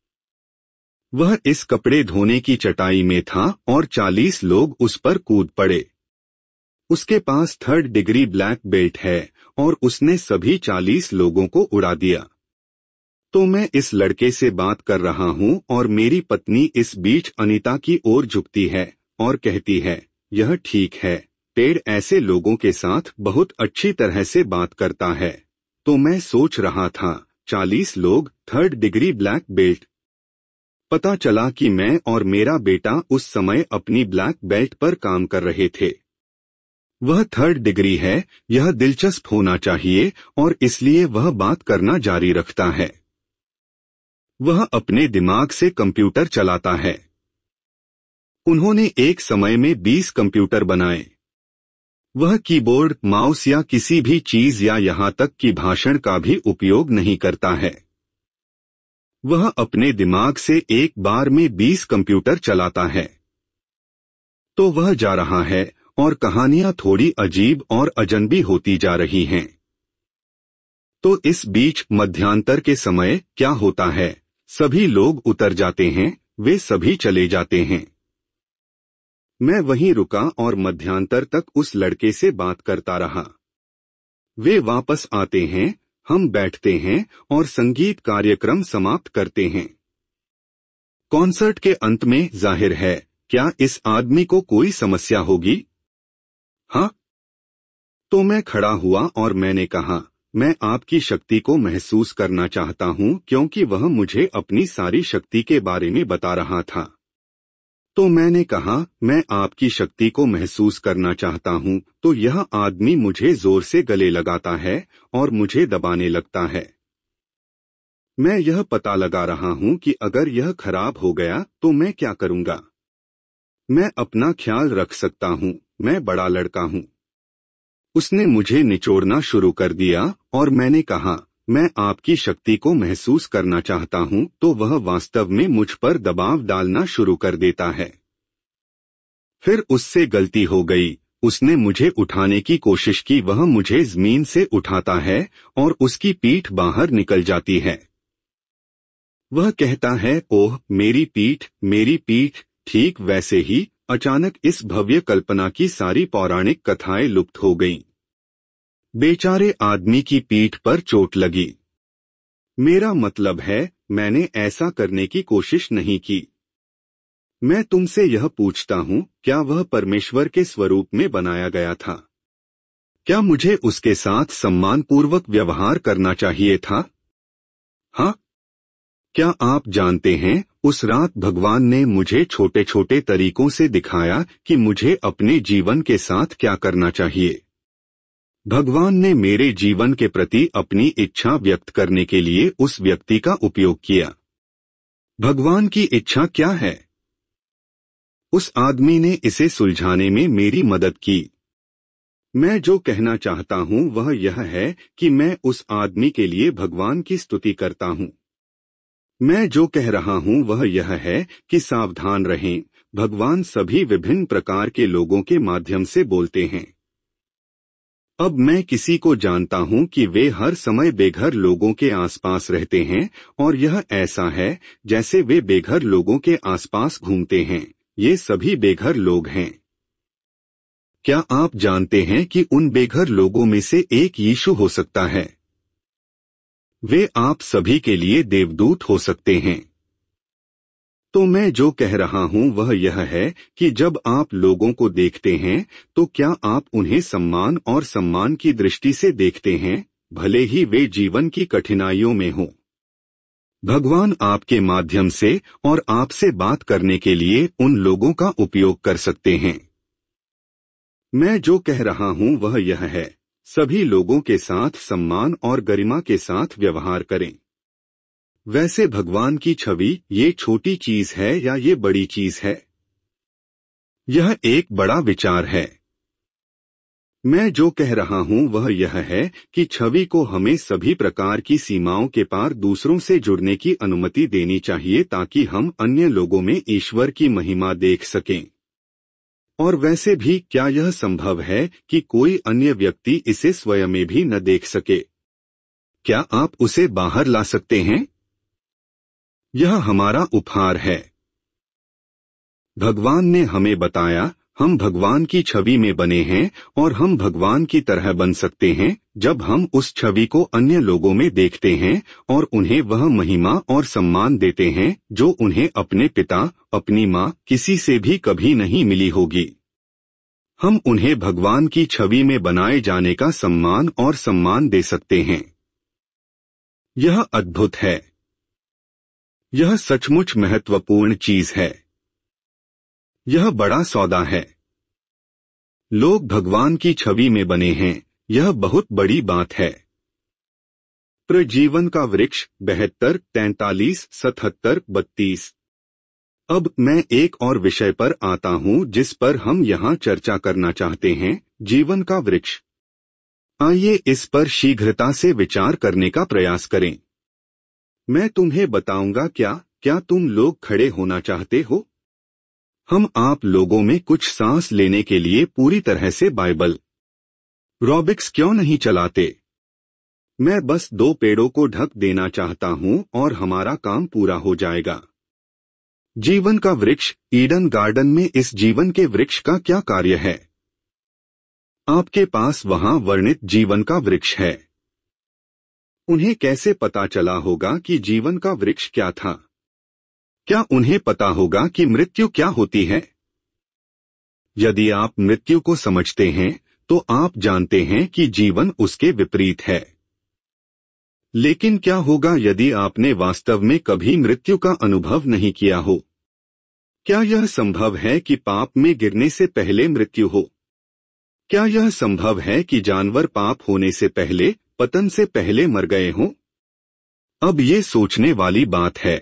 वह इस कपड़े धोने की चटाई में था और चालीस लोग उस पर कूद पड़े। उसके पास थर्ड डिग्री ब्लैक बेल्ट है और उसने सभी चालीस लोगों को उड़ा दिया। तो मैं इस लड़के से बात कर रहा हूँ और मेरी पत्नी इस बीच अनीता की ओर झुकती है और कहती है, यह ठीक है, टेड ऐसे लोगों के साथ बहुत अच्छी तरह से बात करता है। तो मैं सोच रहा था, चालीस लोग, थर्ड डिग्री ब्लैक बेल्ट। पता चला कि मैं और मेरा बेटा उस समय अपनी ब्लैक बेल्ट पर काम कर रहे थे। वह थर्ड डिग्री है, यह दिलचस्प होना चाहिए, और इसलिए वह बात करना जारी रखता है। वह अपने दिमाग से कंप्यूटर चलाता है। उन्होंने एक समय में बीस कंप्यूटर बनाए। वह कीबोर्ड, माउस या किसी भी चीज या यहाँ तक कि भाषण का भी उपयोग नहीं करता है। वह अपने दिमाग से एक बार में बीस कंप्यूटर चलाता है। तो वह जा रहा है और कहानियां थोड़ी अजीब और अजनबी होती जा रही हैं। तो इस बीच मध्यांतर के समय क्या होता है, सभी लोग उतर जाते हैं, वे सभी चले जाते हैं। मैं वहीं रुका और मध्यांतर तक उस लड़के से बात करता रहा। वे वापस आते हैं, हम बैठते हैं और संगीत कार्यक्रम समाप्त करते हैं। कॉन्सर्ट के अंत में जाहिर है, क्या इस आदमी को कोई समस्या होगी? हाँ। तो मैं खड़ा हुआ और मैंने कहा, मैं आपकी शक्ति को महसूस करना चाहता हूं, क्योंकि वह मुझे अपनी सारी शक्ति के बारे में बता रहा था। तो मैंने कहा, मैं आपकी शक्ति को महसूस करना चाहता हूं, तो यह आदमी मुझे जोर से गले लगाता है और मुझे दबाने लगता है। मैं यह पता लगा रहा हूं कि अगर यह खराब हो गया तो मैं क्या करूंगा। मैं अपना ख्याल रख सकता हूं, मैं बड़ा लड़का हूं। उसने मुझे निचोड़ना शुरू कर दिया और मैंने कहा, मैं आपकी शक्ति को महसूस करना चाहता हूं, तो वह वास्तव में मुझ पर दबाव डालना शुरू कर देता है। फिर उससे गलती हो गई, उसने मुझे उठाने की कोशिश की, वह मुझे जमीन से उठाता है और उसकी पीठ बाहर निकल जाती है। वह कहता है, ओह मेरी पीठ, मेरी पीठ। ठीक वैसे ही अचानक इस भव्य कल्पना की सारी पौराणिक कथाएं लुप्त हो गईं। बेचारे आदमी की पीठ पर चोट लगी। मेरा मतलब है, मैंने ऐसा करने की कोशिश नहीं की। मैं तुमसे यह पूछता हूँ, क्या वह परमेश्वर के स्वरूप में बनाया गया था? क्या मुझे उसके साथ सम्मानपूर्वक व्यवहार करना चाहिए था? हाँ? क्या आप जानते हैं, उस रात भगवान ने मुझे छोटे छोटे तरीकों से दिखाया कि मुझे अपने जीवन के साथ क्या करना चाहिए। भगवान ने मेरे जीवन के प्रति अपनी इच्छा व्यक्त करने के लिए उस व्यक्ति का उपयोग किया। भगवान की इच्छा क्या है? उस आदमी ने इसे सुलझाने में मेरी मदद की। मैं जो कहना चाहता हूँ वह यह है कि मैं उस आदमी के लिए भगवान की स्तुति करता हूँ। मैं जो कह रहा हूँ वह यह है कि सावधान रहें, भगवान सभी विभिन्न प्रकार के लोगों के माध्यम से बोलते हैं। अब मैं किसी को जानता हूँ कि वे हर समय बेघर लोगों के आसपास रहते हैं, और यह ऐसा है जैसे वे बेघर लोगों के आसपास घूमते हैं। ये सभी बेघर लोग हैं। क्या आप जानते हैं कि उन बेघर लोगों में से एक यीशु हो सकता है? वे आप सभी के लिए देवदूत हो सकते हैं। तो मैं जो कह रहा हूं वह यह है कि जब आप लोगों को देखते हैं तो क्या आप उन्हें सम्मान और सम्मान की दृष्टि से देखते हैं, भले ही वे जीवन की कठिनाइयों में हों। भगवान आपके माध्यम से और आपसे बात करने के लिए उन लोगों का उपयोग कर सकते हैं। मैं जो कह रहा हूं वह यह है, सभी लोगों के साथ सम्मान और गरिमा के साथ व्यवहार करें। वैसे भगवान की छवि ये छोटी चीज है या ये बड़ी चीज है? यह एक बड़ा विचार है। मैं जो कह रहा हूं वह यह है कि छवि को हमें सभी प्रकार की सीमाओं के पार दूसरों से जुड़ने की अनुमति देनी चाहिए ताकि हम अन्य लोगों में ईश्वर की महिमा देख सकें। और वैसे भी क्या यह संभव है कि कोई अन्य व्यक्ति इसे स्वयं में भी न देख सके? क्या आप उसे बाहर ला सकते हैं? यह हमारा उपहार है। भगवान ने हमें बताया, हम भगवान की छवि में बने हैं और हम भगवान की तरह बन सकते हैं जब हम उस छवि को अन्य लोगों में देखते हैं और उन्हें वह महिमा और सम्मान देते हैं जो उन्हें अपने पिता, अपनी माँ, किसी से भी कभी नहीं मिली होगी। हम उन्हें भगवान की छवि में बनाए जाने का सम्मान और सम्मान दे सकते हैं। यह अद्भुत है। यह सचमुच महत्वपूर्ण चीज है। यह बड़ा सौदा है। लोग भगवान की छवि में बने हैं, यह बहुत बड़ी बात है। प्रजीवन का वृक्ष बहत्तर, तैंतालीस, सतहत्तर, बत्तीस। अब मैं एक और विषय पर आता हूं जिस पर हम यहां चर्चा करना चाहते हैं, जीवन का वृक्ष। आइए इस पर शीघ्रता से विचार करने का प्रयास करें। मैं तुम्हें बताऊंगा क्या क्या तुम लोग खड़े होना चाहते हो? हम आप लोगों में कुछ सांस लेने के लिए पूरी तरह से बाइबल रॉबिक्स क्यों नहीं चलाते? मैं बस दो पेड़ों को ढक देना चाहता हूं और हमारा काम पूरा हो जाएगा। जीवन का वृक्ष ईडन गार्डन में इस जीवन के वृक्ष का क्या कार्य है? आपके पास वहां वर्णित जीवन का वृक्ष है। उन्हें कैसे पता चला होगा कि जीवन का वृक्ष क्या था? क्या उन्हें पता होगा कि मृत्यु क्या होती है? यदि आप मृत्यु को समझते हैं तो आप जानते हैं कि जीवन उसके विपरीत है। लेकिन क्या होगा यदि आपने वास्तव में कभी मृत्यु का अनुभव नहीं किया हो? क्या यह संभव है कि पाप में गिरने से पहले मृत्यु हो? क्या यह संभव है कि जानवर पाप होने से पहले, पतन से पहले मर गए हों? अब ये सोचने वाली बात है।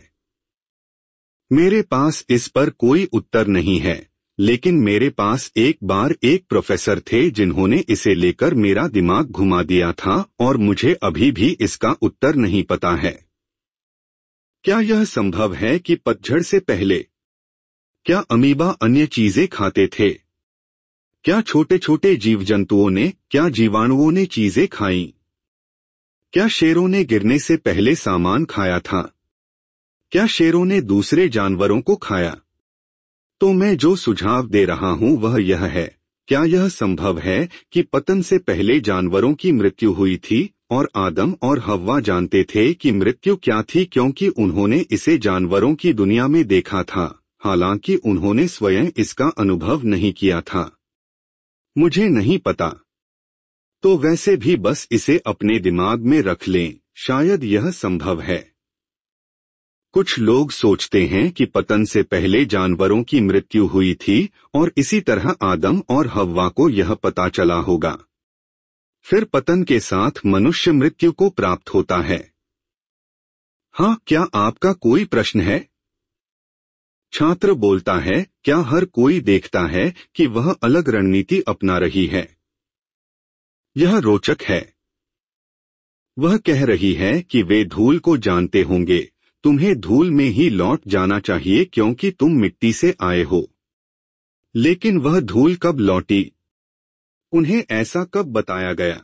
मेरे पास इस पर कोई उत्तर नहीं है, लेकिन मेरे पास एक बार एक प्रोफेसर थे जिन्होंने इसे लेकर मेरा दिमाग घुमा दिया था और मुझे अभी भी इसका उत्तर नहीं पता है। क्या यह संभव है कि पतझड़ से पहले क्या अमीबा अन्य चीजें खाते थे? क्या छोटे छोटे जीव जंतुओं ने, क्या जीवाणुओं ने चीजें खाईं? क्या शेरों ने गिरने से पहले सामान खाया था? क्या शेरों ने दूसरे जानवरों को खाया? तो मैं जो सुझाव दे रहा हूं वह यह है, क्या यह संभव है कि पतन से पहले जानवरों की मृत्यु हुई थी और आदम और हव्वा जानते थे कि मृत्यु क्या थी, क्योंकि उन्होंने इसे जानवरों की दुनिया में देखा था, हालांकि उन्होंने स्वयं इसका अनुभव नहीं किया था? मुझे नहीं पता। तो वैसे भी बस इसे अपने दिमाग में रख लें, शायद यह संभव है। कुछ लोग सोचते हैं कि पतन से पहले जानवरों की मृत्यु हुई थी और इसी तरह आदम और हव्वा को यह पता चला होगा। फिर पतन के साथ मनुष्य मृत्यु को प्राप्त होता है। हाँ, क्या आपका कोई प्रश्न है? छात्र बोलता है, क्या हर कोई देखता है कि वह अलग रणनीति अपना रही है? यह रोचक है। वह कह रही है कि वे धूल को जानते होंगे, तुम्हें धूल में ही लौट जाना चाहिए क्योंकि तुम मिट्टी से आए हो। लेकिन वह धूल कब लौटी? उन्हें ऐसा कब बताया गया?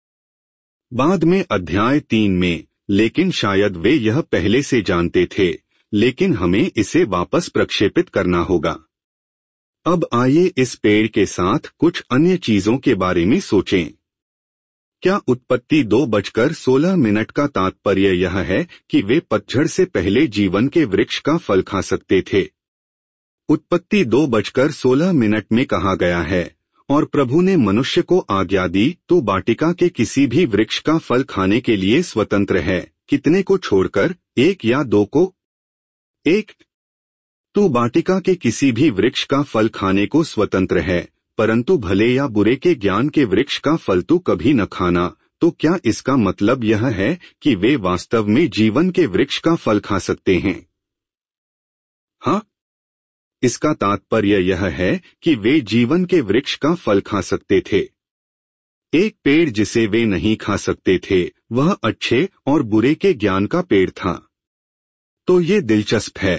बाद में अध्याय तीन में, लेकिन शायद वे यह पहले से जानते थे, लेकिन हमें इसे वापस प्रक्षेपित करना होगा। अब आइए इस पेड़ के साथ कुछ अन्य चीजों के बारे में सोचें। क्या उत्पत्ति दो बजकर सोलह मिनट का तात्पर्य यह है कि वे पतझड़ से पहले जीवन के वृक्ष का फल खा सकते थे? उत्पत्ति दो बजकर सोलह मिनट में कहा गया है, और प्रभु ने मनुष्य को आज्ञा दी, तो वाटिका के किसी भी वृक्ष का फल खाने के लिए स्वतंत्र है, कितने को छोड़कर, एक या दो को? एक। तू वाटिका के किसी भी वृक्ष का फल खाने को स्वतंत्र है, परंतु भले या बुरे के ज्ञान के वृक्ष का फल तू कभी न खाना। तो क्या इसका मतलब यह है कि वे वास्तव में जीवन के वृक्ष का फल खा सकते हैं? हाँ, इसका तात्पर्य यह है कि वे जीवन के वृक्ष का फल खा सकते थे। एक पेड़ जिसे वे नहीं खा सकते थे वह अच्छे और बुरे के ज्ञान का पेड़ था। तो ये दिलचस्प है।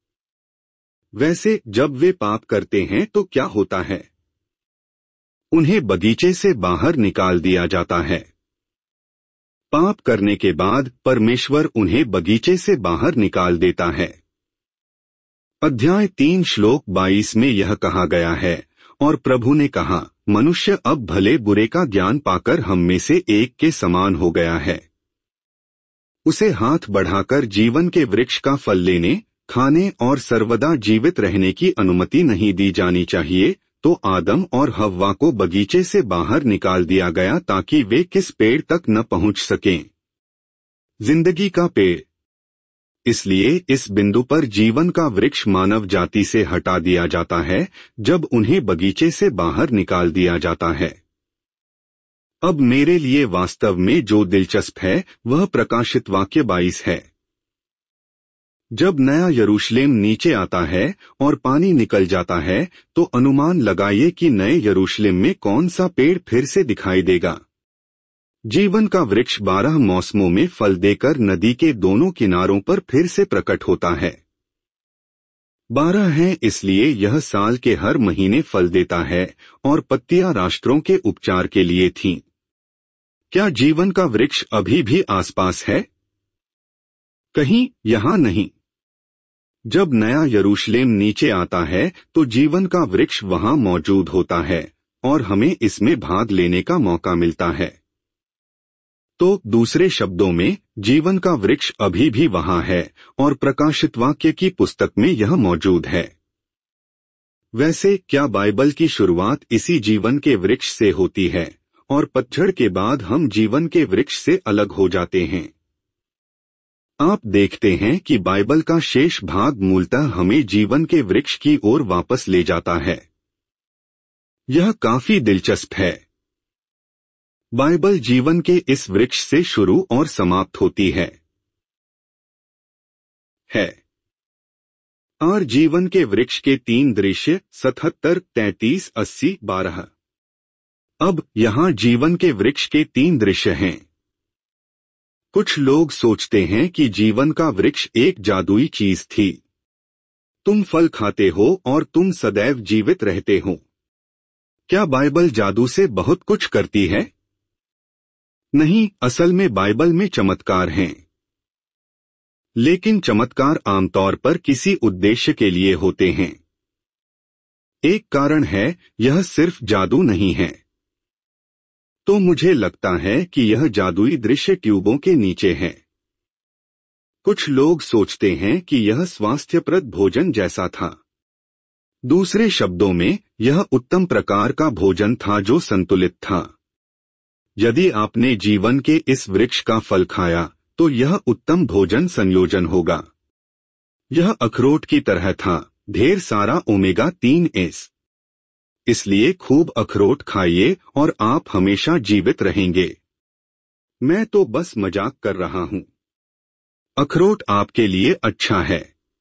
वैसे जब वे पाप करते हैं तो क्या होता है? उन्हें बगीचे से बाहर निकाल दिया जाता है। पाप करने के बाद परमेश्वर उन्हें बगीचे से बाहर निकाल देता है। अध्याय तीन श्लोक बाईस में यह कहा गया है, और प्रभु ने कहा, मनुष्य अब भले बुरे का ज्ञान पाकर हम में से एक के समान हो गया है। उसे हाथ बढ़ाकर जीवन के वृक्ष का फल लेने, खाने और सर्वदा जीवित रहने की अनुमति नहीं दी जानी चाहिए। तो आदम और हव्वा को बगीचे से बाहर निकाल दिया गया ताकि वे किस पेड़ तक न पहुंच सकें? जिंदगी का पेड़। इसलिए इस बिंदु पर जीवन का वृक्ष मानव जाति से हटा दिया जाता है जब उन्हें बगीचे से बाहर निकाल दिया जाता है। अब मेरे लिए वास्तव में जो दिलचस्प है वह प्रकाशित वाक्य बाईस है। जब नया यरूशलेम नीचे आता है और पानी निकल जाता है तो अनुमान लगाइए कि नए यरूशलेम में कौन सा पेड़ फिर से दिखाई देगा। जीवन का वृक्ष बारह मौसमों में फल देकर नदी के दोनों किनारों पर फिर से प्रकट होता है। बारह हैं इसलिए यह साल के हर महीने फल देता है, और पत्तियां राष्ट्रों के उपचार के लिए थीं। क्या जीवन का वृक्ष अभी भी आसपास है? कहीं यहां नहीं। जब नया यरूशलेम नीचे आता है तो जीवन का वृक्ष वहां मौजूद होता है और हमें इसमें भाग लेने का मौका मिलता है। तो दूसरे शब्दों में, जीवन का वृक्ष अभी भी वहां है और प्रकाशित वाक्य की पुस्तक में यह मौजूद है। वैसे क्या बाइबल की शुरुआत इसी जीवन के वृक्ष से होती है और पतझड़ के बाद हम जीवन के वृक्ष से अलग हो जाते हैं? आप देखते हैं कि बाइबल का शेष भाग मूलतः हमें जीवन के वृक्ष की ओर वापस ले जाता है। यह काफी दिलचस्प है। बाइबल जीवन के इस वृक्ष से शुरू और समाप्त होती है। है और जीवन के वृक्ष के तीन दृश्य सतहत्तर, तैंतीस, अस्सी, बारह। अब यहाँ जीवन के वृक्ष के तीन दृश्य हैं। कुछ लोग सोचते हैं कि जीवन का वृक्ष एक जादुई चीज थी। तुम फल खाते हो और तुम सदैव जीवित रहते हो। क्या बाइबल जादू से बहुत कुछ करती है? नहीं, असल में बाइबल में चमत्कार हैं। लेकिन चमत्कार आमतौर पर किसी उद्देश्य के लिए होते हैं। एक कारण है, यह सिर्फ जादू नहीं है। तो मुझे लगता है कि यह जादुई दृश्य ट्यूबों के नीचे है। कुछ लोग सोचते हैं कि यह स्वास्थ्यप्रद भोजन जैसा था। दूसरे शब्दों में, यह उत्तम प्रकार का भोजन था जो संतुलित था। यदि आपने जीवन के इस वृक्ष का फल खाया, तो यह उत्तम भोजन संयोजन होगा। यह अखरोट की तरह था, ढेर सारा ओमेगा तीन एस। इसलिए खूब अखरोट खाइए और आप हमेशा जीवित रहेंगे। मैं तो बस मजाक कर रहा हूं। अखरोट आपके लिए अच्छा है।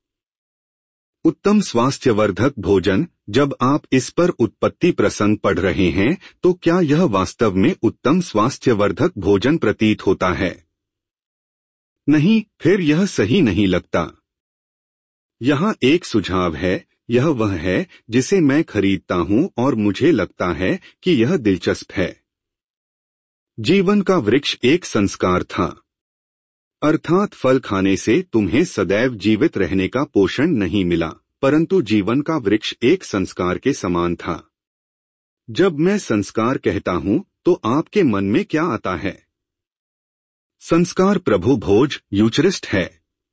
उत्तम स्वास्थ्यवर्धक भोजन, जब आप इस पर उत्पत्ति प्रसंग पढ़ रहे हैं, तो क्या यह वास्तव में उत्तम स्वास्थ्यवर्धक भोजन प्रतीत होता है? नहीं, फिर यह सही नहीं लगता। यहाँ एक सुझाव है, यह वह है जिसे मैं खरीदता हूँ और मुझे लगता है कि यह दिलचस्प है। जीवन का वृक्ष एक संस्कार था। अर्थात फल खाने से तुम्हें सदैव जीवित रहने का पोषण नहीं मिला, परंतु जीवन का वृक्ष एक संस्कार के समान था। जब मैं संस्कार कहता हूं, तो आपके मन में क्या आता है? संस्कार प्रभु भोज यूचरिस्ट है।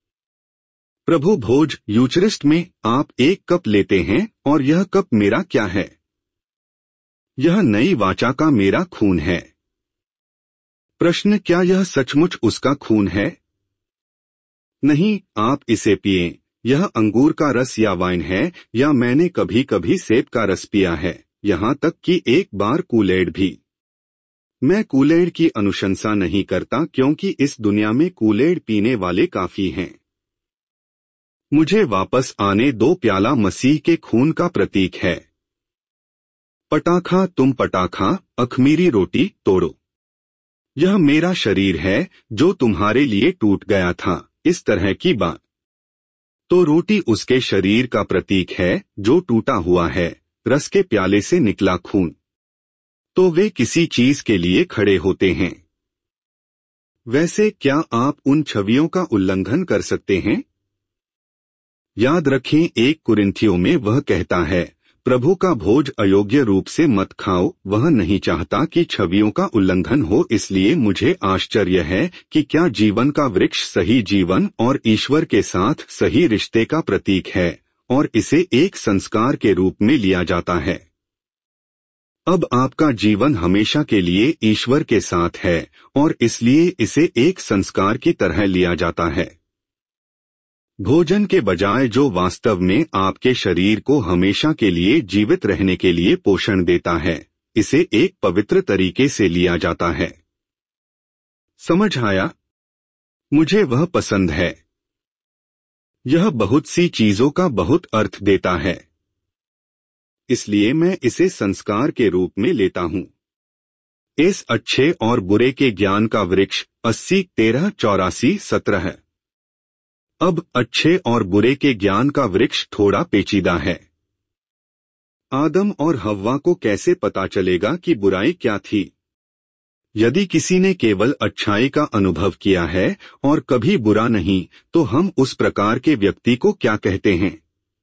प्रभु भोज यूचरिस्ट में आप एक कप लेते हैं और यह कप मेरा क्या है? यह नई वाचा का मेरा खून है। प्रश्न, क्या यह सचमुच उसका खून है? नहीं, आप इसे पिएं। यह अंगूर का रस या वाइन है, या मैंने कभी कभी सेब का रस पिया है, यहाँ तक कि एक बार कूलेड भी। मैं कूलेड की अनुशंसा नहीं करता क्योंकि इस दुनिया में कूलेड पीने वाले काफी हैं। मुझे वापस आने दो, प्याला मसीह के खून का प्रतीक है। पटाखा तुम पटाखा, अखमीरी रोटी तोड़ो। यह मेरा शरीर है जो तुम्हारे लिए टूट गया था, इस तरह की बात। तो रोटी उसके शरीर का प्रतीक है जो टूटा हुआ है, रस के प्याले से निकला खून। तो वे किसी चीज के लिए खड़े होते हैं। वैसे क्या आप उन छवियों का उल्लंघन कर सकते हैं? याद रखें, एक कुरिन्थियों में वह कहता है, प्रभु का भोज अयोग्य रूप से मत खाओ। वह नहीं चाहता कि छवियों का उल्लंघन हो। इसलिए मुझे आश्चर्य है कि क्या जीवन का वृक्ष सही जीवन और ईश्वर के साथ सही रिश्ते का प्रतीक है, और इसे एक संस्कार के रूप में लिया जाता है। अब आपका जीवन हमेशा के लिए ईश्वर के साथ है, और इसलिए इसे एक संस्कार की तरह लिया जाता है। भोजन के बजाय जो वास्तव में आपके शरीर को हमेशा के लिए जीवित रहने के लिए पोषण देता है, इसे एक पवित्र तरीके से लिया जाता है। समझ आया? मुझे वह पसंद है। यह बहुत सी चीजों का बहुत अर्थ देता है। इसलिए मैं इसे संस्कार के रूप में लेता हूँ। इस अच्छे और बुरे के ज्ञान का वृक्ष अस्सी तेरह चौरासी सत्रह है। अब अच्छे और बुरे के ज्ञान का वृक्ष थोड़ा पेचीदा है। आदम और हव्वा को कैसे पता चलेगा कि बुराई क्या थी? यदि किसी ने केवल अच्छाई का अनुभव किया है और कभी बुरा नहीं, तो हम उस प्रकार के व्यक्ति को क्या कहते हैं?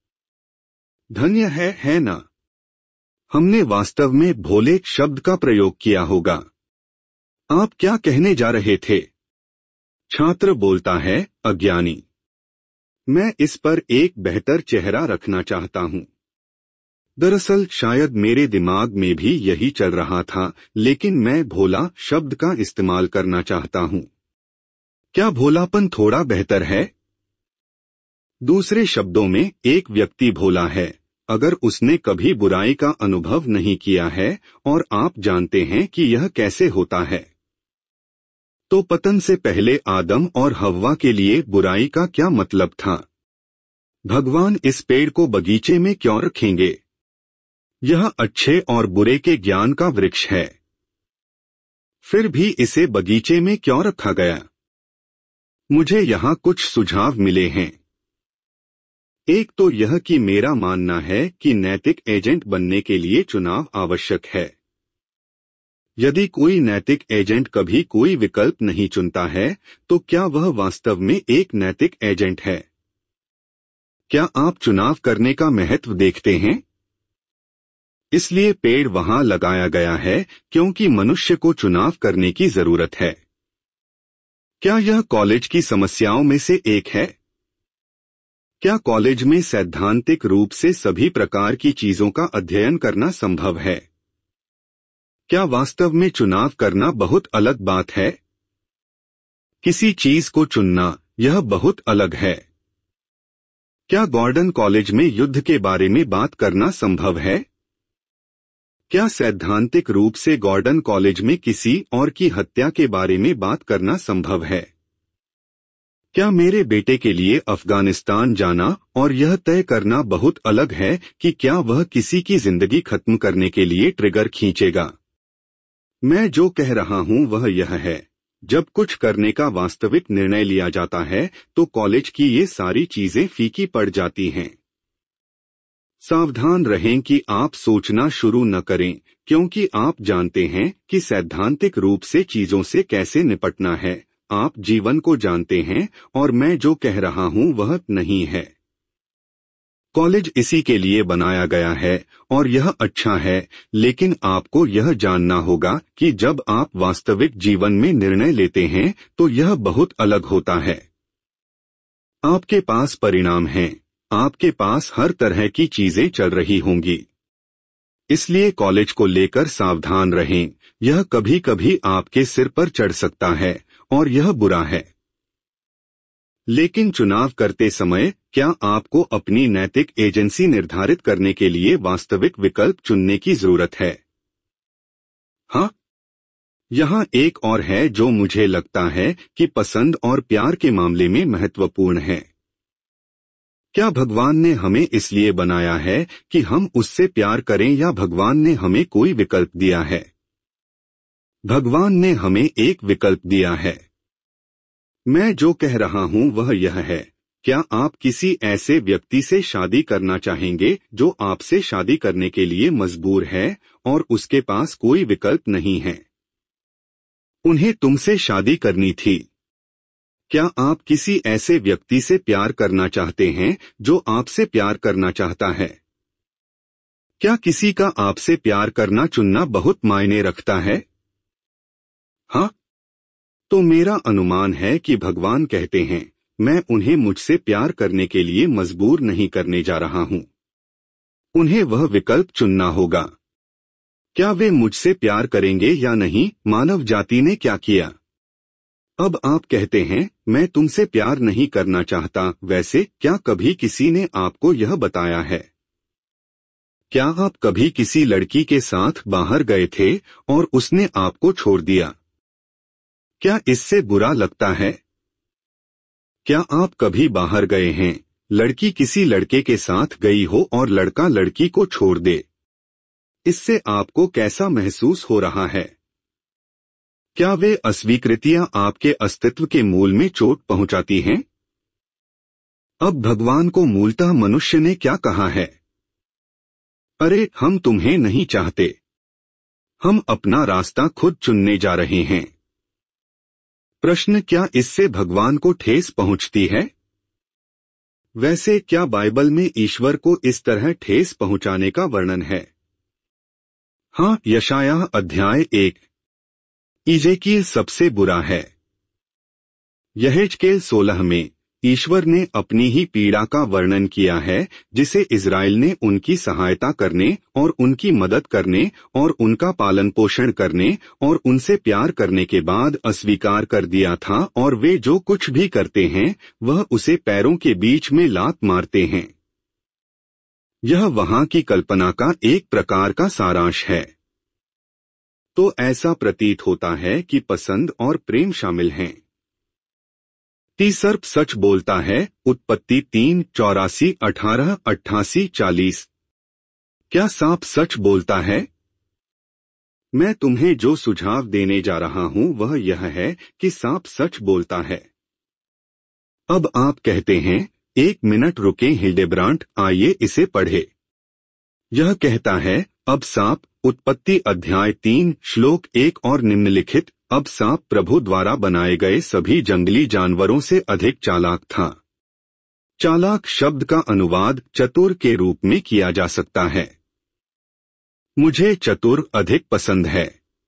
धन्य है, है ना? हमने वास्तव में भोले शब्द का प्रयोग किया होगा। आप क्या कहने जा रहे थे? छात्र बोलता है, अज्ञानी। मैं इस पर एक बेहतर चेहरा रखना चाहता हूँ। दरअसल शायद मेरे दिमाग में भी यही चल रहा था, लेकिन मैं भोला शब्द का इस्तेमाल करना चाहता हूँ। क्या भोलापन थोड़ा बेहतर है? दूसरे शब्दों में, एक व्यक्ति भोला है अगर उसने कभी बुराई का अनुभव नहीं किया है, और आप जानते हैं कि यह कैसे होता है। तो पतन से पहले आदम और हव्वा के लिए बुराई का क्या मतलब था? भगवान इस पेड़ को बगीचे में क्यों रखेंगे? यह अच्छे और बुरे के ज्ञान का वृक्ष है। फिर भी इसे बगीचे में क्यों रखा गया? मुझे यहाँ कुछ सुझाव मिले हैं। एक तो यह कि मेरा मानना है कि नैतिक एजेंट बनने के लिए चुनाव आवश्यक है। यदि कोई नैतिक एजेंट कभी कोई विकल्प नहीं चुनता है तो क्या वह वास्तव में एक नैतिक एजेंट है? क्या आप चुनाव करने का महत्व देखते हैं? इसलिए पेड़ वहां लगाया गया है क्योंकि मनुष्य को चुनाव करने की जरूरत है। क्या यह कॉलेज की समस्याओं में से एक है? क्या कॉलेज में सैद्धांतिक रूप से सभी प्रकार की चीजों का अध्ययन करना संभव है? क्या वास्तव में चुनाव करना बहुत अलग बात है? किसी चीज को चुनना, यह बहुत अलग है। क्या गॉर्डन कॉलेज में युद्ध के बारे में बात करना संभव है? क्या सैद्धांतिक रूप से गॉर्डन कॉलेज में किसी और की हत्या के बारे में बात करना संभव है? क्या मेरे बेटे के लिए अफगानिस्तान जाना और यह तय करना बहुत अलग है कि क्या वह किसी की जिंदगी खत्म करने के लिए ट्रिगर खींचेगा? मैं जो कह रहा हूं वह यह है, जब कुछ करने का वास्तविक निर्णय लिया जाता है तो कॉलेज की ये सारी चीजें फीकी पड़ जाती हैं। सावधान रहें कि आप सोचना शुरू न करें, क्योंकि आप जानते हैं कि सैद्धांतिक रूप से चीजों से कैसे निपटना है। आप जीवन को जानते हैं और मैं जो कह रहा हूं वह नहीं है। कॉलेज इसी के लिए बनाया गया है और यह अच्छा है, लेकिन आपको यह जानना होगा कि जब आप वास्तविक जीवन में निर्णय लेते हैं तो यह बहुत अलग होता है। आपके पास परिणाम हैं, आपके पास हर तरह की चीजें चल रही होंगी। इसलिए कॉलेज को लेकर सावधान रहें, यह कभी कभी आपके सिर पर चढ़ सकता है और यह बुरा है। लेकिन चुनाव करते समय क्या आपको अपनी नैतिक एजेंसी निर्धारित करने के लिए वास्तविक विकल्प चुनने की जरूरत है? हाँ, यहाँ एक और है जो मुझे लगता है कि पसंद और प्यार के मामले में महत्वपूर्ण है। क्या भगवान ने हमें इसलिए बनाया है कि हम उससे प्यार करें या भगवान ने हमें कोई विकल्प दिया है? भगवान ने हमें एक विकल्प दिया है। मैं जो कह रहा हूं वह यह है, क्या आप किसी ऐसे व्यक्ति से शादी करना चाहेंगे जो आपसे शादी करने के लिए मजबूर है और उसके पास कोई विकल्प नहीं है? उन्हें तुमसे शादी करनी थी। क्या आप किसी ऐसे व्यक्ति से प्यार करना चाहते हैं जो आपसे प्यार करना चाहता है? क्या किसी का आपसे प्यार करना चुनना बहुत मायने रखता है? हाँ, तो मेरा अनुमान है कि भगवान कहते हैं, मैं उन्हें मुझसे प्यार करने के लिए मजबूर नहीं करने जा रहा हूं। उन्हें वह विकल्प चुनना होगा। क्या वे मुझसे प्यार करेंगे या नहीं? मानव जाति ने क्या किया? अब आप कहते हैं, मैं तुमसे प्यार नहीं करना चाहता। वैसे क्या कभी किसी ने आपको यह बताया है? क्या आप कभी किसी लड़की के साथ बाहर गए थे और उसने आपको छोड़ दिया? क्या इससे बुरा लगता है? क्या आप कभी बाहर गए हैं, लड़की किसी लड़के के साथ गई हो और लड़का लड़की को छोड़ दे? इससे आपको कैसा महसूस हो रहा है? क्या वे अस्वीकृतियां आपके अस्तित्व के मूल में चोट पहुंचाती हैं? अब भगवान को मूलतः मनुष्य ने क्या कहा है? अरे, हम तुम्हें नहीं चाहते। हम अपना रास्ता खुद चुनने जा रहे हैं। प्रश्न, क्या इससे भगवान को ठेस पहुंचती है? वैसे क्या बाइबल में ईश्वर को इस तरह ठेस पहुंचाने का वर्णन है? हाँ, यशायाह अध्याय एक। इज़ेकियल सबसे बुरा है। यहेजकेल सोलह में ईश्वर ने अपनी ही पीड़ा का वर्णन किया है जिसे इज़राइल ने उनकी सहायता करने और उनकी मदद करने और उनका पालन पोषण करने और उनसे प्यार करने के बाद अस्वीकार कर दिया था, और वे जो कुछ भी करते हैं वह उसे पैरों के बीच में लात मारते हैं। यह वहां की कल्पना का एक प्रकार का सारांश है। तो ऐसा प्रतीत होता है कि पसंद और प्रेम शामिल हैं। टी सर्प सच बोलता है, उत्पत्ति तीन चौरासी अठारह अट्ठासी चालीस। क्या सांप सच बोलता है? मैं तुम्हें जो सुझाव देने जा रहा हूं वह यह है कि सांप सच बोलता है। अब आप कहते हैं, एक मिनट रुके हिल्डेब्रांट, आइए इसे पढ़े। यह कहता है, अब सांप, उत्पत्ति अध्याय तीन श्लोक एक और निम्नलिखित, अब सांप प्रभु द्वारा बनाए गए सभी जंगली जानवरों से अधिक चालाक था। चालाक शब्द का अनुवाद चतुर के रूप में किया जा सकता है। मुझे चतुर अधिक पसंद है।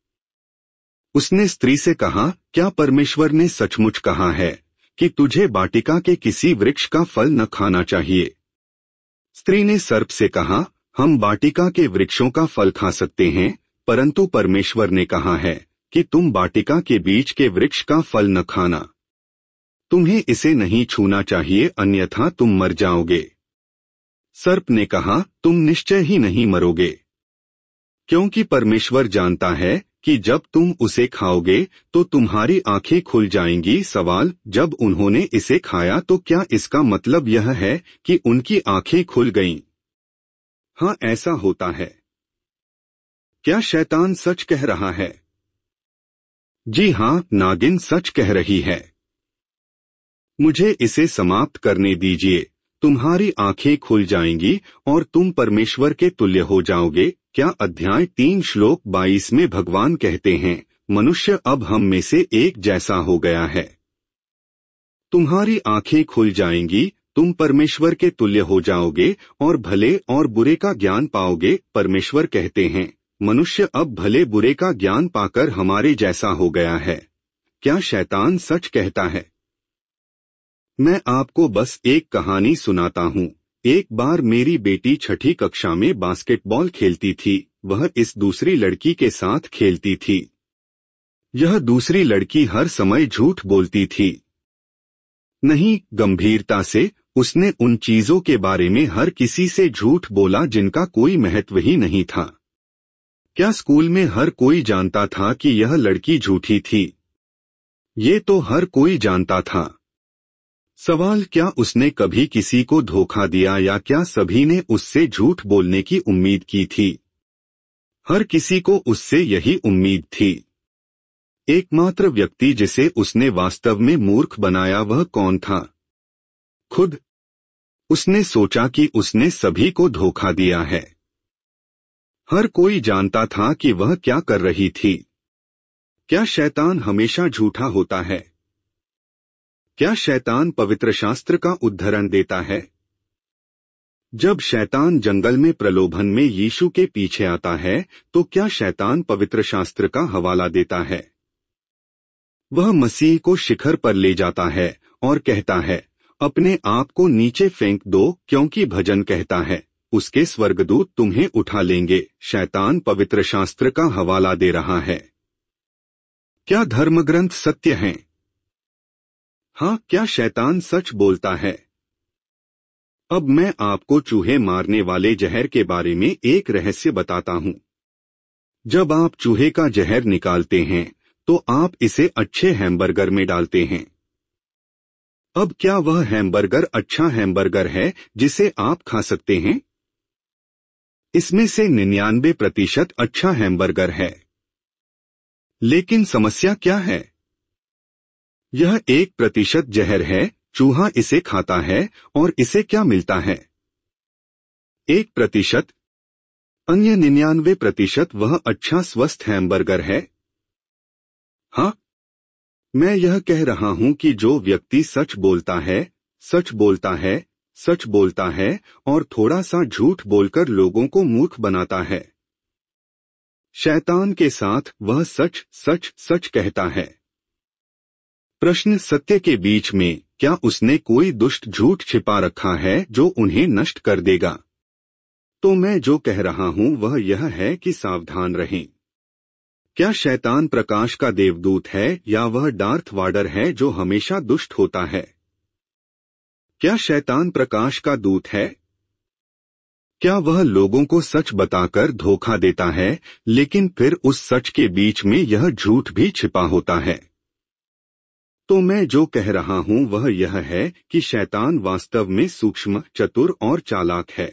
उसने स्त्री से कहा, क्या परमेश्वर ने सचमुच कहा है कि तुझे वाटिका के किसी वृक्ष का फल न खाना चाहिए? स्त्री ने सर्प से कहा, हम वाटिका के वृक्षों का फल खा सकते हैं, परंतु परमेश्वर ने कहा है कि तुम वाटिका के बीच के वृक्ष का फल न खाना। तुम्हें इसे नहीं छूना चाहिए, अन्यथा तुम मर जाओगे। सर्प ने कहा, तुम निश्चय ही नहीं मरोगे, क्योंकि परमेश्वर जानता है कि जब तुम उसे खाओगे तो तुम्हारी आंखें खुल जाएंगी। सवाल, जब उन्होंने इसे खाया तो क्या इसका मतलब यह है कि उनकी आंखें खुल गईं? हाँ, ऐसा होता है। क्या शैतान सच कह रहा है? जी हाँ, नागिन सच कह रही है। मुझे इसे समाप्त करने दीजिए। तुम्हारी आंखें खुल जाएंगी और तुम परमेश्वर के तुल्य हो जाओगे। क्या अध्याय तीन श्लोक बाईस में भगवान कहते हैं, मनुष्य अब हम में से एक जैसा हो गया है। तुम्हारी आंखें खुल जाएंगी, तुम परमेश्वर के तुल्य हो जाओगे और भले और बुरे का ज्ञान पाओगे। परमेश्वर कहते हैं, मनुष्य अब भले बुरे का ज्ञान पाकर हमारे जैसा हो गया है। क्या शैतान सच कहता है? मैं आपको बस एक कहानी सुनाता हूँ। एक बार मेरी बेटी छठी कक्षा में बास्केटबॉल खेलती थी। वह इस दूसरी लड़की के साथ खेलती थी। यह दूसरी लड़की हर समय झूठ बोलती थी। नहीं, गंभीरता से उसने उन चीजों के बारे में हर किसी से झूठ बोला जिनका कोई महत्व ही नहीं था। क्या स्कूल में हर कोई जानता था कि यह लड़की झूठी थी? ये तो हर कोई जानता था। सवाल, क्या उसने कभी किसी को धोखा दिया या क्या सभी ने उससे झूठ बोलने की उम्मीद की थी? हर किसी को उससे यही उम्मीद थी। एकमात्र व्यक्ति जिसे उसने वास्तव में मूर्ख बनाया वह कौन था? खुद। उसने सोचा कि उसने सभी को धोखा दिया है। हर कोई जानता था कि वह क्या कर रही थी। क्या शैतान हमेशा झूठा होता है? क्या शैतान पवित्र शास्त्र का उद्धरण देता है? जब शैतान जंगल में प्रलोभन में यीशु के पीछे आता है तो क्या शैतान पवित्र शास्त्र का हवाला देता है? वह मसीह को शिखर पर ले जाता है और कहता है, अपने आप को नीचे फेंक दो, क्योंकि भजन कहता है, उसके स्वर्गदूत तुम्हें उठा लेंगे। शैतान पवित्र शास्त्र का हवाला दे रहा है। क्या धर्मग्रंथ सत्य हैं? हाँ, क्या शैतान सच बोलता है? अब मैं आपको चूहे मारने वाले जहर के बारे में एक रहस्य बताता हूँ। जब आप चूहे का जहर निकालते हैं तो आप इसे अच्छे हैमबर्गर में डालते हैं। अब क्या वह हैमबर्गर अच्छा हैमबर्गर है जिसे आप खा सकते हैं? इसमें से निन्यानवे प्रतिशत अच्छा हैमबर्गर है। लेकिन समस्या क्या है? यह एक प्रतिशत जहर है। चूहा इसे खाता है और इसे क्या मिलता है? एक प्रतिशत। अन्य निन्यानवे प्रतिशत वह अच्छा स्वस्थ हैमबर्गर है। हाँ, मैं यह कह रहा हूं कि जो व्यक्ति सच बोलता है, सच बोलता है, सच बोलता है और थोड़ा सा झूठ बोलकर लोगों को मूर्ख बनाता है, शैतान के साथ वह सच सच सच कहता है। प्रश्न, सत्य के बीच में क्या उसने कोई दुष्ट झूठ छिपा रखा है जो उन्हें नष्ट कर देगा? तो मैं जो कह रहा हूं वह यह है कि सावधान रहें। क्या शैतान प्रकाश का देवदूत है या वह डार्थ वाडर है जो हमेशा दुष्ट होता है? क्या शैतान प्रकाश का दूत है? क्या वह लोगों को सच बताकर धोखा देता है, लेकिन फिर उस सच के बीच में यह झूठ भी छिपा होता है? तो मैं जो कह रहा हूं वह यह है कि शैतान वास्तव में सूक्ष्म, चतुर और चालाक है।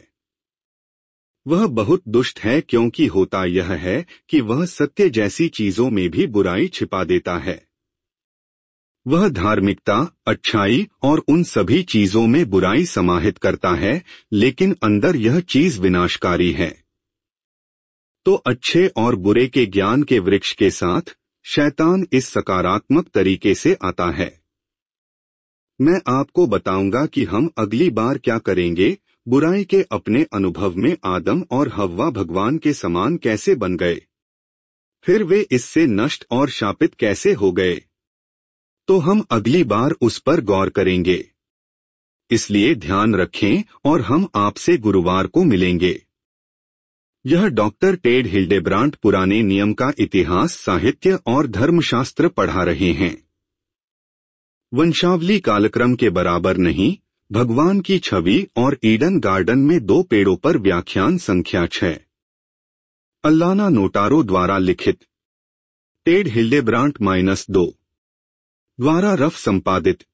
वह बहुत दुष्ट है क्योंकि होता यह है कि वह सत्य जैसी चीजों में भी बुराई छिपा देता है। वह धार्मिकता, अच्छाई और उन सभी चीजों में बुराई समाहित करता है, लेकिन अंदर यह चीज विनाशकारी है। तो अच्छे और बुरे के ज्ञान के वृक्ष के साथ शैतान इस सकारात्मक तरीके से आता है। मैं आपको बताऊंगा कि हम अगली बार क्या करेंगे, बुराई के अपने अनुभव में आदम और हव्वा भगवान के समान कैसे बन गए, फिर वे इससे नष्ट और शापित कैसे हो गए। तो हम अगली बार उस पर गौर करेंगे। इसलिए ध्यान रखें और हम आपसे गुरुवार को मिलेंगे। यह डॉक्टर टेड हिल्डेब्रांट पुराने नियम का इतिहास, साहित्य और धर्मशास्त्र पढ़ा रहे हैं। वंशावली कालक्रम के बराबर नहीं, भगवान की छवि और ईडन गार्डन में दो पेड़ों पर व्याख्यान संख्या छह। अल्लाना नोटारो द्वारा लिखित, टेड हिल्डेब्रांट माइनस दो द्वारा रफ संपादित।